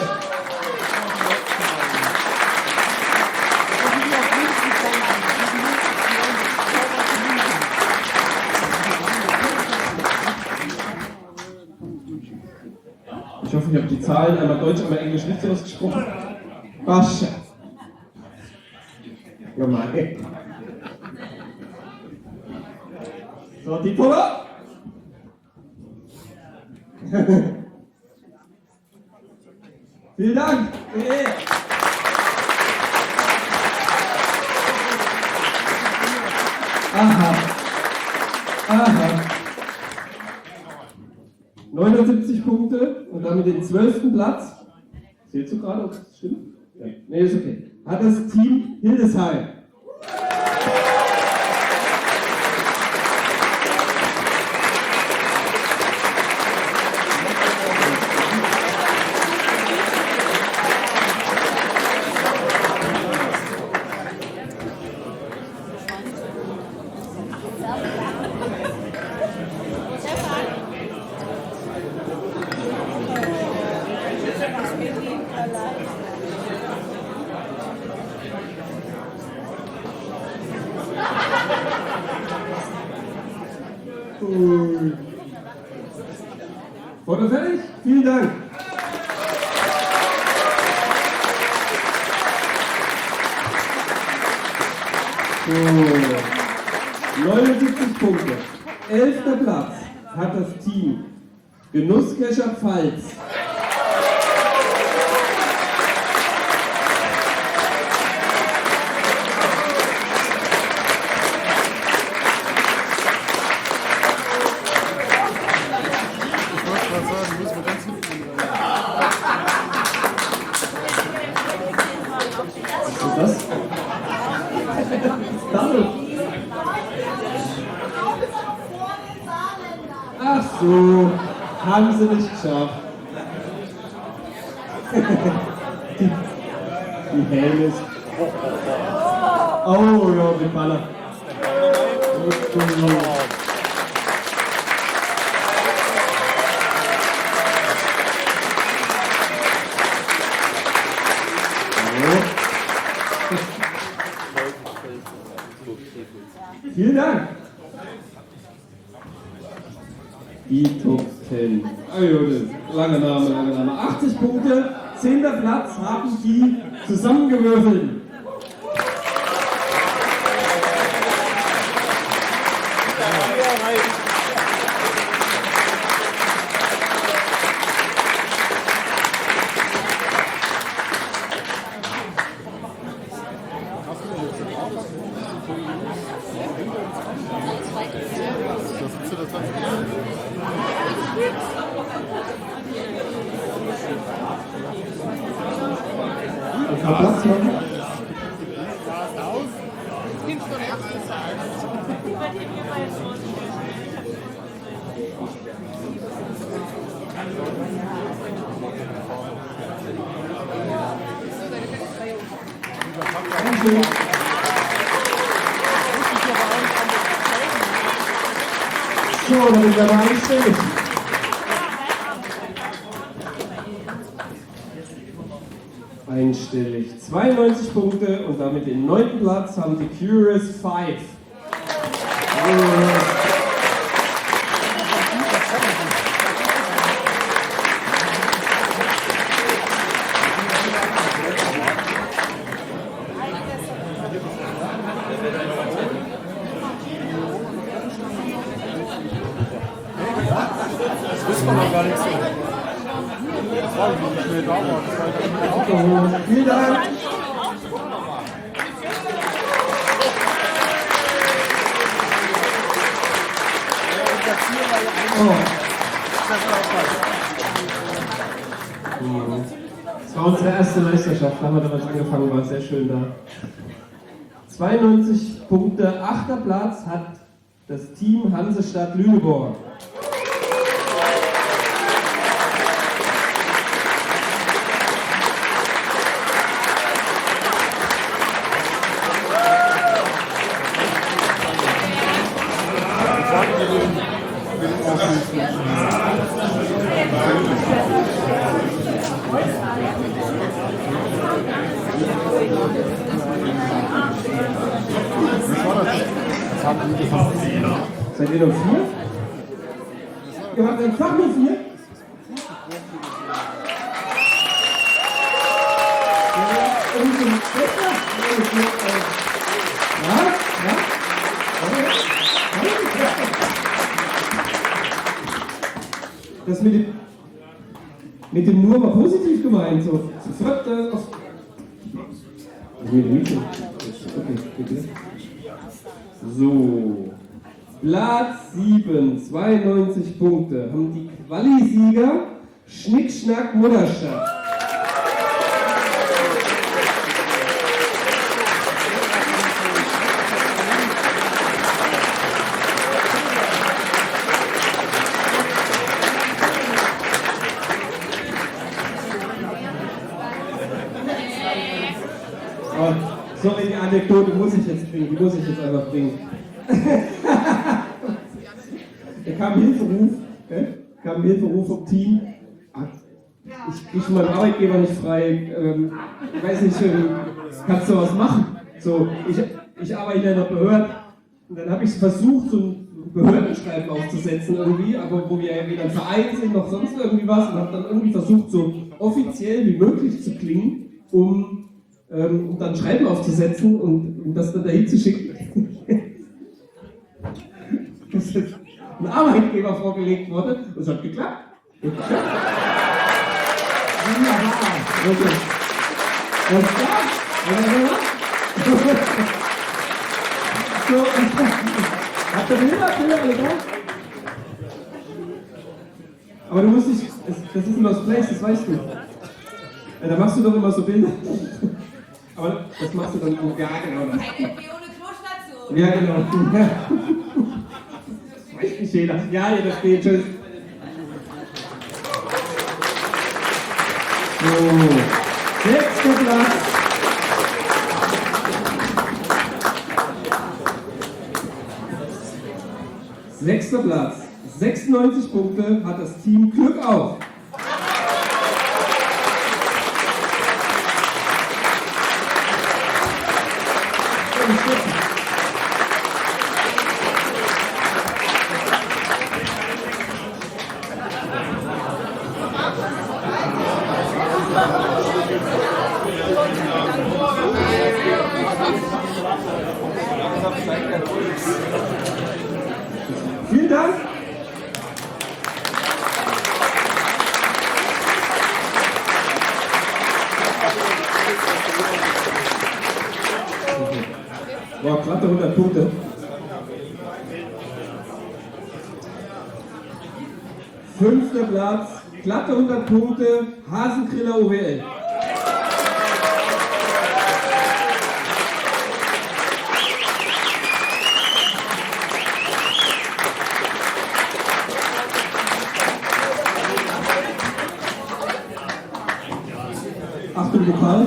Ich hoffe, ich habe die Zahlen einmal Deutsch, einmal Englisch richtig ausgesprochen. Bascha. Nochmal. So, die Toller. Vielen Dank. Aha. 79 Punkte und damit den 12. Platz. Zählst du gerade, ob das stimmt? Ja. Nee, ist okay. Hat das Team Hildesheim. Foto fertig? Vielen Dank. So, 79 Punkte. 11. Platz hat das Team Genusskescher Pfalz. Ach so, haben sie nicht geschafft. die Helmes. Oh ja, die Baller. Vielen Dank. Die Top 10. Lange Name. 80 Punkte, 10. Platz haben die zusammengewürfelt. Platz machen. So, dann sind wir mal einstellig. Einstellig. 92 Punkte und damit den 9. Platz haben die Curious 5. Das wissen wir noch gar nicht so. Das war nicht schnell da war. Vielen Dank. Das war unsere erste Meisterschaft, da haben wir damals angefangen, war sehr schön da. 92 Punkte, 8. Platz hat das Team Hansestadt Lüneburg. Seid ihr noch 4? Ihr habt einfach nur 4? Das mit dem nur war positiv gemeint, so sofort auf. Okay, bitte. So. Platz 7, 92 Punkte, haben die Quali-Sieger Schnickschnack Mutterstadt. Oh, sorry, die Anekdote muss ich jetzt bringen, die muss ich jetzt einfach bringen. Da kam ein Hilferuf vom Team. Ich kriege meinen Arbeitgeber nicht frei. Ich weiß nicht, kannst du was machen? So, ich arbeite in einer Behörde und dann habe ich versucht, so ein Behördenschreiben aufzusetzen irgendwie, aber wo wir ja weder ein Verein sind noch sonst irgendwie was und habe dann irgendwie versucht, so offiziell wie möglich zu klingen, um dann Schreiben aufzusetzen und um das dann dahin zu schicken. Das ist ein Arbeitgeber vorgelegt wurde und es hat geklappt. Wunderbar. Okay. Und so, habt ihr Bilder alle da? Aber du musst nicht, das ist ein Lost Place, das weißt du. Ja, da machst du doch immer so Bilder. Aber das machst du dann auch, ja genau. Das. Eine ohne Klostation. Ja genau. Das weiß nicht jeder. Ja, das geht, tschüss. So, 6. Platz. Sechster Platz. 96 Punkte hat das Team Glück auf. Vielen Dank. Wow, glatte 100 Punkte. Fünfter Platz, glatte 100 Punkte, Hasengriller OWL. Achtung, Lokal.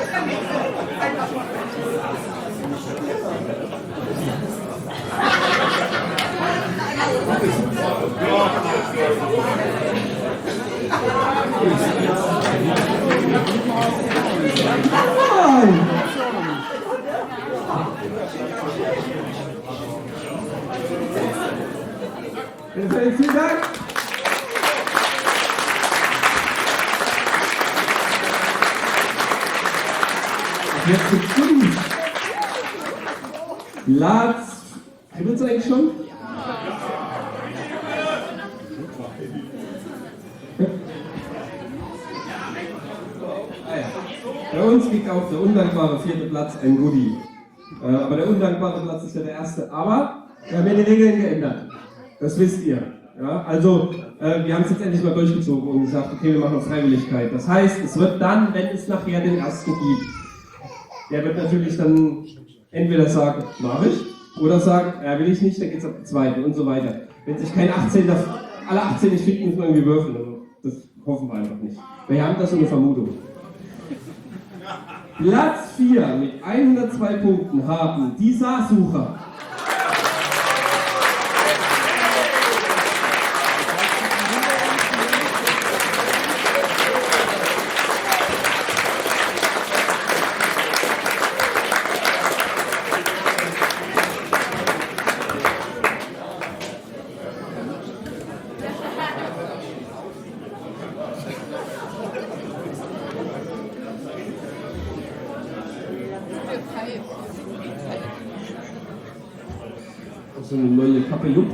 Vielen Dank. Jetzt gibt's Goodies. Platz. Kribbelt's eigentlich schon? Bei uns liegt auf der undankbare 4. Platz ein Goodie. Aber der undankbare Platz ist ja der erste. Aber wir haben ja die Regeln geändert. Das wisst ihr. Ja, also, wir haben es jetzt endlich mal durchgezogen und gesagt, okay, wir machen auf Freiwilligkeit. Das heißt, es wird dann, wenn es nachher den ersten gibt, der wird natürlich dann entweder sagen, mache ich, oder sagen, ja, will ich nicht, dann geht es ab dem zweiten und so weiter. Wenn sich kein 18, alle 18 nicht finden, muss man irgendwie würfeln. Also, das hoffen wir einfach nicht. Wir haben das so eine Vermutung. Platz 4 mit 102 Punkten haben die Saarsucher. So eine neue Kappe juckt.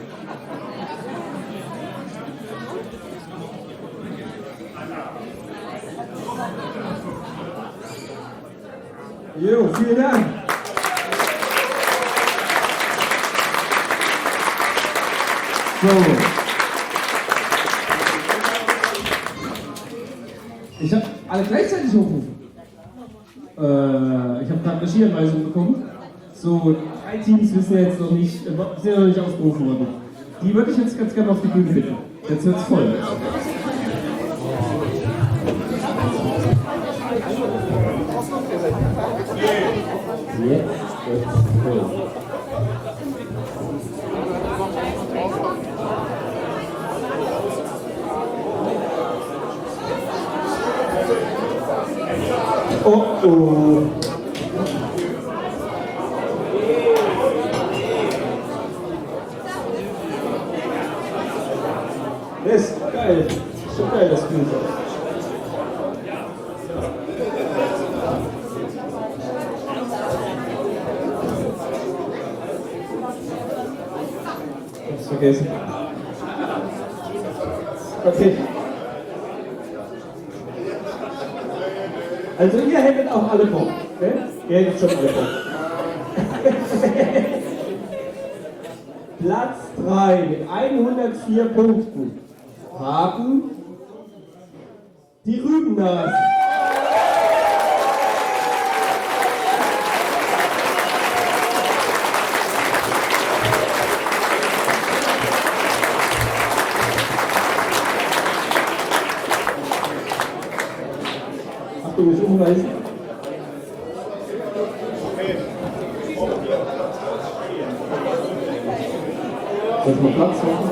Jo, vielen Dank. So. Ich habe alle gleichzeitig hochrufen. Ich habe gerade Regieanweisungen bekommen. So, 3 Teams wissen ja jetzt noch nicht, sind ja noch nicht ausgerufen worden. Die würde ich jetzt ganz gerne auf die Bühne bitten. Jetzt wird's voll. Jetzt wird's voll. Oh oh. Das ist geil. Das ist schon geil, das Bild. Ich hab's vergessen. Okay. Also ihr hättet auch alle Bock, ne? Ihr hättet schon alle Bock. Platz 3 mit 104 Punkten haben die Rübennasen. Achtung, nicht umreißen. Soll ich mal Platz machen?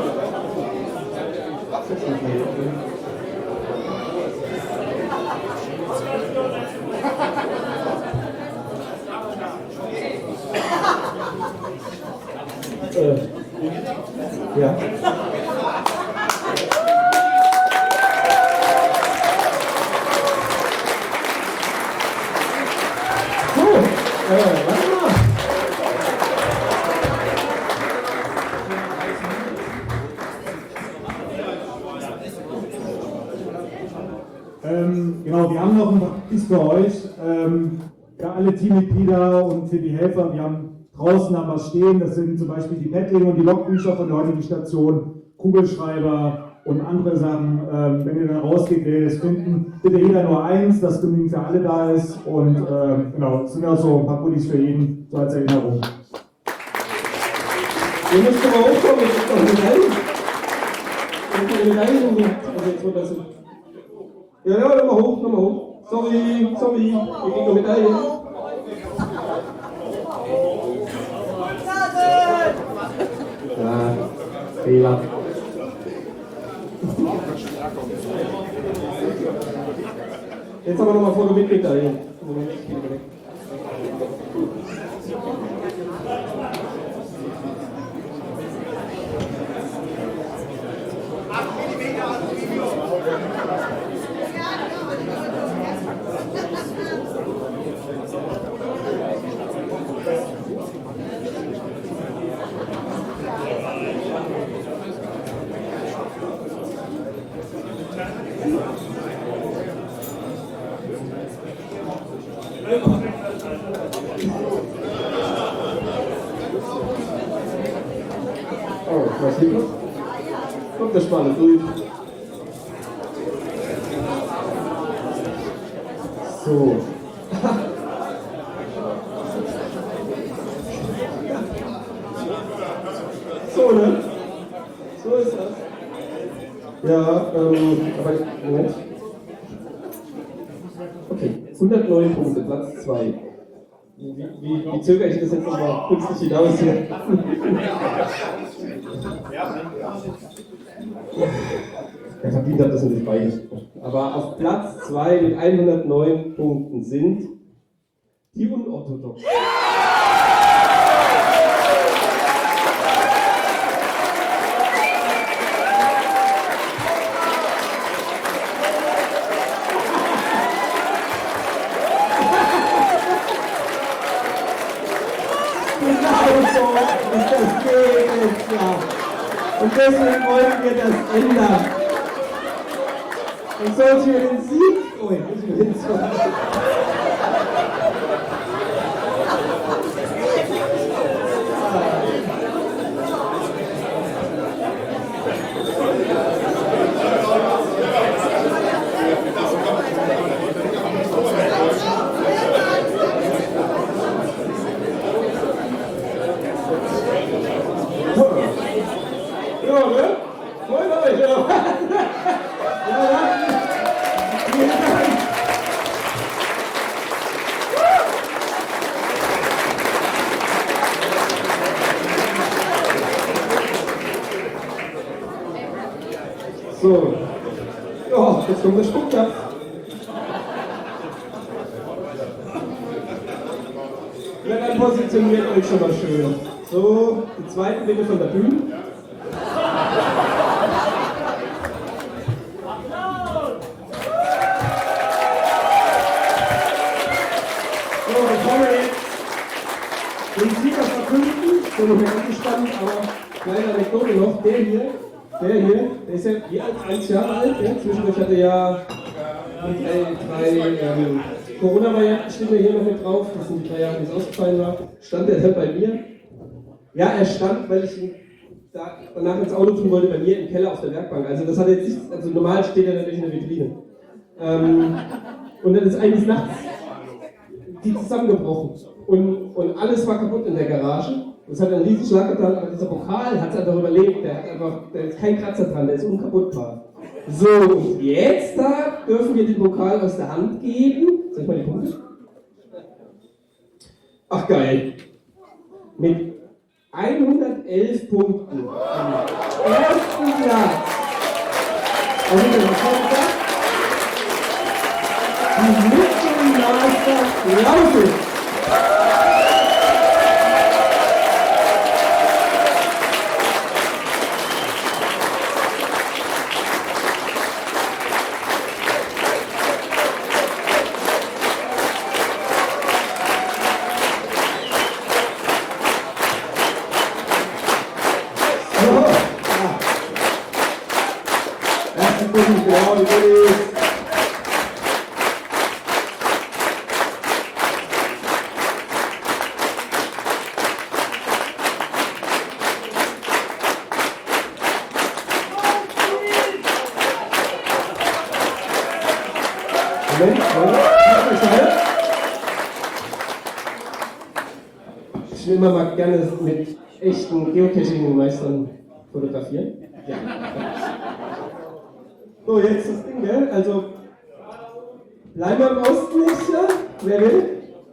Ja. So, warte mal. Genau, wir haben noch ein Praktis für euch. Für alle Teammitglieder und für die Helfer. Wir haben draußen was stehen. Das sind zum Beispiel die Paddling und die Logbücher von der heutigen Station, Kugelschreiber und andere Sachen. Wenn ihr dann rausgeht, werdet ihr es finden. Bitte jeder nur eins, das genügend für alle da ist. Und genau, es sind ja so ein paar Goodies für jeden, so als Erinnerung. Ihr müsst aber hochkommen, jetzt ist doch eine Medaille. Eine Medaille, also jetzt wird das so. Ja, nochmal hoch, nochmal hoch. Sorry, wir kriegen noch Medaille. Ja, Fehler. Jetzt haben wir nochmal vorne mit Medaille. Oh, was hier kommt? Kommt der Spanne durch. So. So, ne? So ist das. Ja, aber Moment. Okay, 109 Punkte, Platz 2. Wie zögere ich das jetzt nochmal künstlich hinaus hier? Er verdient hat das natürlich beigesprochen. Aber auf Platz 2 mit 109 Punkten sind die Unorthodoxen. Das geht jetzt ja. Und deswegen wollen wir das ändern. Und sollte wir den Sieg... Oh, ich will jetzt So. Ja, jetzt kommt der Spucktopf. Ja, dann positioniert euch schon mal schön. So, die zweiten bitte von der Bühne. So, bevor wir jetzt den Sieger verkünden, bin ich mir angespannt, aber kleine Anekdote noch, der hier, der ist ja wie alt, 1 Jahre alt, ja? Zwischendurch hat er ja drei Corona-Varianten, steht ja hier noch mit drauf, das sind die 3 Jahre, die es ausgefallen war, stand er dann bei mir. Ja, er stand, weil ich ihn danach ins Auto tun wollte, bei mir im Keller auf der Werkbank. Also das hat jetzt nicht, also normal steht er natürlich in der Vitrine. Und dann ist eines Nachts die zusammengebrochen und alles war kaputt in der Garage. Das hat einen riesen Schlag getan, aber dieser Pokal hat es einfach überlebt. Da ist kein Kratzer dran, der ist unkaputtbar. So, und jetzt dürfen wir den Pokal aus der Hand geben. Soll ich mal die Punkte? Ach geil. Mit 111 Punkten. Am ersten Platz. Also, die Mission Master Lausitz. Ich will immer mal gerne mit echten Geocaching-Meistern fotografieren. Ja. So, jetzt das Ding, gell? Also, bleiben wir im Osten nicht, ja? Wer will?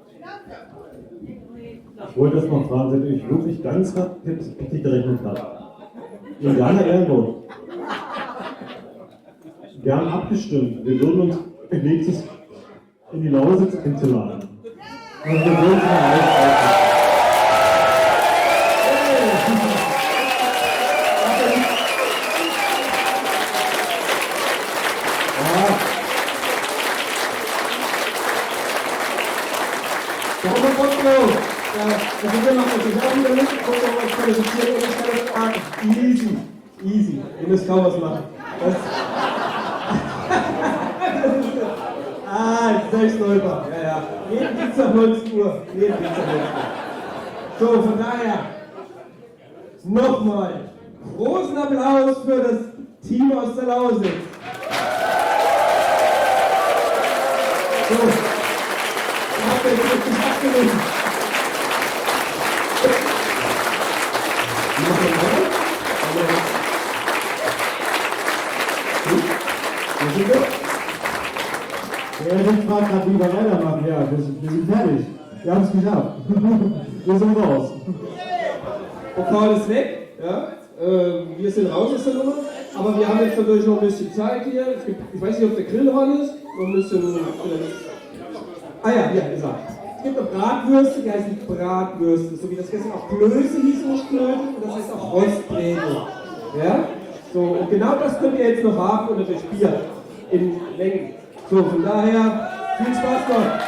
Ich wollte das mal fragen, seid ihr euch wirklich ganz richtig gerechnet habt? Indianer Ehrenburg. Wir haben abgestimmt. Wir würden uns nächstes in die Lausitz einzuladen. Und wir würden es mal ausreichen. Easy. Ihr müsst kaum was machen. Jetzt ist stolper. Ja. Jeden Dienstag 19 Uhr. So, von daher nochmal großen Applaus für das Team aus der Lausitz. So, habt ihr jetzt richtig abgelehnt. Der Erik fragt gerade, wie wir weitermachen. Ja, wir sind fertig. Wir haben es geschafft. Wir sind raus. Pokal ist weg. Ja? Wir sind raus aus der Nummer. Aber wir haben jetzt natürlich noch ein bisschen Zeit hier. Ich weiß nicht, ob der Grill dran ist. Noch ein bisschen. Ja, gesagt. Es gibt noch Bratwürste, die heißen Bratwürste. So wie das gestern auch Klöße hieß, nicht Knödel. Und das heißt auch Rostbrätel. Ja? So, und genau das könnt ihr jetzt noch haben und natürlich Bier in Mengen. So, von daher, viel Spaß noch!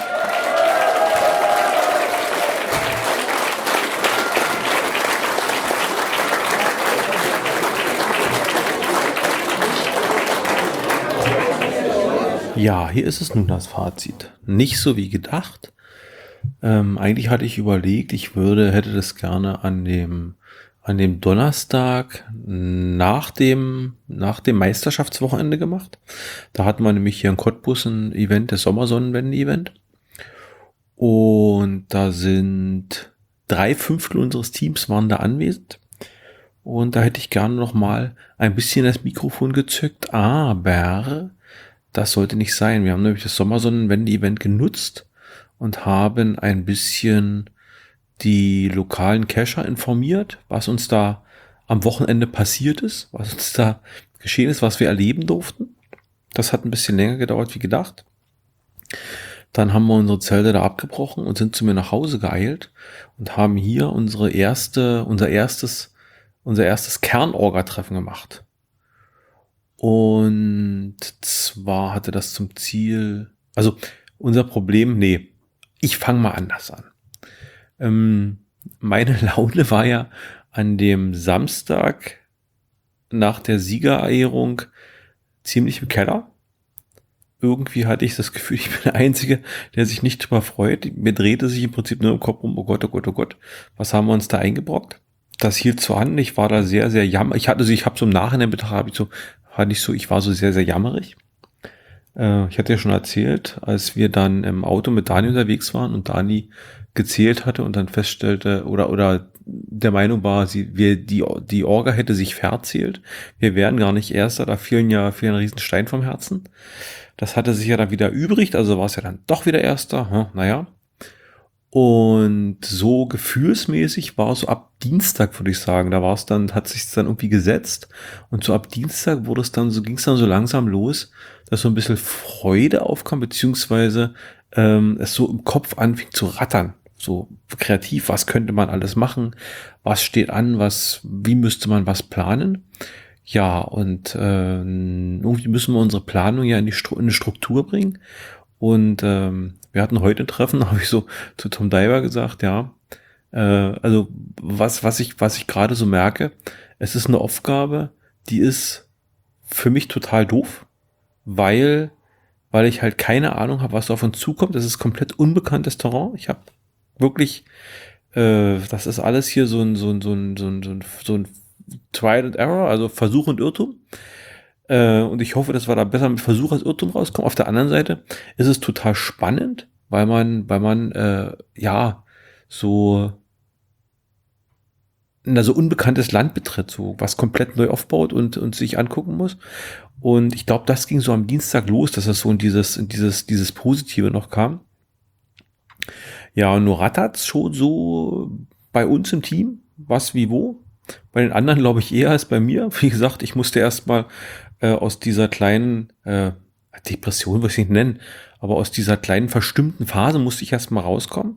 Ja, hier ist es nun das Fazit. Nicht so wie gedacht. Eigentlich hatte ich überlegt, hätte das gerne an dem Donnerstag nach dem Meisterschaftswochenende gemacht. Da hatten wir nämlich hier in Cottbus ein Event, das Sommersonnenwende-Event. Und da sind 3/5 unseres Teams waren da anwesend. Und da hätte ich gerne noch mal ein bisschen das Mikrofon gezückt, aber das sollte nicht sein. Wir haben nämlich das Sommersonnenwende-Event genutzt und haben ein bisschen die lokalen Cacher informiert, was uns da am Wochenende passiert ist, was uns da geschehen ist, was wir erleben durften. Das hat ein bisschen länger gedauert wie gedacht. Dann haben wir unsere Zelte da abgebrochen und sind zu mir nach Hause geeilt und haben hier unser erstes Kernorga-Treffen gemacht. Und zwar hatte das zum Ziel, also unser Problem, ich fange mal anders an. Meine Laune war ja an dem Samstag nach der Siegerehrung ziemlich im Keller. Irgendwie hatte ich das Gefühl, ich bin der Einzige, der sich nicht drüber freut. Mir drehte sich im Prinzip nur im Kopf um, oh Gott, was haben wir uns da eingebrockt? Das hielt so an, ich war da sehr, sehr jammerig. Ich habe so im Nachhinein betrachtet, ich war so sehr, sehr jammerig. Ich hatte ja schon erzählt, als wir dann im Auto mit Dani unterwegs waren und Dani gezählt hatte und dann feststellte oder der Meinung war, die Orga hätte sich verzählt. Wir wären gar nicht Erster, da fiel ein riesen Stein vom Herzen. Das hatte sich ja dann wieder übrig, also war es ja dann doch wieder Erster. Naja. Und so gefühlsmäßig war es so ab Dienstag, würde ich sagen. Hat sich dann irgendwie gesetzt. Und so ab Dienstag ging es dann so langsam los, dass so ein bisschen Freude aufkam, beziehungsweise es so im Kopf anfing zu rattern. So kreativ, was könnte man alles machen? Was steht an? Wie müsste man was planen? Ja, und irgendwie müssen wir unsere Planung ja in eine Struktur bringen. Und wir hatten heute ein Treffen, da habe ich so zu Tom Diver gesagt, ja, also was ich gerade so merke, es ist eine Aufgabe, die ist für mich total doof, weil ich halt keine Ahnung habe, was auf uns zukommt. Das ist komplett unbekanntes Terrain. Ich habe wirklich, das ist alles hier so ein Trial and Error, also Versuch und Irrtum. Und ich hoffe, dass wir da besser mit Versuch als Irrtum rauskommen. Auf der anderen Seite ist es total spannend, weil man so unbekanntes Land betritt, so was komplett neu aufbaut und sich angucken muss. Und ich glaube, das ging so am Dienstag los, dass das so in dieses Positive noch kam. Ja, und nur rattert's schon so bei uns im Team, was wie wo. Bei den anderen glaube ich eher als bei mir. Wie gesagt, ich musste erstmal aus dieser kleinen Depression, würde ich nicht nennen, aber aus dieser kleinen verstimmten Phase musste ich erstmal rauskommen.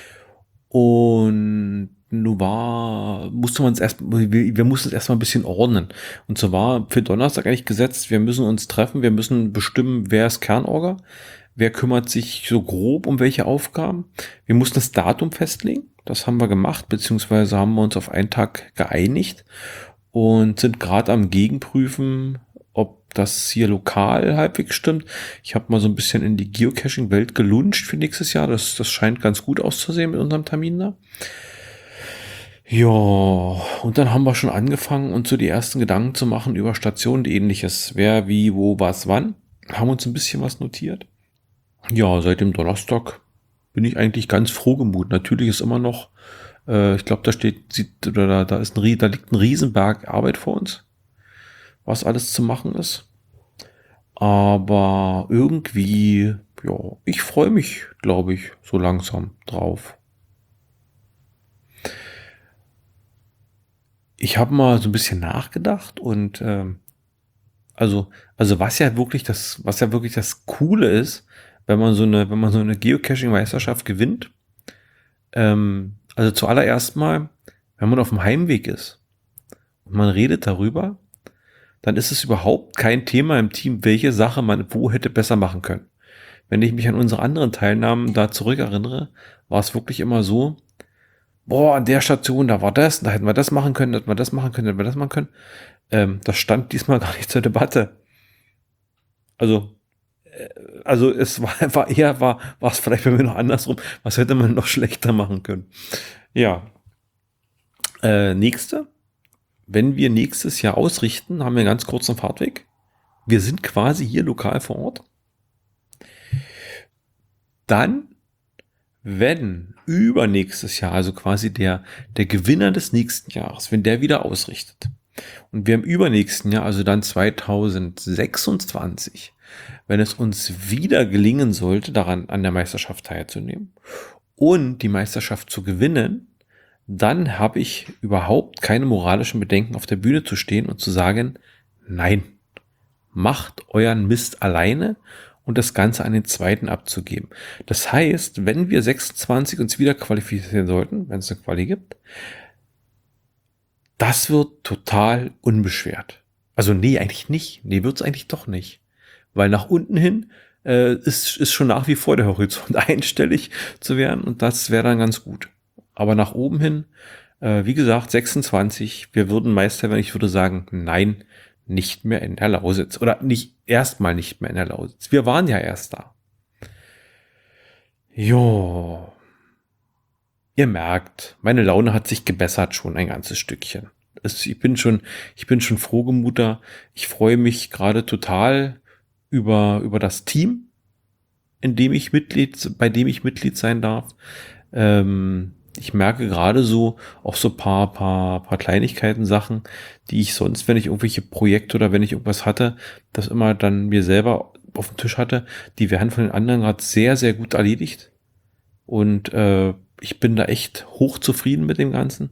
Und wir mussten es erstmal ein bisschen ordnen. Und so war für Donnerstag eigentlich gesetzt, wir müssen uns treffen, wir müssen bestimmen, wer ist Kernorga, wer kümmert sich so grob um welche Aufgaben. Wir mussten das Datum festlegen, das haben wir gemacht, beziehungsweise haben wir uns auf einen Tag geeinigt und sind gerade am Gegenprüfen, ob das hier lokal halbwegs stimmt. Ich habe mal so ein bisschen in die Geocaching-Welt gelunscht für nächstes Jahr. Das scheint ganz gut auszusehen mit unserem Termin da. Ja, und dann haben wir schon angefangen, uns so die ersten Gedanken zu machen über Stationen und ähnliches. Wer, wie, wo, was, wann. Haben uns ein bisschen was notiert. Ja, seit dem Donnerstag bin ich eigentlich ganz frohgemut. Natürlich ist immer noch, ich glaube, da liegt ein Riesenberg Arbeit vor uns, was alles zu machen ist. Aber irgendwie, ja, ich freue mich, glaube ich, so langsam drauf. Ich habe mal so ein bisschen nachgedacht und also was ja wirklich das Coole ist, wenn man so eine Geocaching-Meisterschaft gewinnt. Also zuallererst mal, wenn man auf dem Heimweg ist und man redet darüber, dann ist es überhaupt kein Thema im Team, welche Sache man wo hätte besser machen können. Wenn ich mich an unsere anderen Teilnahmen da zurückerinnere, war es wirklich immer so, an der Station, da war das, da hätten wir das machen können, hätten wir das machen können. Das stand diesmal gar nicht zur Debatte. Also, also es war es vielleicht bei mir noch andersrum. Was hätte man noch schlechter machen können? Ja. Nächste. Wenn wir nächstes Jahr ausrichten, haben wir einen ganz kurzen Fahrtweg. Wir sind quasi hier lokal vor Ort. Dann, wenn übernächstes Jahr, also quasi der Gewinner des nächsten Jahres, wenn der wieder ausrichtet und wir im übernächsten Jahr, also dann 2026, wenn es uns wieder gelingen sollte, daran an der Meisterschaft teilzunehmen und die Meisterschaft zu gewinnen, dann habe ich überhaupt keine moralischen Bedenken, auf der Bühne zu stehen und zu sagen, nein, macht euren Mist alleine und das Ganze an den Zweiten abzugeben. Das heißt, wenn wir 26 uns wieder qualifizieren sollten, wenn es eine Quali gibt, das wird total unbeschwert. Also nee, eigentlich nicht. Nee, wird es eigentlich doch nicht. Weil nach unten hin ist schon nach wie vor der Horizont einstellig zu werden und das wäre dann ganz gut. Aber nach oben hin, wie gesagt, 26, wir würden Meister werden. Ich würde sagen, nein, nicht mehr in der Lausitz. Oder erstmal nicht mehr in der Lausitz. Wir waren ja erst da. Jo. Ihr merkt, meine Laune hat sich gebessert schon ein ganzes Stückchen. Ich bin schon frohgemuter. Ich freue mich gerade total über das Team, bei dem ich Mitglied sein darf. Ich merke gerade so auch so paar Kleinigkeiten, Sachen, die ich sonst, wenn ich irgendwelche Projekte oder wenn ich irgendwas hatte, das immer dann mir selber auf dem Tisch hatte, die werden von den anderen gerade sehr, sehr gut erledigt. Und ich bin da echt hochzufrieden mit dem Ganzen.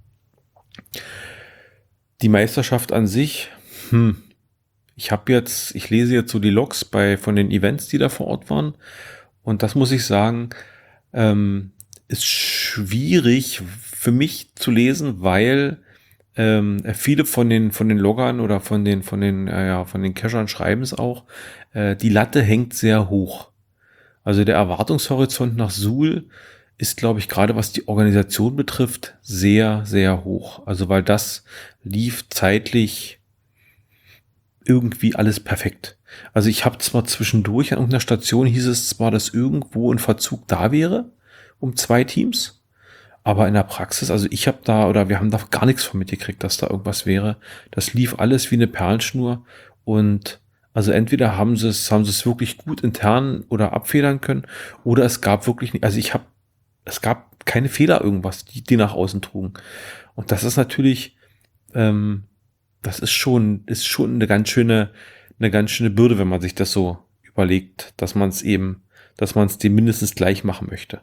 Die Meisterschaft an sich, ich lese jetzt so die Logs von den Events, die da vor Ort waren. Und das muss ich sagen, ist schwierig für mich zu lesen, weil viele von den Loggern oder von den Cachern schreiben es auch, die Latte hängt sehr hoch. Also der Erwartungshorizont nach Suhl ist, glaube ich, gerade was die Organisation betrifft, sehr, sehr hoch. Also weil das lief zeitlich irgendwie alles perfekt. Also ich habe zwar zwischendurch an irgendeiner Station hieß es zwar, dass irgendwo ein Verzug da wäre, um 2 Teams, aber in der Praxis, also wir haben da gar nichts von mitgekriegt, dass da irgendwas wäre. Das lief alles wie eine Perlenschnur und also entweder haben sie es wirklich gut intern oder abfedern können oder es gab wirklich nicht, es gab keine Fehler irgendwas, die nach außen trugen. Und das ist natürlich, das ist schon eine ganz schöne Bürde, wenn man sich das so überlegt, dass man es dem mindestens gleich machen möchte.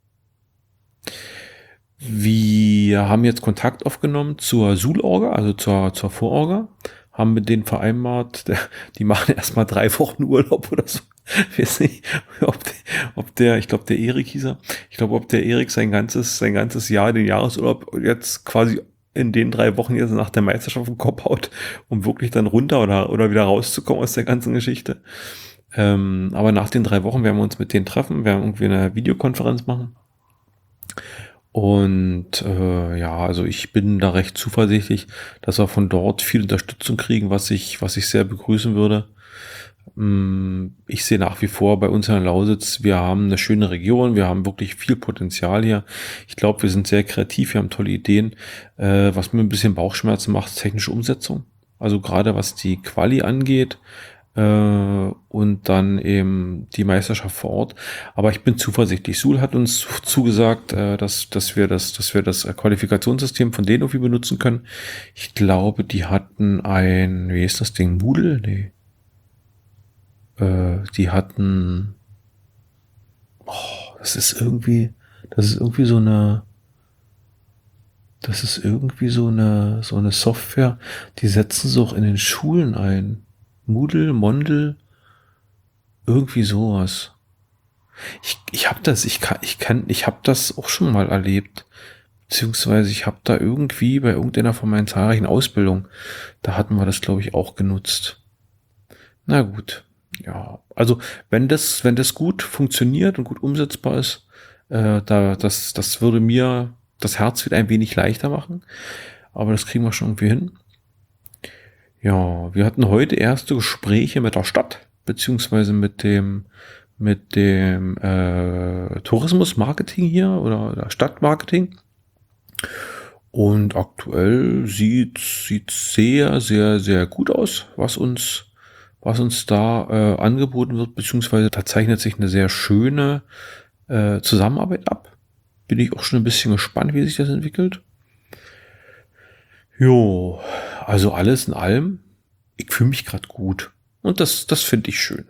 Wir haben jetzt Kontakt aufgenommen zur Suhl-Orga, also zur Vororga, haben mit denen vereinbart, die machen erstmal 3 Wochen Urlaub oder so. Ich weiß nicht, ich glaube der Erik hieß er, ob der Erik sein ganzes Jahr, den Jahresurlaub jetzt quasi in den 3 Wochen jetzt nach der Meisterschaft im Kopf haut, um wirklich dann runter oder wieder rauszukommen aus der ganzen Geschichte. Aber nach den 3 Wochen werden wir uns mit denen treffen, werden irgendwie eine Videokonferenz machen. Und also ich bin da recht zuversichtlich, dass wir von dort viel Unterstützung kriegen, was ich sehr begrüßen würde. Ich sehe nach wie vor bei uns in der Lausitz, wir haben eine schöne Region, wir haben wirklich viel Potenzial hier. Ich glaube, wir sind sehr kreativ, wir haben tolle Ideen. Was mir ein bisschen Bauchschmerzen macht, ist technische Umsetzung. Also gerade was die Quali angeht, und dann eben die Meisterschaft vor Ort. Aber ich bin zuversichtlich. Suhl hat uns zugesagt, dass wir das Qualifikationssystem von denen irgendwie benutzen können. Ich glaube, die hatten wie ist das Ding? Moodle? Nee. Die hatten, das ist irgendwie so eine Software, die setzen sie auch in den Schulen ein. Moodle, Mondle, irgendwie sowas. Ich habe das auch schon mal erlebt, beziehungsweise ich habe da irgendwie bei irgendeiner von meinen zahlreichen Ausbildungen, da hatten wir das, glaube ich, auch genutzt. Na gut, ja, also wenn das gut funktioniert und gut umsetzbar ist, das würde mir das Herz wieder ein wenig leichter machen, aber das kriegen wir schon irgendwie hin. Ja, wir hatten heute erste Gespräche mit der Stadt. beziehungsweise mit dem Tourismusmarketing hier oder Stadtmarketing. Und aktuell sieht sehr, sehr, sehr gut aus, was uns da angeboten wird, beziehungsweise da zeichnet sich eine sehr schöne Zusammenarbeit ab. Bin ich auch schon ein bisschen gespannt, wie sich das entwickelt. Jo, also alles in allem, ich fühle mich gerade gut. Und das finde ich schön.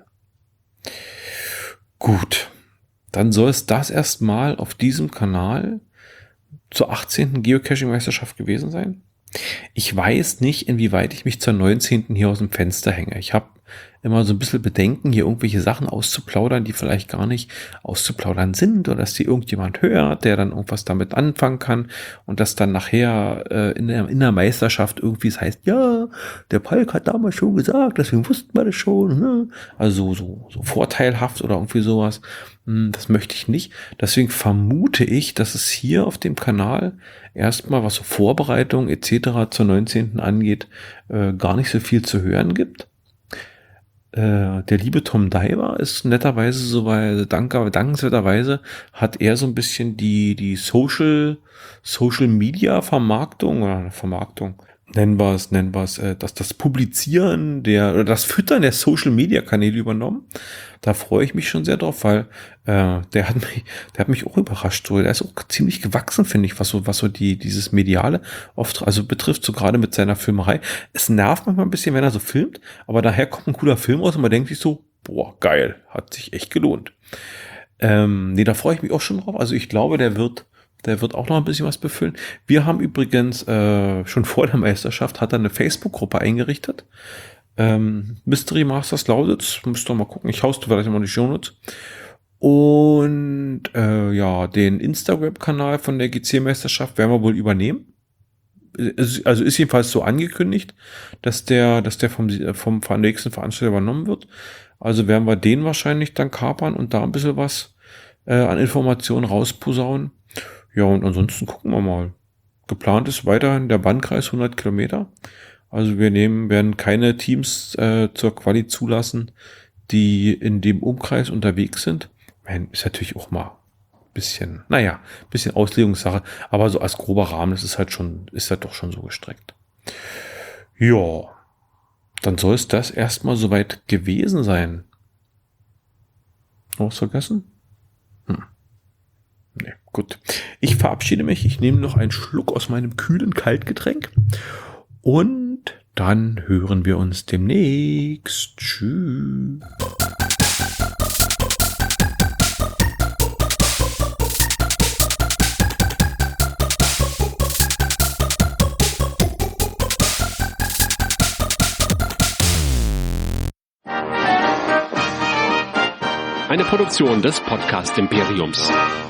Gut, dann soll es das erstmal auf diesem Kanal zur 18. Geocaching-Meisterschaft gewesen sein. Ich weiß nicht, inwieweit ich mich zur 19. hier aus dem Fenster hänge. Ich habe immer so ein bisschen Bedenken, hier irgendwelche Sachen auszuplaudern, die vielleicht gar nicht auszuplaudern sind oder dass die irgendjemand hört, der dann irgendwas damit anfangen kann und dass dann nachher in der Meisterschaft irgendwie es heißt, ja, der Palk hat damals schon gesagt, deswegen wussten wir das schon. Ne? Also so vorteilhaft oder irgendwie sowas. Das möchte ich nicht. Deswegen vermute ich, dass es hier auf dem Kanal erstmal, was so Vorbereitung etc. zur 19. angeht, gar nicht so viel zu hören gibt. Der liebe Tom Diver ist netterweise dankenswerterweise hat er so ein bisschen die Social Media Vermarktung, nennen wir es, das Publizieren oder das Füttern der Social Media Kanäle übernommen. Da freue ich mich schon sehr drauf, weil der hat mich auch überrascht. So, der ist auch ziemlich gewachsen, finde ich, was so dieses Mediale oft also betrifft, so gerade mit seiner Filmerei. Es nervt manchmal ein bisschen, wenn er so filmt, aber daher kommt ein cooler Film raus und man denkt sich so, boah, geil, hat sich echt gelohnt. Da freue ich mich auch schon drauf. Also ich glaube, der wird auch noch ein bisschen was befüllen. Wir haben übrigens schon vor der Meisterschaft hat er eine Facebook-Gruppe eingerichtet. Mystery Masters Lausitz. Müsst ihr mal gucken. Ich hau's vielleicht mal in die Shownotes. Und den Instagram-Kanal von der GC-Meisterschaft werden wir wohl übernehmen. Also ist jedenfalls so angekündigt, dass der vom nächsten Veranstalter übernommen wird. Also werden wir den wahrscheinlich dann kapern und da ein bisschen was an Informationen rausposaunen. Ja, und ansonsten gucken wir mal. Geplant ist weiterhin der Bannkreis 100 Kilometer. Also wir werden keine Teams zur Quali zulassen, die in dem Umkreis unterwegs sind. Ist natürlich auch mal bisschen Auslegungssache, aber so als grober Rahmen ist halt doch schon so gestreckt. Ja, dann soll es das erstmal soweit gewesen sein. Noch was vergessen? Nee, gut. Ich verabschiede mich. Ich nehme noch einen Schluck aus meinem kühlen Kaltgetränk und dann hören wir uns demnächst. Tschüss. Eine Produktion des Podcast Imperiums.